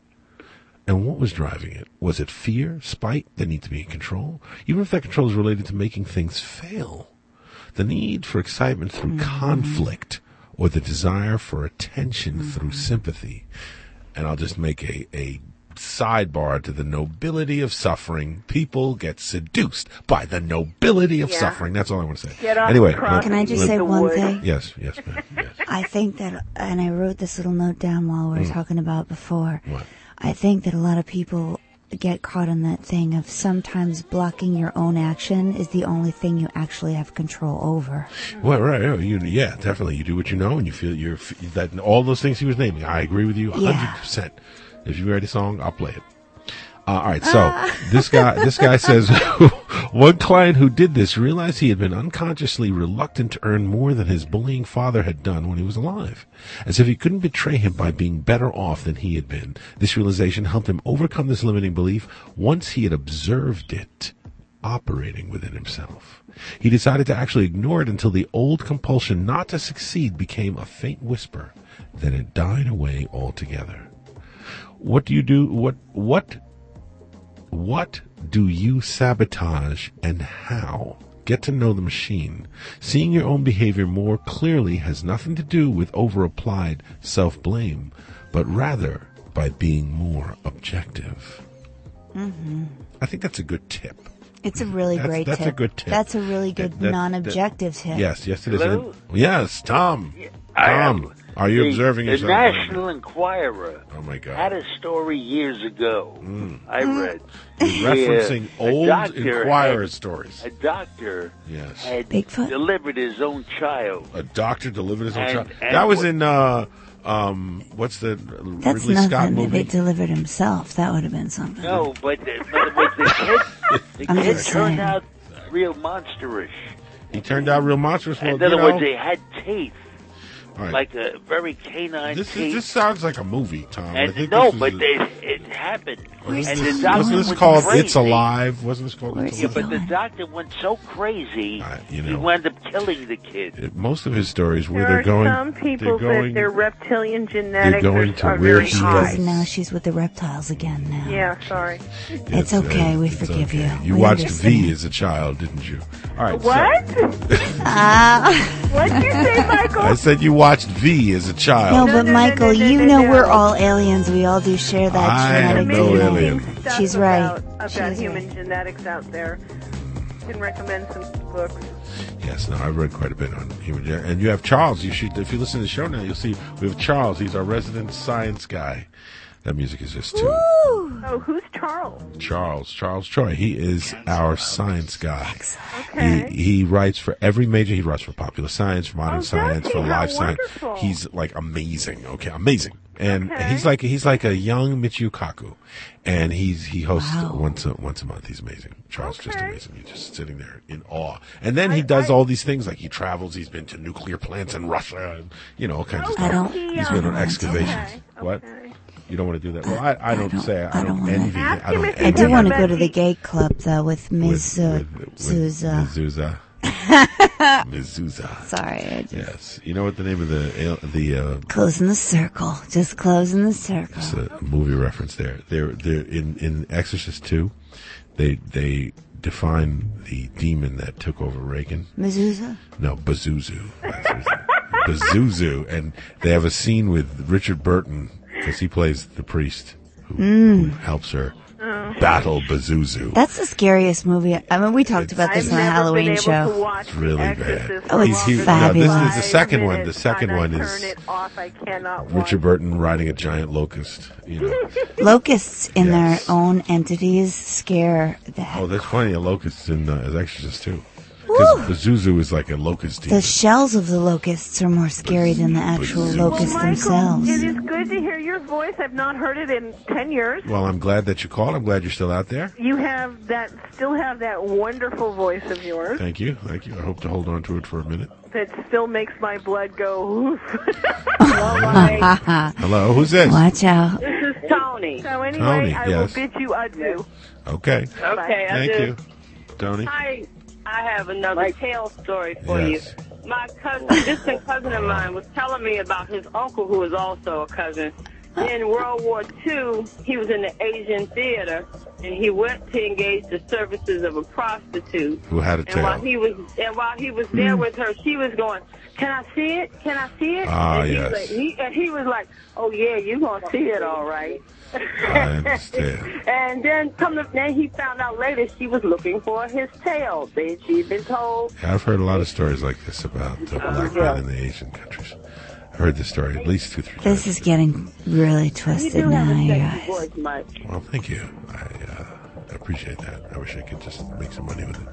And what was driving it? Was it fear, spite, the need to be in control? Even if that control is related to making things fail. The need for excitement through conflict, or the desire for attention mm-hmm. through sympathy. And I'll just make a, a sidebar to the nobility of suffering. People get seduced by the nobility of Yeah. suffering. That's all I want to say. Get off anyway, the cross Can I just and say eat the one wood. thing? Yes, yes, ma'am. Yes. I think that, and I wrote this little note down while we were Mm. talking about before. What? I think that a lot of people get caught in that thing of sometimes blocking your own action is the only thing you actually have control over. Well, right, yeah, you, yeah, definitely. You do what you know, and you feel you're that all those things he was naming. I agree with you a Yeah. hundred percent. If you write a song, I'll play it. Uh, all right, so this guy, this guy says one client who did this realized he had been unconsciously reluctant to earn more than his bullying father had done when he was alive, as if he couldn't betray him by being better off than he had been. This realization helped him overcome this limiting belief once he had observed it operating within himself. He decided to actually ignore it until the old compulsion not to succeed became a faint whisper. Then it died away altogether. What do you do? What, what, what do you sabotage and how? Get to know the machine. Seeing your own behavior more clearly has nothing to do with over-applied self-blame, but rather by being more objective. Mm-hmm. I think that's a good tip. It's a really That's- great that's tip. a good tip. That's a really good That- that- non-objective tip. Yes, yes, it is. Hello? Yes, Tom. I Tom. am. Are you the, observing the yourself? National Enquirer Oh my God! had a story years ago. Mm. I read. You're referencing where a old doctor Enquirer had- stories. A doctor Yes. had Bigfoot? delivered his own child. A doctor delivered his own And- child. and That was what- in uh, um, what's the That's Ridley Scott nothing. If movie? it delivered himself, that would have been something. No, but, the- but it was the kid, the I'm kid just turned saying. out real monsterish. He turned out real monstrous. Well, In other you know, words, they had teeth. all right. Like a very canine this, teeth. is, this sounds like a movie, Tom. I and think no, this but is, they, it happened. Wasn't and this, the doctor wasn't this was called crazy. It's Alive? Wasn't this called It's Yeah, Alive? but the doctor went so crazy, you he know. wound up killing the kid. It- most of his stories where There they're are going, some people they're going, that their reptilian genetics going are, to are where very he high. is. Now she's with the reptiles again now. Yeah, sorry. It's okay. We it's forgive okay. you. You We watched understand. V as a child, didn't you? All right. What? Ah. What'd you say, Michael? I said you watched V as a No, child. but Michael, you know we're all aliens. We all do share that I am genetic no D N A. alien. Stuff She's right. About, about She's human right. genetics out there. Can recommend some books. Yes, no, I read quite a bit on human genetics. And you have Charles. You should, if you listen to the show now, you'll see we have Charles. He's our resident science guy. That music is just too. Oh, who's Charles? Charles, Charles Troy. He is our science guy. Okay. He he writes for every major. He writes for Popular Science, for Modern Oh, does Science, he? for How Life Science. wonderful. He's like amazing. Okay, amazing. And Okay. he's like he's like a young Michio Kaku, and he's he hosts Wow. once a once a month. He's amazing. Charles just Okay. amazing. You're just sitting there in awe. And then he does all these things like he travels. He's been to nuclear plants in Russia, and you know all kinds of Oh, stuff. I don't- He's been on I don't excavations. Okay. What? Okay. You don't want to do that? Well, I, I don't, don't- say I, I don't, don't wanna- envy. Ask I don't him if envy. I do Never want to met go to the he- gay club though with Miz uh, Souza. Mizuza. Mizuza. Sorry, I just Yes. You know what the name of the the uh, closing the circle. Just closing the circle. it's a movie reference there. They're they're in in Exorcist two. They they define the demon that took over Reagan. Mezuzah? No, Bazuzu. Bazuzu. Bazuzu, and they have a scene with Richard Burton because he plays the priest who, who helps her battle Bazuzu. That's the scariest movie. I mean, we talked about this I've on the never Halloween been able show. To watch It's really The bad. Exorcist Oh, for it's longer He- than fabulous. no, this is the five second one. The minutes, second and one I is turn it off. I cannot watch Richard it. Burton riding a giant locust. You know. Locusts in Yes. their own entities scare the heck. Oh, there's plenty of locusts in uh, as Exorcist too. Because Bazuzu is like a locust demon. The shells of the locusts are more scary than the actual Bazoo. locusts Well, Michael, themselves. it is good to hear your voice. I've not heard it in ten years. Well, I'm glad that you called. I'm glad you're still out there. You have that, still have that wonderful voice of yours Thank you. Thank you. I hope to hold on to it for a minute. that still makes my blood go oof. Hello, Mike. Hello, who's this? Watch out. This is Tony. So anyway, Tony, I yes. will bid you adieu. Okay. Okay, Thank you. Tony? Hi, I have another tale story for Yes. you. My cousin, a distant cousin of mine, was telling me about his uncle, who was also a cousin. In World War Two, he was in the Asian theater, and he went to engage the services of a prostitute. Who had a And while tail. he was, and while he was there with her, she was going, "Can I see it? Can I see it?" Ah, and he, yes. like, he, and he was like, "Oh yeah, you gonna see it, all right." I understand. And then come to, then he found out later she was looking for his tail. They, she'd been told. Yeah, I've heard a lot of stories like this about uh, black men in the Asian countries. I heard this story at least two, three times. This is getting really You twisted do now, have a you sexy guys. voice, Mike. Well, thank you. I uh, appreciate that. I wish I could just make some money with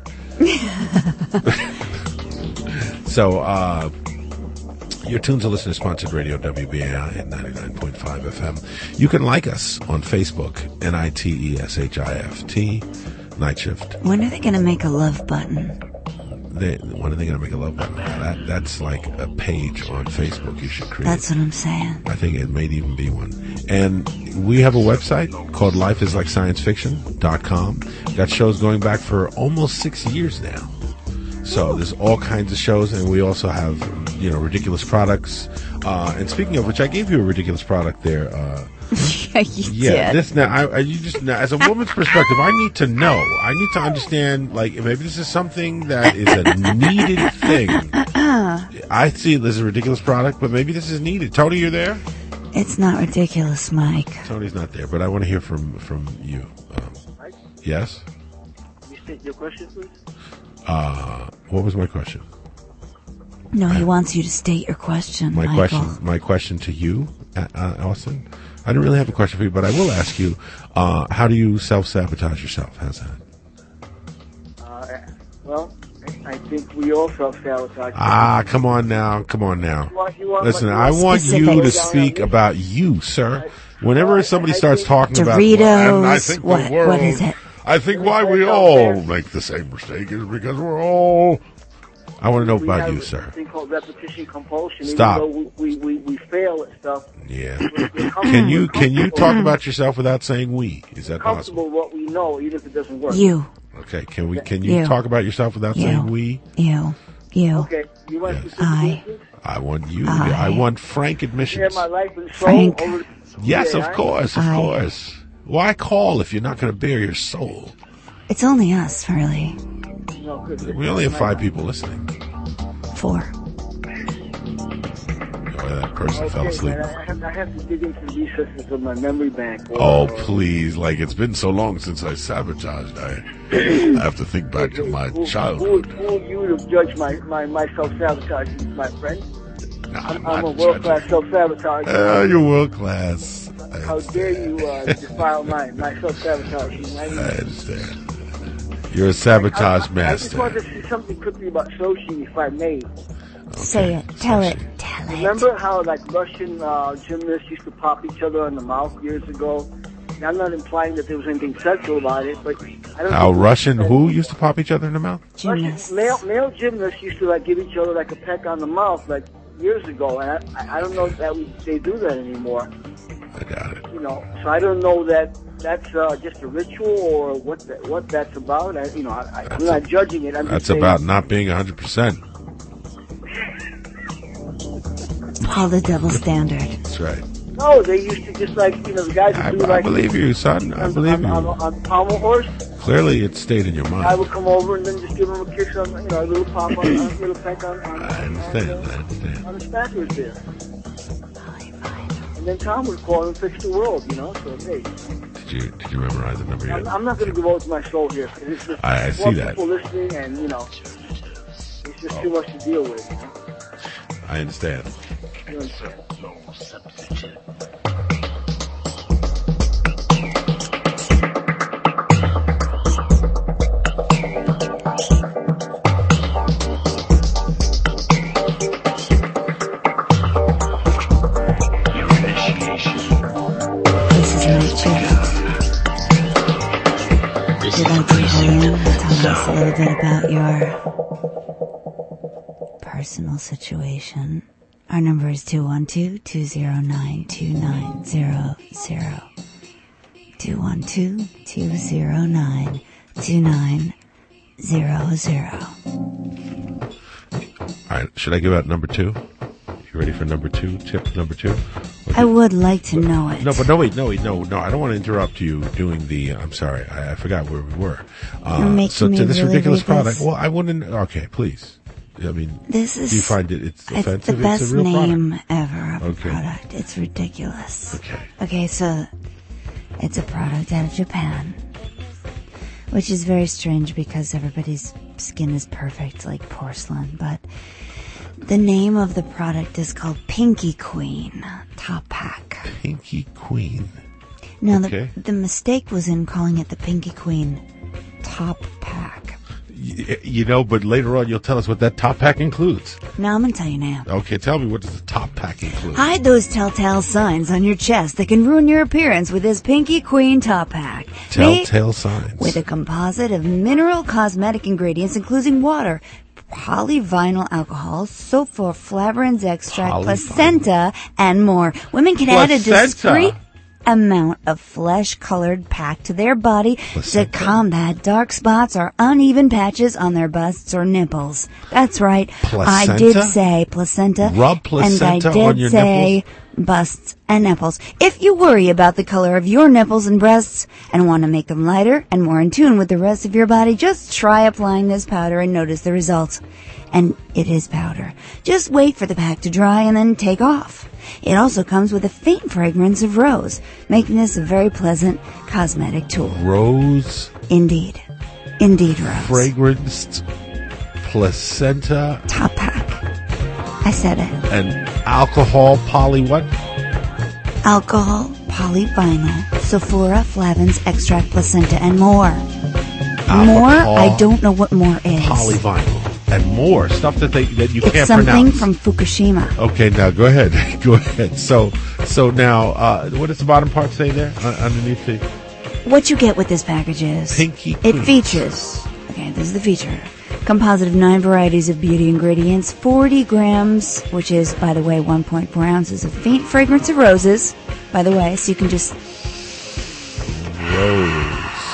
it. So, uh, your tunes are listening to Sponsored Radio, W B A I at ninety-nine point five F M. You can like us on Facebook, N I T E S H I F T, Night Shift. When are they going to make a love button? They, when are they going to make a love button? That, that's like a page on Facebook you should create. That's what I'm saying. I think it may even be one. And we have a website called life is like science fiction dot com. Got shows going back for almost six years now. So there's all kinds of shows, and we also have, you know, ridiculous products. Uh, and speaking of which, I gave you a ridiculous product there. Uh, yeah, you yeah, did. this now, I, I, you just now, as a woman's perspective, I need to know. I need to understand. Like, maybe this is something that is a needed thing. I see this is a ridiculous product, but maybe this is needed. Tony, you're there? It's not ridiculous, Mike. Tony's not there, but I want to hear from from you. Um, yes. You state your question, please. Uh, what was my question? No, he wants you to state your question, My Michael. question, my question to you, uh, uh, Austin. I don't really have a question for you, but I will ask you: uh, how do you self-sabotage yourself? How's that? Uh, well, I think we all self-sabotage. Ah, come on now, come on now. You want- you want- Listen, you I want want you to specifics. speak about you, sir. Whenever somebody I starts think- talking about, Doritos, and I think what- the world, what is it? I think why we all make the same mistake is because we're all. I want to know We about have you, a sir. thing called repetition compulsion. Stop. Even though we, we, we fail at stuff. Yeah. We're, we're comfortable- Can you we're can you comfortable- talk about yourself without saying we? Is that possible? comfortable with what we know, even if it doesn't work. You. Okay. Can we? Can you You. talk about yourself without You. saying we? You. You. Okay. You want specific I. answers? I want you. I- I want frank Share admissions. my life and soul Frank. over. Yes, Yeah, of I- course, of I- course. Why call if you're not going to bare your soul? It's only us, really. No, 'cause We only have five people listening. Four. Oh, that person fell Okay, asleep. man, I have, I have to dig into the recesses of my memory bank. Oh, please. Like, it's been so long since I sabotaged. I have to think back to my Who, childhood. who, who are you to judge my, my, my self-sabotage, my friend? I'm, I'm a not world-class self-sabotager. Uh, you're world class. How dare you uh, defile my, my self-sabotage? I, mean, I understand. You're a sabotage I just master. wanted to say something quickly about Sochi, if I may. Say it. Tell it. Tell it. Remember how like Russian uh, gymnasts used to pop each other in the mouth years ago? And I'm not implying that there was anything sexual about it, but I don't. How think- Russian who used to pop each other in the mouth? Russian, male male gymnasts used to like give each other like a peck on the mouth like years ago, and I, I don't know if that we, they do that anymore. I doubt it. You know, so I don't know that that's uh, just a ritual or what that, what that's about. I, you know, I, I'm not judging it. I'm That's just saying, about not being one hundred percent. All the double standard. That's right. No, they used to just like you know the guys I, would do I like believe you, son. I on, believe on, you. on, on pommel horse. Clearly, it stayed in your I mind. would come over and then just give him a kiss on, you know, a little pop on, a little peck on, on, I understand. I understand. on the stackers there. And then Tom would call and fix the world, you know. So hey, Did you Did you memorize the number I'm, yet? I'm not going to divulge my soul here. 'Cause it's just I- I see more that. people listening, and you know, it's just too much to deal with. You know? I understand. You understand? This is Night Shift. Would you like to call in and tell us a little bit about your personal situation? Our number is two one two, two zero nine, two nine zero zero. two one two, two zero nine, two nine zero zero. All right. Should I give out number two? You ready for number two? Tip number two? I would like to know it. No, but no, wait, no, wait, no, no. I don't want to interrupt you doing the. I'm sorry, I, I forgot where we were. Uh, You're making so me to this really ridiculous read product. this. Well, I wouldn't. Okay, please. I mean, This is. do you find it it's It's offensive? the best it's a real name product. ever of Okay. a product. It's ridiculous. Okay. Okay, so it's a product out of Japan, which is very strange because everybody's skin is perfect like porcelain, but the name of the product is called Pinky Queen Top Pack. Pinky Queen. Now, Okay. the, the mistake was in calling it the Pinky Queen Top Pack. Y- You know, but later on you'll tell us what that top pack includes. Now, I'm going to tell you now. Okay, tell me what does the top pack include? Hide those telltale signs on your chest that can ruin your appearance with this Pinky Queen Top Pack. Made Telltale signs. with a composite of mineral cosmetic ingredients including water, polyvinyl alcohol, sulfoflavorins extract, Polyvinyl. placenta, and more. Women can add a Placenta. discreet amount of flesh-colored pack to their body Placenta. to combat dark spots or uneven patches on their busts or nipples. That's right. I did Placenta? say placenta. Rub placenta and I did on your say nipples? busts and nipples. If you worry about the color of your nipples and breasts and want to make them lighter and more in tune with the rest of your body, just try applying this powder and notice the results. And it is powder. Just wait for the pack to dry and then take off. It also comes with a faint fragrance of rose, making this a very pleasant cosmetic tool. Rose. Indeed. Indeed, Rose. Fragranced placenta. Top pack. I said it. And alcohol, poly what? Alcohol, polyvinyl, sulfura, flavins, extract, placenta, and more. More? Alcohol, I don't know what more is. Polyvinyl. And more. Stuff that they that you It's can't something pronounce. from Fukushima. Okay, now go ahead. Go ahead. So, so now, uh, what does the bottom part say there uh, underneath the What you get with this package is Pinky it Queen? features, okay, this is the feature, composite of nine varieties of beauty ingredients, forty grams, which is, by the way, one point four ounces of faint fragrance of roses, by the way, so you can just... Rose.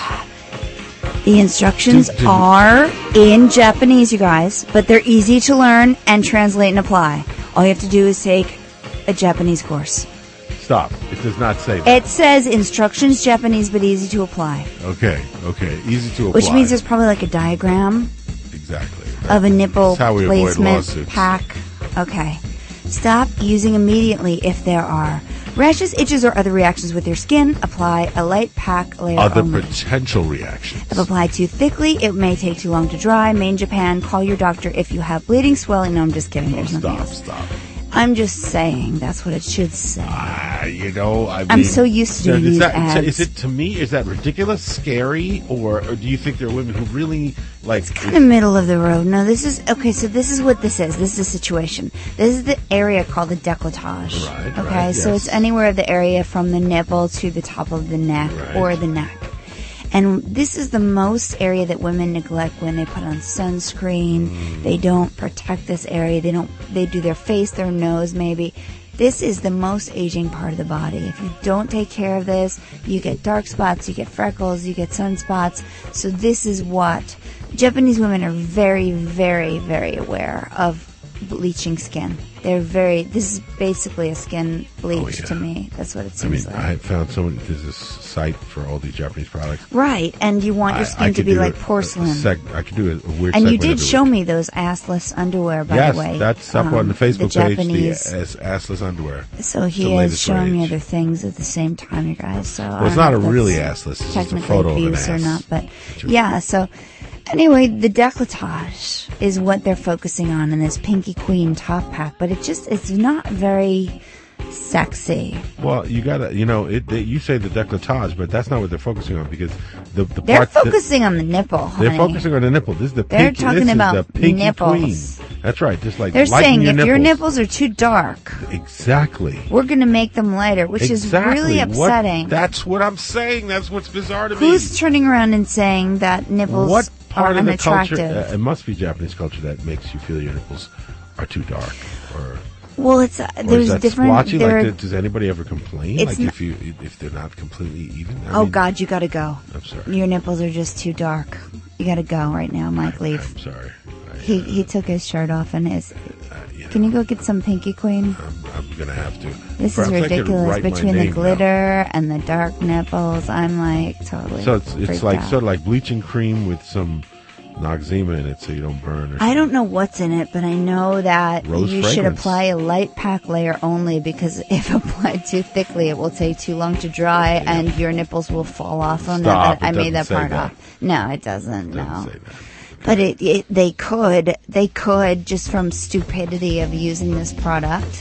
The instructions Do- do- are in Japanese, you guys, but they're easy to learn and translate and apply. All you have to do is take a Japanese course. Stop. It does not say that. It says instructions Japanese, but easy to apply. Okay, okay. Easy to apply. Which means there's probably like a diagram Exactly. of a nipple That's how we avoid placement lawsuits. pack. Okay. Stop using immediately if there are rashes, itches, or other reactions with your skin. Apply a light pack layer Other only. potential reactions. If applied too thickly, it may take too long to dry. Made in Japan. Call your doctor if you have bleeding, swelling. No, I'm just kidding. There's nothing Stop, else. stop. I'm just saying that's what it should say. Ah, you know, I mean, I'm so used to now, doing is these that, ads. Is it to me? Is that ridiculous, scary, or, or do you think there are women who really like? It's kind of middle of the road. No, this is okay. So this is what this is. This is a situation. This is the area called the décolletage. Right. Okay. right, So yes. it's anywhere of the area from the nipple to the top of the neck Right. or the neck. And this is the most area that women neglect when they put on sunscreen. Mm. They don't protect this area. They don't. They do their face, their nose, maybe. This is the most aging part of the body. If you don't take care of this, you get dark spots, you get freckles, you get sunspots. So this is what Japanese women are very, very, very aware of bleaching skin. They're very. This is basically a skin bleach Oh, yeah. to me. That's what it I mean, seems like. I found someone. There's this site for all these Japanese products. Right, and you want your I- skin I to could be do like a- a porcelain. seg- I could do a, a weird. And you segment did every show week. me those assless underwear, by yes, the way. that's up Um, on the Facebook the page. Japanese. The ass, assless underwear. So It's he the is latest showing me rage. other things at the same time, you guys. So Well, I it's don't not know a if really that's assless. It's just a technically photo of an abuse or ass. not, but yeah. So anyway, the décolletage is what they're focusing on in this Pinky Queen top pack, but it just it's not very sexy. Well, you gotta, you know, it, they, you say the décolletage, but that's not what they're focusing on because the the They're part that- focusing on the nipple. they're honey. focusing on the nipple. This is the They're pinky, talking this about is the pinky nipples. queen. That's right. Just like They're lighten saying your if your nipples. nipples are too dark, Exactly. we're going to make them lighter, which exactly. is really What- upsetting. that's what I'm saying. That's what's bizarre to me. Who's turning around and saying that nipples What part are of the unattractive? culture? Uh, it must be Japanese culture that makes you feel your nipples are too dark, or Well, it's uh, or there's is that different. splotchy? There, Like, does anybody ever complain? It's Like n- if you if they're not completely even? I oh mean, God, you got to go. I'm sorry. Your nipples are just too dark. You got to go right now, Mike. Leave. I'm sorry. He he took his shirt off and his. Can you go get some Pinky Queen? I'm gonna have to. This Perhaps is I could ridiculous. write my Between the name down. glitter and the dark nipples, I'm like totally. So it's it's freaked like out. sort of like bleaching cream with some Noxzema in it, so you don't burn. Or I don't know what's in it, but I know that Rose you should fragrance. apply a light pack layer only because if applied too thickly, it will take too long to dry and your nipples will fall off. Oh, no, Stop. that- I It made that doesn't say part that. off. No, it doesn't. No. Doesn't say that. But it, it, they could, they could just from stupidity of using this product.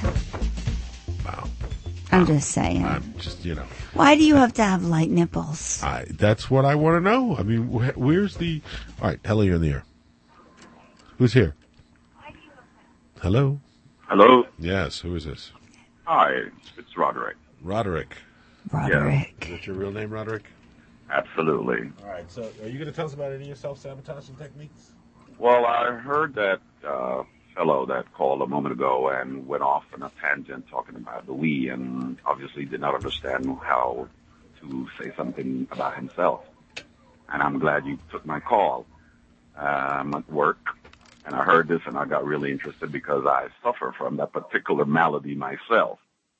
Wow. I'm just saying. I'm just you know. Why do you have to have light nipples? I, that's what I want to know. I mean, wh- where's the? All right, hello, you're in the air. Who's here? Hello. Hello. Yes. Who is this? Hi, it's, it's Roderick. Roderick. Roderick. Is that your real name, Roderick? Absolutely. All right. So, are you going to tell us about any of your self-sabotaging techniques? Well, I heard that uh, fellow that called a moment ago and went off on a tangent talking about the we, and obviously did not understand how to say something about himself. And I'm glad you took my call. Uh, I'm at work, and I heard this, and I got really interested because I suffer from that particular malady myself.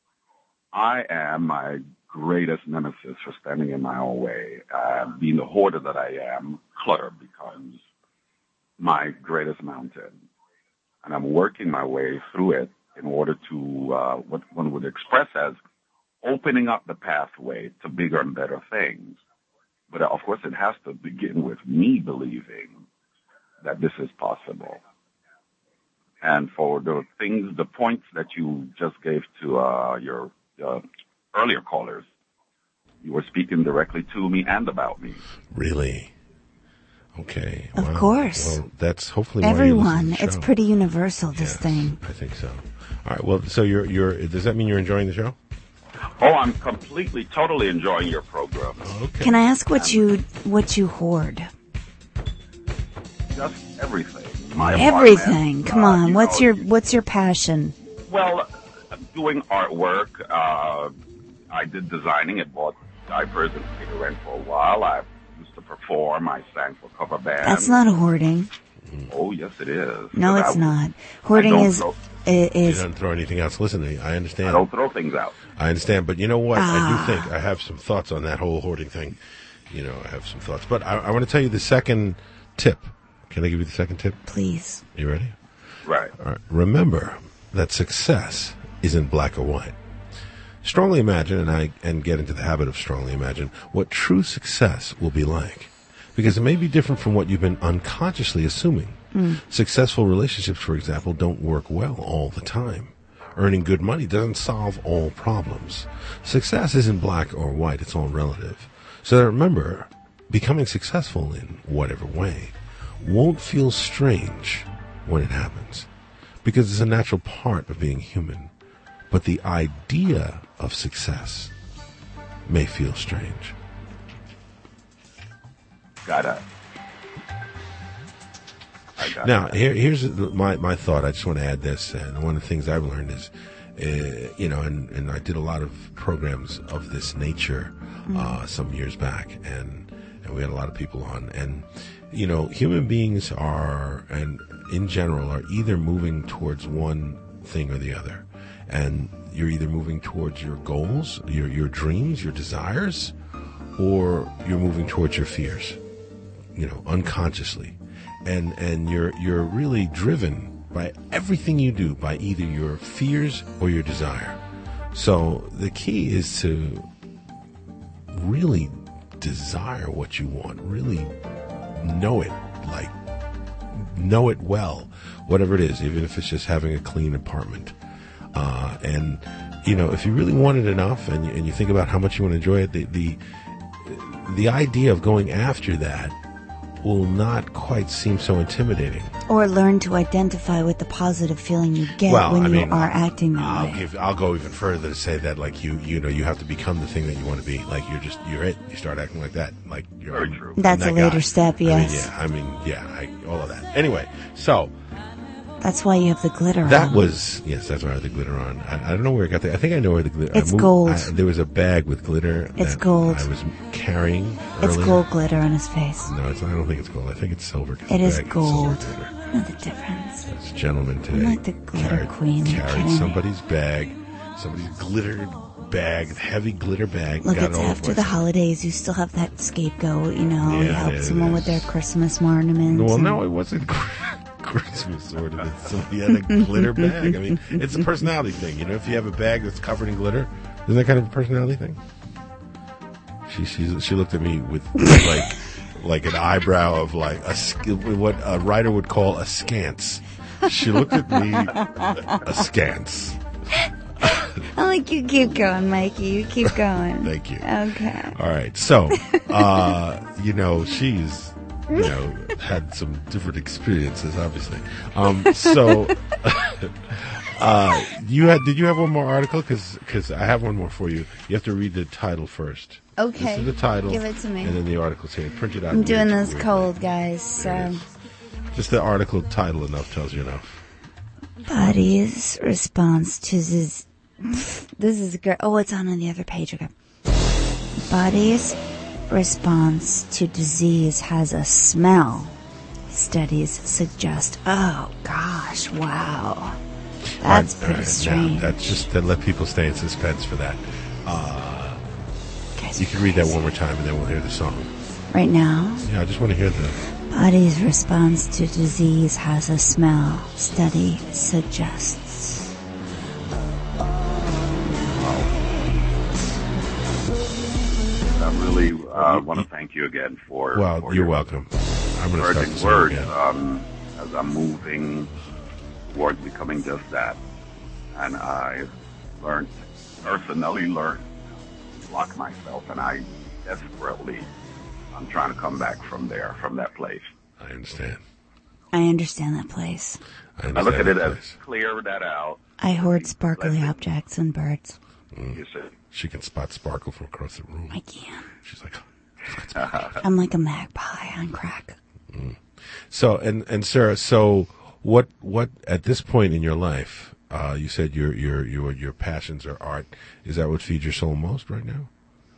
I am my greatest nemesis for standing in my own way. Uh, being the hoarder that I am, clutter becomes my greatest mountain. And I'm working my way through it in order to, uh, what one would express as opening up the pathway to bigger and better things. But of course, it has to begin with me believing that this is possible. and for the things, the points that you just gave to uh, your uh, earlier callers. You were speaking directly to me and about me. Really? Okay. Of Well, course. Well, that's hopefully why you're listening Everyone. to the It's show. pretty universal, this Yes, thing. I think so. All right. Well, so you're you're. Does that mean you're enjoying the show? Oh, I'm completely, totally enjoying your program. Okay. Can I ask what you what you hoard? Just everything. My Everything. apartment, Come uh, on. you What's know, your what's your passion? Well, doing artwork. Uh, I did designing and bought diapers and paid rent for a while. I used to perform. I sang for cover bands. That's not hoarding. Oh, yes, it is. No, But it's I- not. I Hoarding don't is throw- i- You is don't throw anything else. Listen to me. I understand. I don't throw things out. I understand, but you know what? I Ah. do think I have some thoughts on that whole hoarding thing. You know, I have some thoughts, but I, I want to tell you the second tip. Can I give you the second tip? Please. You ready? Right. All right. Remember that success isn't black or white. Strongly imagine, and I and get into the habit of strongly imagine what true success will be like, because it may be different from what you've been unconsciously assuming. Mm. Successful relationships, for example, don't work well all the time. Earning good money doesn't solve all problems. Success isn't black or white, it's all relative. So remember, becoming successful in whatever way won't feel strange when it happens, because it's a natural part of being human. But the idea of success may feel strange. Got it. I got Now, it. here, here's my, my thought. I just want to add this. And one of the things I've learned is, uh, you know, and, and I did a lot of programs of this nature uh, some years back, and, and we had a lot of people on. And, you know, human beings are, and in general, are either moving towards one thing or the other. And you're either moving towards your goals, your, your dreams, your desires, or you're moving towards your fears, you know, unconsciously. And and you're you're really driven by everything you do by either your fears or your desire. So the key is to really desire what you want, really know it, like know it well, whatever it is, even if it's just having a clean apartment. Uh, and you know, if you really want it enough, and you, and you think about how much you want to enjoy it, the the the idea of going after that will not quite seem so intimidating. Or learn to identify with the positive feeling you get Well, when I you mean, are acting that I'll way. give, I'll go even further to say that, like, you, you know, you have to become the thing that you want to be. Like, you're just, you're it. You start acting like that. Like, you're Very true. That's that a later guy. step, yes. I mean, yeah, I mean, yeah, I, all of that. Anyway, so That's why you have the glitter that on. was, yes, that's why I had the glitter on. I, I don't know where I got the, I think I know where the glitter, It's I moved, gold. I, there was a bag with glitter. It's that gold. I was carrying It's earlier. gold glitter on his face. No, it's, I don't think it's gold. I think it's silver. 'cause It the is bag silver gold. glitter. I know the difference. This gentleman today I'm like the glitter carried, queen. Are you carried kidding me? somebody's bag, somebody's glittered bag, heavy glitter bag. Look, got it's it all after over the myself. holidays. You still have that scapegoat, you know. you Yeah, help it someone with their is. Christmas ornaments. Well, and- no, it wasn't Christmas ornaments. Somebody had a glitter bag. I mean, it's a personality thing. You know, if you have a bag that's covered in glitter, isn't that kind of a personality thing? She she she looked at me with like like an eyebrow of like a sk- what a writer would call askance. She looked at me askance. I like you keep going, Mikey. You keep going. Thank you. Okay. All right. So, uh, you know, she's, you know, had some different experiences, obviously. Um, so, uh, you had, did you have one more article? Cause, cause I have one more for you. You have to read the title first. Okay. This is the title. Give it to me. And then the article's here. Print it out. I'm and read doing it this to me. cold, guys. So, Just the article title enough tells you enough. body's response to this. This is great. Oh, it's on on the other page. Okay. Body's response to disease has a smell. Studies suggest. Oh gosh! Wow. That's All right, pretty all right, strange. now, that's just to let people stay in suspense for that. Uh, you can read that one more time, and then we'll hear the song. Right now, Yeah, I just want to hear the. body's response to disease has a smell. Study suggests. I really uh, want to thank you again for. Well, for you're your welcome. I'm going to start encouraging the song words again. um, as I'm moving towards becoming just that. And I learned, personally learned, to block myself, and I desperately, I'm trying to come back from there, from that place. I understand. I understand that place. I, I look at it as clear that out. I hoard sparkly objects and birds. Mm. She can spot sparkle from across the room. I can. She's like, I'm like a magpie on crack. Mm. So, and, and Sarah, so what, what, at this point in your life, uh, you said your, your, your, your passions are art. Is that what feeds your soul most right now?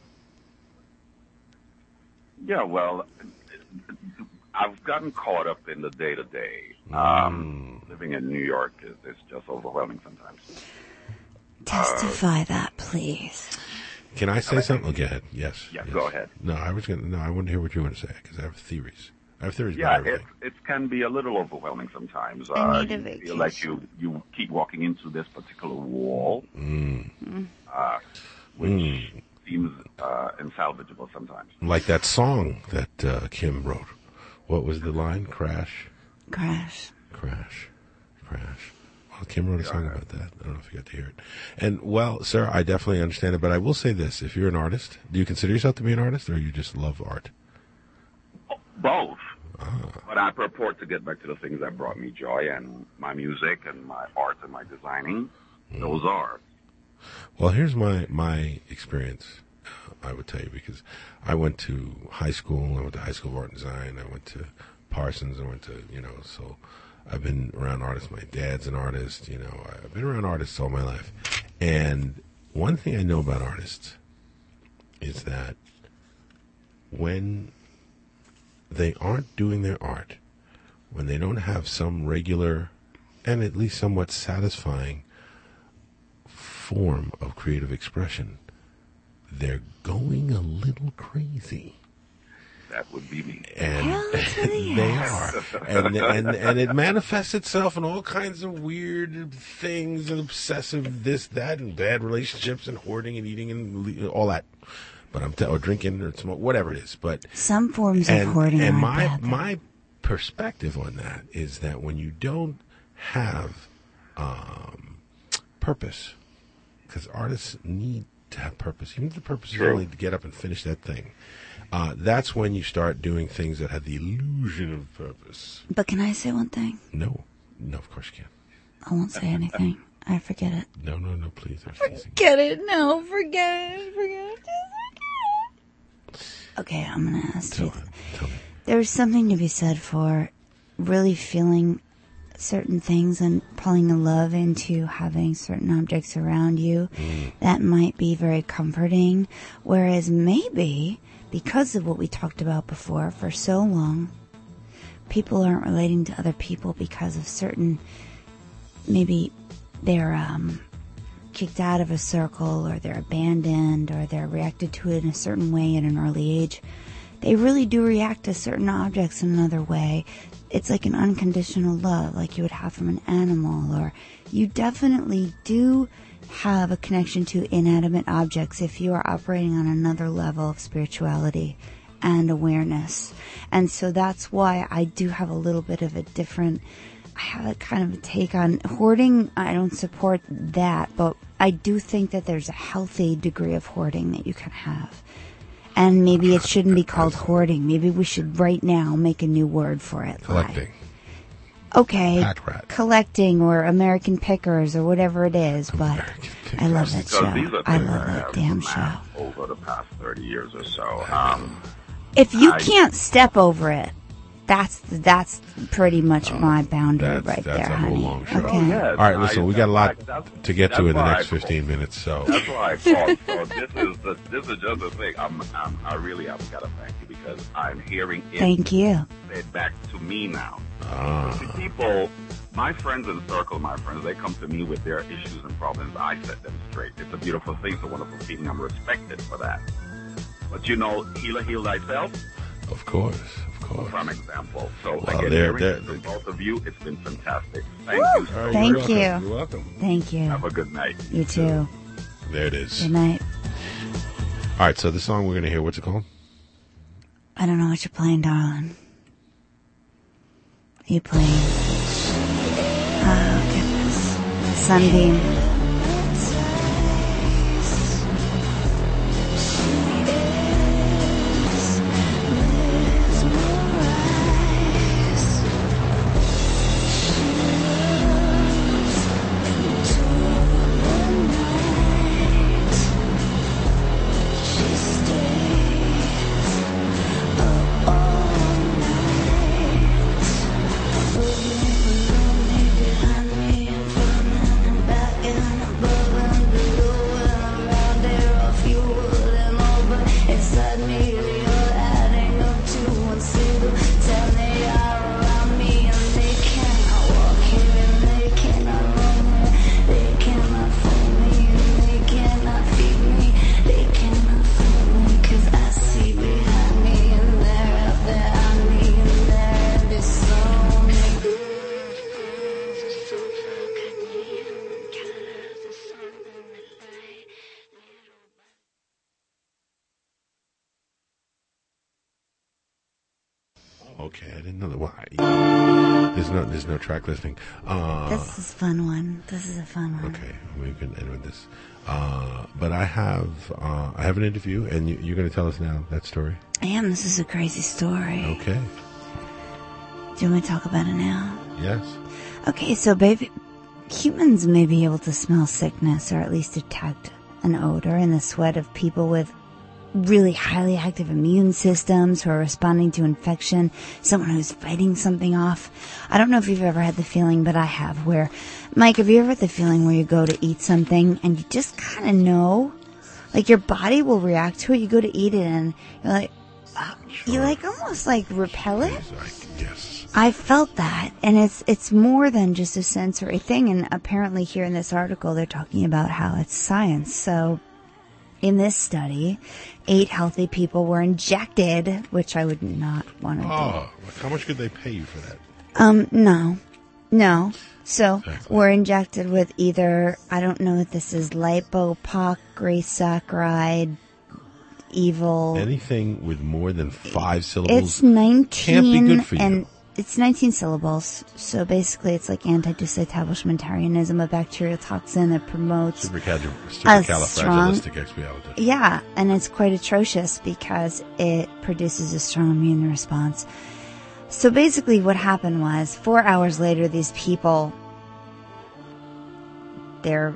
Yeah, well, I've gotten caught up in the day-to-day. Um, mm. Living in New York is, is just overwhelming sometimes. Testify uh, that, please. Can I say something? Oh, go ahead. Yes. Yeah, yes. go ahead. No, I was going to, no, I want to hear what you want to say, because I have theories. I have theories yeah, about everything. Yeah, it, it can be a little overwhelming sometimes. I need a you vacation. feel like you, you keep walking into this particular wall, mm. uh, which mm. seems uh, insalvageable sometimes. Like that song that uh, Kim wrote. What was the line? Crash? Crash. Crash. Crash. Well, Kim wrote a song about that. I don't know if you got to hear it. And, well, sir, I definitely understand it, but I will say this. If you're an artist, do you consider yourself to be an artist, or you just love art? Both. Ah. But I purport to get back to the things that brought me joy, and my music and my art and my designing, mm. those are. Well, here's my, my experience, I would tell you, because I went to high school, I went to high school of art and design, I went to Parsons, I went to, you know, so I've been around artists. My dad's an artist, you know, I've been around artists all my life. And one thing I know about artists is that when they aren't doing their art, when they don't have some regular and at least somewhat satisfying form of creative expression, they're going a little crazy. That would be me. And they are. And, and, and it manifests itself in all kinds of weird things and obsessive this, that, and bad relationships and hoarding and eating and all that. But I'm telling, or drinking or smoke, whatever it is. But some forms and, of hoarding and are my, bad. my perspective on that is that when you don't have um, purpose, because artists need to have purpose, even if the purpose True. is only to get up and finish that thing. Uh, that's when you start doing things that have the illusion of purpose. But can I say one thing? No. No, of course you can. I won't say anything. I forget it. No, no, no, please. Forget it. No, forget it. Forget it. Okay, I'm going to ask Tell you. me, tell me. There's something to be said for really feeling certain things and pulling a love into having certain objects around you. Mm. That might be very comforting. Whereas maybe, because of what we talked about before, for so long, people aren't relating to other people because of certain, maybe they're um, kicked out of a circle, or they're abandoned, or they're reacted to it in a certain way at an early age. They really do react to certain objects in another way. It's like an unconditional love, like you would have from an animal, or you definitely do have a connection to inanimate objects if you are operating on another level of spirituality and awareness. And so that's why I do have a little bit of a different, I have a kind of a take on hoarding. I don't support that, but I do think that there's a healthy degree of hoarding that you can have. And maybe it shouldn't be called hoarding. Maybe we should right now make a new word for it. Collecting. Okay. Hat rat. Collecting or American Pickers or whatever it is, but I love that show. I love that damn show. Over the past thirty years or so. Um, if you I, can't step over it, that's that's pretty much um, my boundary right that's there, a honey. whole long show. Okay. Oh, yes. All right, listen, I, we got a lot I, to get to in the next I fifteen minutes, so. That's why I called. So this is the, this is just the thing. I'm, I'm I really have got to thank you because I'm hearing it Thank you. said back to me now. Ah. The people, my friends in the circle, my friends, they come to me with their issues and problems. I set them straight. It's a beautiful thing. It's a wonderful feeling. I'm respected for that. But you know, healer, heal thyself. Of course, of course. For example. So well, again, they're, hearing they're, from both of you, it's been fantastic. Thank Woo! you. So right, Thank you're you. welcome. You're welcome. Thank you. Have a good night. You too. There it is. Good night. All right, so the song we're going to hear, what's it called? I don't know what you're playing, darling. Are you playing? Ah, okay. sunbeam. Okay, I didn't know that. Why? There's no, there's no track listing. Uh, This is a fun one. This is a fun one. Okay, we can end with this. Uh, but I have, uh, I have an interview, and you, you're going to tell us now that story. I am. This is a crazy story. Okay. Do you want me to talk about it now? Yes. Okay, so baby, humans may be able to smell sickness or at least detect an odor in the sweat of people with really highly active immune systems who are responding to infection, someone who's fighting something off. I don't know if you've ever had the feeling, but I have, where, Mike, have you ever had the feeling where you go to eat something and you just kind of know, like your body will react to it, you go to eat it and you're like, uh, sure. you like almost like repel it? Yes. I felt that, and it's it's more than just a sensory thing, and apparently here in this article they're talking about how it's science. So in this study, eight healthy people were injected, which I would not want to do. Oh, how much could they pay you for that? Um, no. No. So, Exactly. we're injected with either, I don't know if this is lipopolysaccharide, evil. Anything with more than five syllables It's nineteen can't be good for you. and it's nineteen syllables. So basically it's like anti-disestablishmentarianism, a bacterial toxin that promotes Supercalif- a strong, Supercalifragilisticexpialidocious. yeah, and it's quite atrocious because it produces a strong immune response. So basically what happened was, four hours later, these people, their,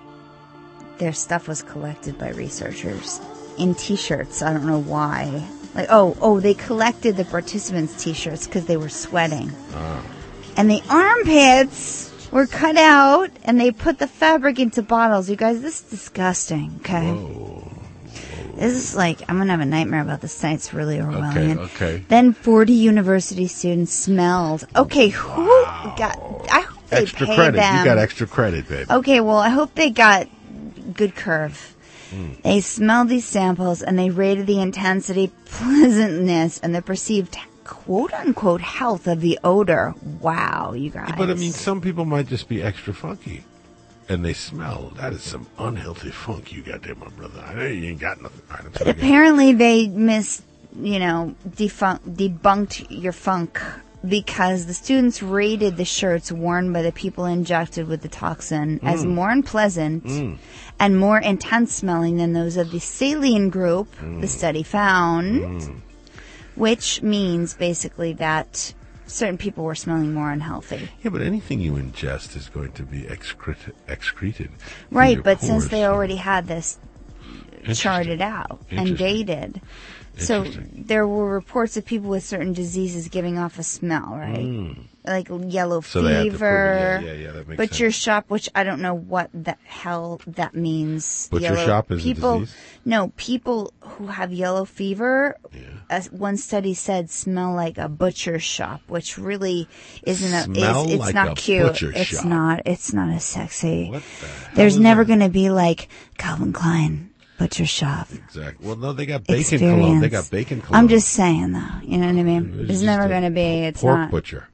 their stuff was collected by researchers in t-shirts. I don't know why. Like, oh, oh, they collected the participants' t-shirts because they were sweating. Ah. And the armpits were cut out, and they put the fabric into bottles. You guys, this is disgusting, okay? Whoa. This is like, I'm going to have a nightmare about this tonight. It's really overwhelming. Okay, okay. Then forty university students smelled. Okay, who got, I hope they Extra paid credit. them. You got extra credit, babe. Okay, well, I hope they got good curve. Mm. They smelled these samples and they rated the intensity, pleasantness, and the perceived quote-unquote health of the odor. Wow, you guys. But I mean, some people might just be extra funky. And they smell. That is some unhealthy funk you got there, my brother. I know you ain't got nothing. All right, I'm sorry. Apparently they mis, you know, defun- debunked your funk because the students rated the shirts worn by the people injected with the toxin mm. as more unpleasant mm. and more intense smelling than those of the saline group, mm. the study found, mm. which means basically that certain people were smelling more unhealthy. Yeah, but anything you ingest is going to be excrete- excreted. Right, but since they already had this charted out and dated, so there were reports of people with certain diseases giving off a smell, right? Mm. Like yellow So they had to fever, prove it. Yeah, yeah, yeah, that makes butcher sense. shop, which I don't know what the hell that means. Butcher Yellow- shop is a people, disease? No, people who have yellow fever, as one study said, smell like a butcher shop, which really isn't a, Smell is, it's like not a cute. butcher It's shop. not, it's not as sexy. What the hell There's is never that? going to be like Calvin Klein butcher shop. Exactly. Well, no, they got bacon Experience. cologne. They got bacon cologne. I'm just saying, though. You know what I mean? It's It's just never a going to be. It's pork not. butcher.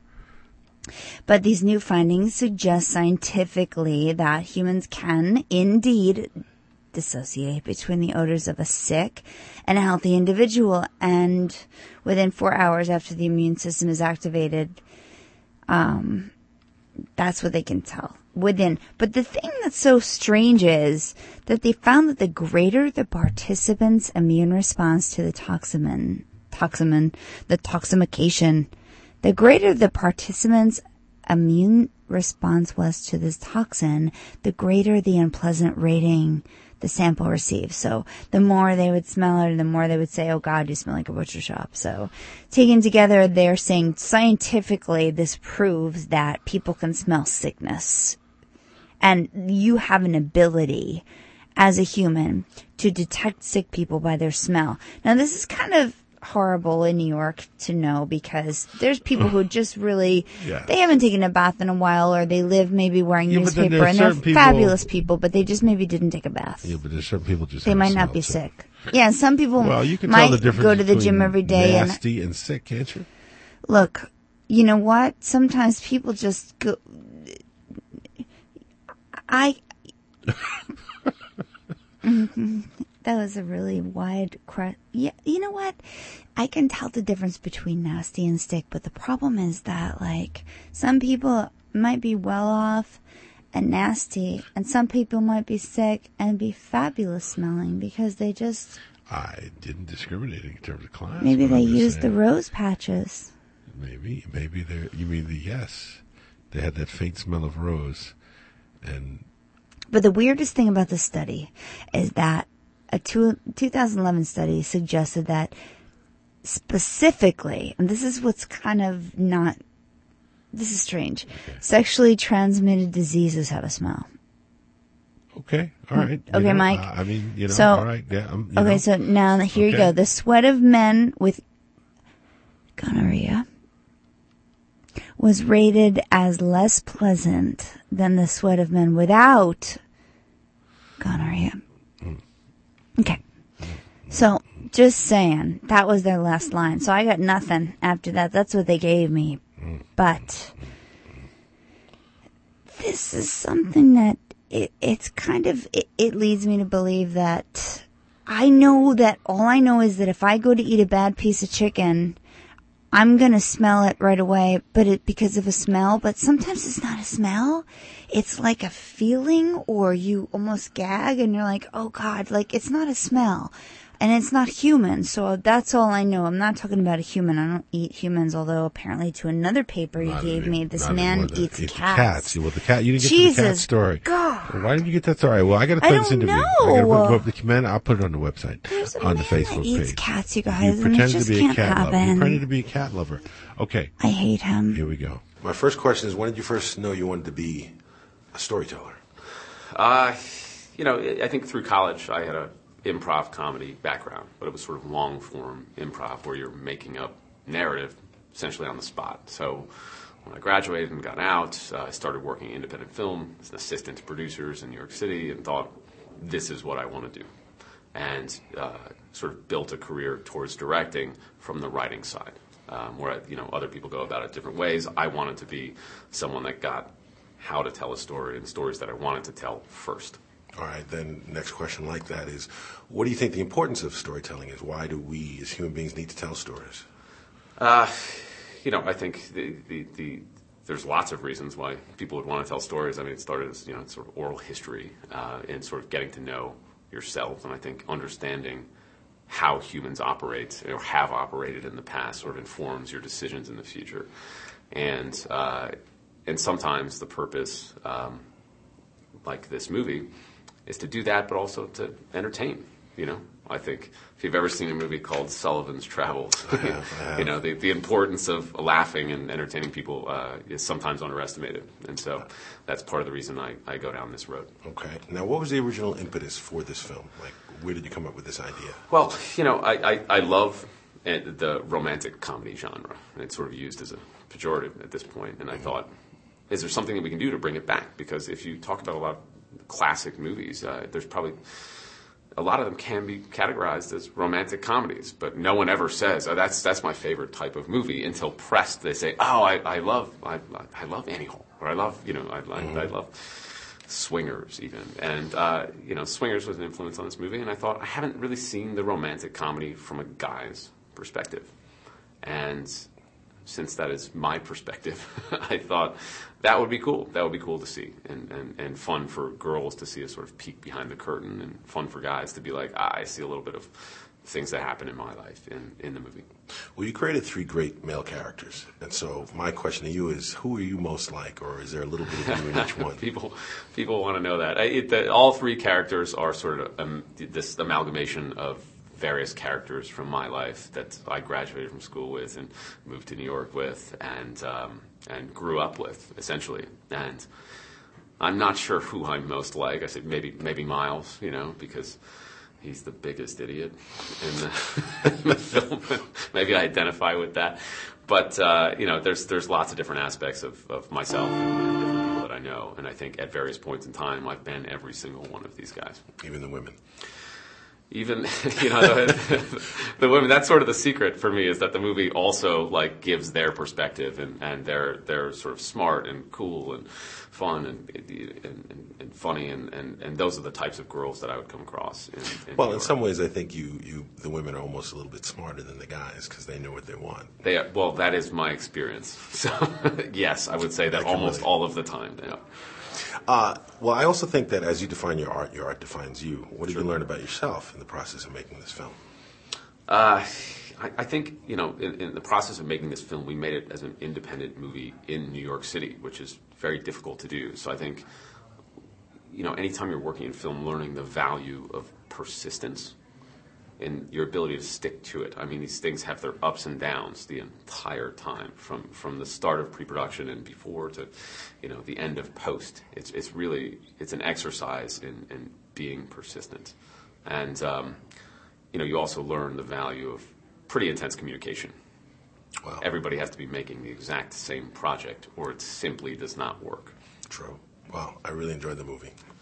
But these new findings suggest scientifically that humans can indeed dissociate between the odors of a sick and a healthy individual, and within four hours after the immune system is activated, um, that's what they can tell. within. But the thing that's so strange is that they found that the greater the participant's immune response to the toxin, toxin, the toxification, the greater the participant's immune response was to this toxin, the greater the unpleasant rating the sample received. So the more they would smell it, the more they would say, oh God, you smell like a butcher shop. So taken together, they're saying scientifically this proves that people can smell sickness. And you have an ability as a human to detect sick people by their smell. Now this is kind of horrible in New York to know because there's people who just really, Yeah. they haven't taken a bath in a while, or they live maybe wearing Yeah, but then newspaper there are and they're certain people- fabulous people, but they just maybe didn't take a bath. Yeah, but there's certain people just They have a might not smell, be too. sick. Yeah, some people Well, you can might tell the difference go to the between gym every day and nasty and sick, can't you? look, you know what? Sometimes people just go. I. Mhm. That was a really wide. Cru- yeah, you know what? I can tell the difference between nasty and sick, but the problem is that, like, some people might be well off and nasty, and some people might be sick and be fabulous smelling because they just I didn't discriminate in terms of class. maybe but they I'm just used the saying. rose patches. Maybe, maybe they. You mean the yes? They had that faint smell of rose, and But the weirdest thing about this study is that a two, two thousand eleven study suggested that specifically, and this is what's kind of not, this is strange, sexually transmitted diseases have a smell. okay, all right. you Okay, know, Mike. uh, I mean, you know, So- all right. Yeah. I'm, you Okay, know. so now here you Okay. go. The sweat of men with gonorrhea was rated as less pleasant than the sweat of men without gonorrhea. Okay. So, just saying, that was their last line. So I got nothing after that. That's what they gave me. But this is something that it, it's kind of, it, it leads me to believe that I know that all I know is that if I go to eat a bad piece of chicken, I'm going to smell it right away, but it, because of a smell, but sometimes it's not a smell. It's like a feeling, or you almost gag and you're like, oh God, like it's not a smell. And it's not human, so that's all I know. I'm not talking about a human. I don't eat humans, although apparently to another paper he Not gave any- me, this not man anymore. eats Eats cats. cats. Well, the cat. You didn't get to the cat Jesus, story. God. Well, why didn't you get that story? Well, I got to I play this don't interview. know. I got to put up the command. I'll put it on the website, There's a on the man Facebook that eats page. cats, you You guys, and it pretended just to be can't a cat lover. You happen. pretended to be a cat lover. Okay. I hate him. Here we go. My first question is: when did you first know you wanted to be a storyteller? Uh, you know, I think through college I had a improv comedy background, but it was sort of long form improv where you're making up narrative essentially on the spot. So when I graduated and got out, uh, I started working in independent film as an assistant to producers in New York City and thought, this is what I want to do. And uh, sort of built a career towards directing from the writing side, um, where, you know, other people go about it different ways. I wanted to be someone that got how to tell a story and stories that I wanted to tell first. All right, then next question like that is, what do you think the importance of storytelling is? Why do we as human beings need to tell stories? Uh, you know, I think the, the, the, there's lots of reasons why people would want to tell stories. I mean, it started as, you know, sort of oral history uh, and sort of getting to know yourself. And I think understanding how humans operate or have operated in the past sort of informs your decisions in the future. And, uh, and sometimes the purpose, um, like this movie, is to do that, but also to entertain. You know, I think if you've ever seen a movie called Sullivan's Travels, I have, I have. you know, the, the importance of laughing and entertaining people uh, is sometimes underestimated. And so that's part of the reason I, I go down this road. Okay. Now, what was the original impetus for this film? Like, where did you come up with this idea? Well, you know, I, I, I love uh, the romantic comedy genre. It's sort of used as a pejorative at this point. And I thought, is there something that we can do to bring it back? Because if you talk about a lot of classic movies, uh, there's probably a lot of them can be categorized as romantic comedies, but no one ever says, oh, that's that's my favorite type of movie. Until pressed, they say, oh, I, I love I, I love Annie Hall, or I love, you know, I, I, I love Swingers even. And, uh, you know, Swingers was an influence on this movie, and I thought, I haven't really seen the romantic comedy from a guy's perspective. And since that is my perspective, I thought that would be cool. That would be cool to see, and, and, and fun for girls to see a sort of peek behind the curtain, and fun for guys to be like, ah, I see a little bit of things that happen in my life in, in the movie. Well, you created three great male characters, and so my question to you is, who are you most like, or is there a little bit of you in each one? people, people want to know that. I, it, the, all three characters are sort of um, this amalgamation of various characters from my life that I graduated from school with and moved to New York with, and um, and grew up with, essentially. And I'm not sure who I'm most like. I said maybe maybe Miles, you know, because he's the biggest idiot in the, in the film. Maybe I identify with that. But, uh, you know, there's there's lots of different aspects of, of myself and, and different people that I know. And I think at various points in time, I've been every single one of these guys. Even the women. Even, you know, the, the women, that's sort of the secret for me, is that the movie also, like, gives their perspective, and, and they're they're sort of smart and cool and fun and and, and, and funny, and, and, and those are the types of girls that I would come across. In, in well, in some ways, I think you, you the women are almost a little bit smarter than the guys because they know what they want. They are, well, that is my experience. So, yes, I would say that almost all of the time they are. Uh, well, I also think that as you define your art, your art defines you. What did you learn about yourself in the process of making this film? Uh, I, I think, you know, in, in the process of making this film, we made it as an independent movie in New York City, which is very difficult to do. So I think, you know, anytime you're working in film, learning the value of persistence and your ability to stick to it. I mean, these things have their ups and downs the entire time, from, from the start of pre-production and before to, you know, the end of post. It's it's really, it's an exercise in, in being persistent. And, um, you know, you also learn the value of pretty intense communication. Wow. Everybody has to be making the exact same project, or it simply does not work. True. Wow, I really enjoyed the movie.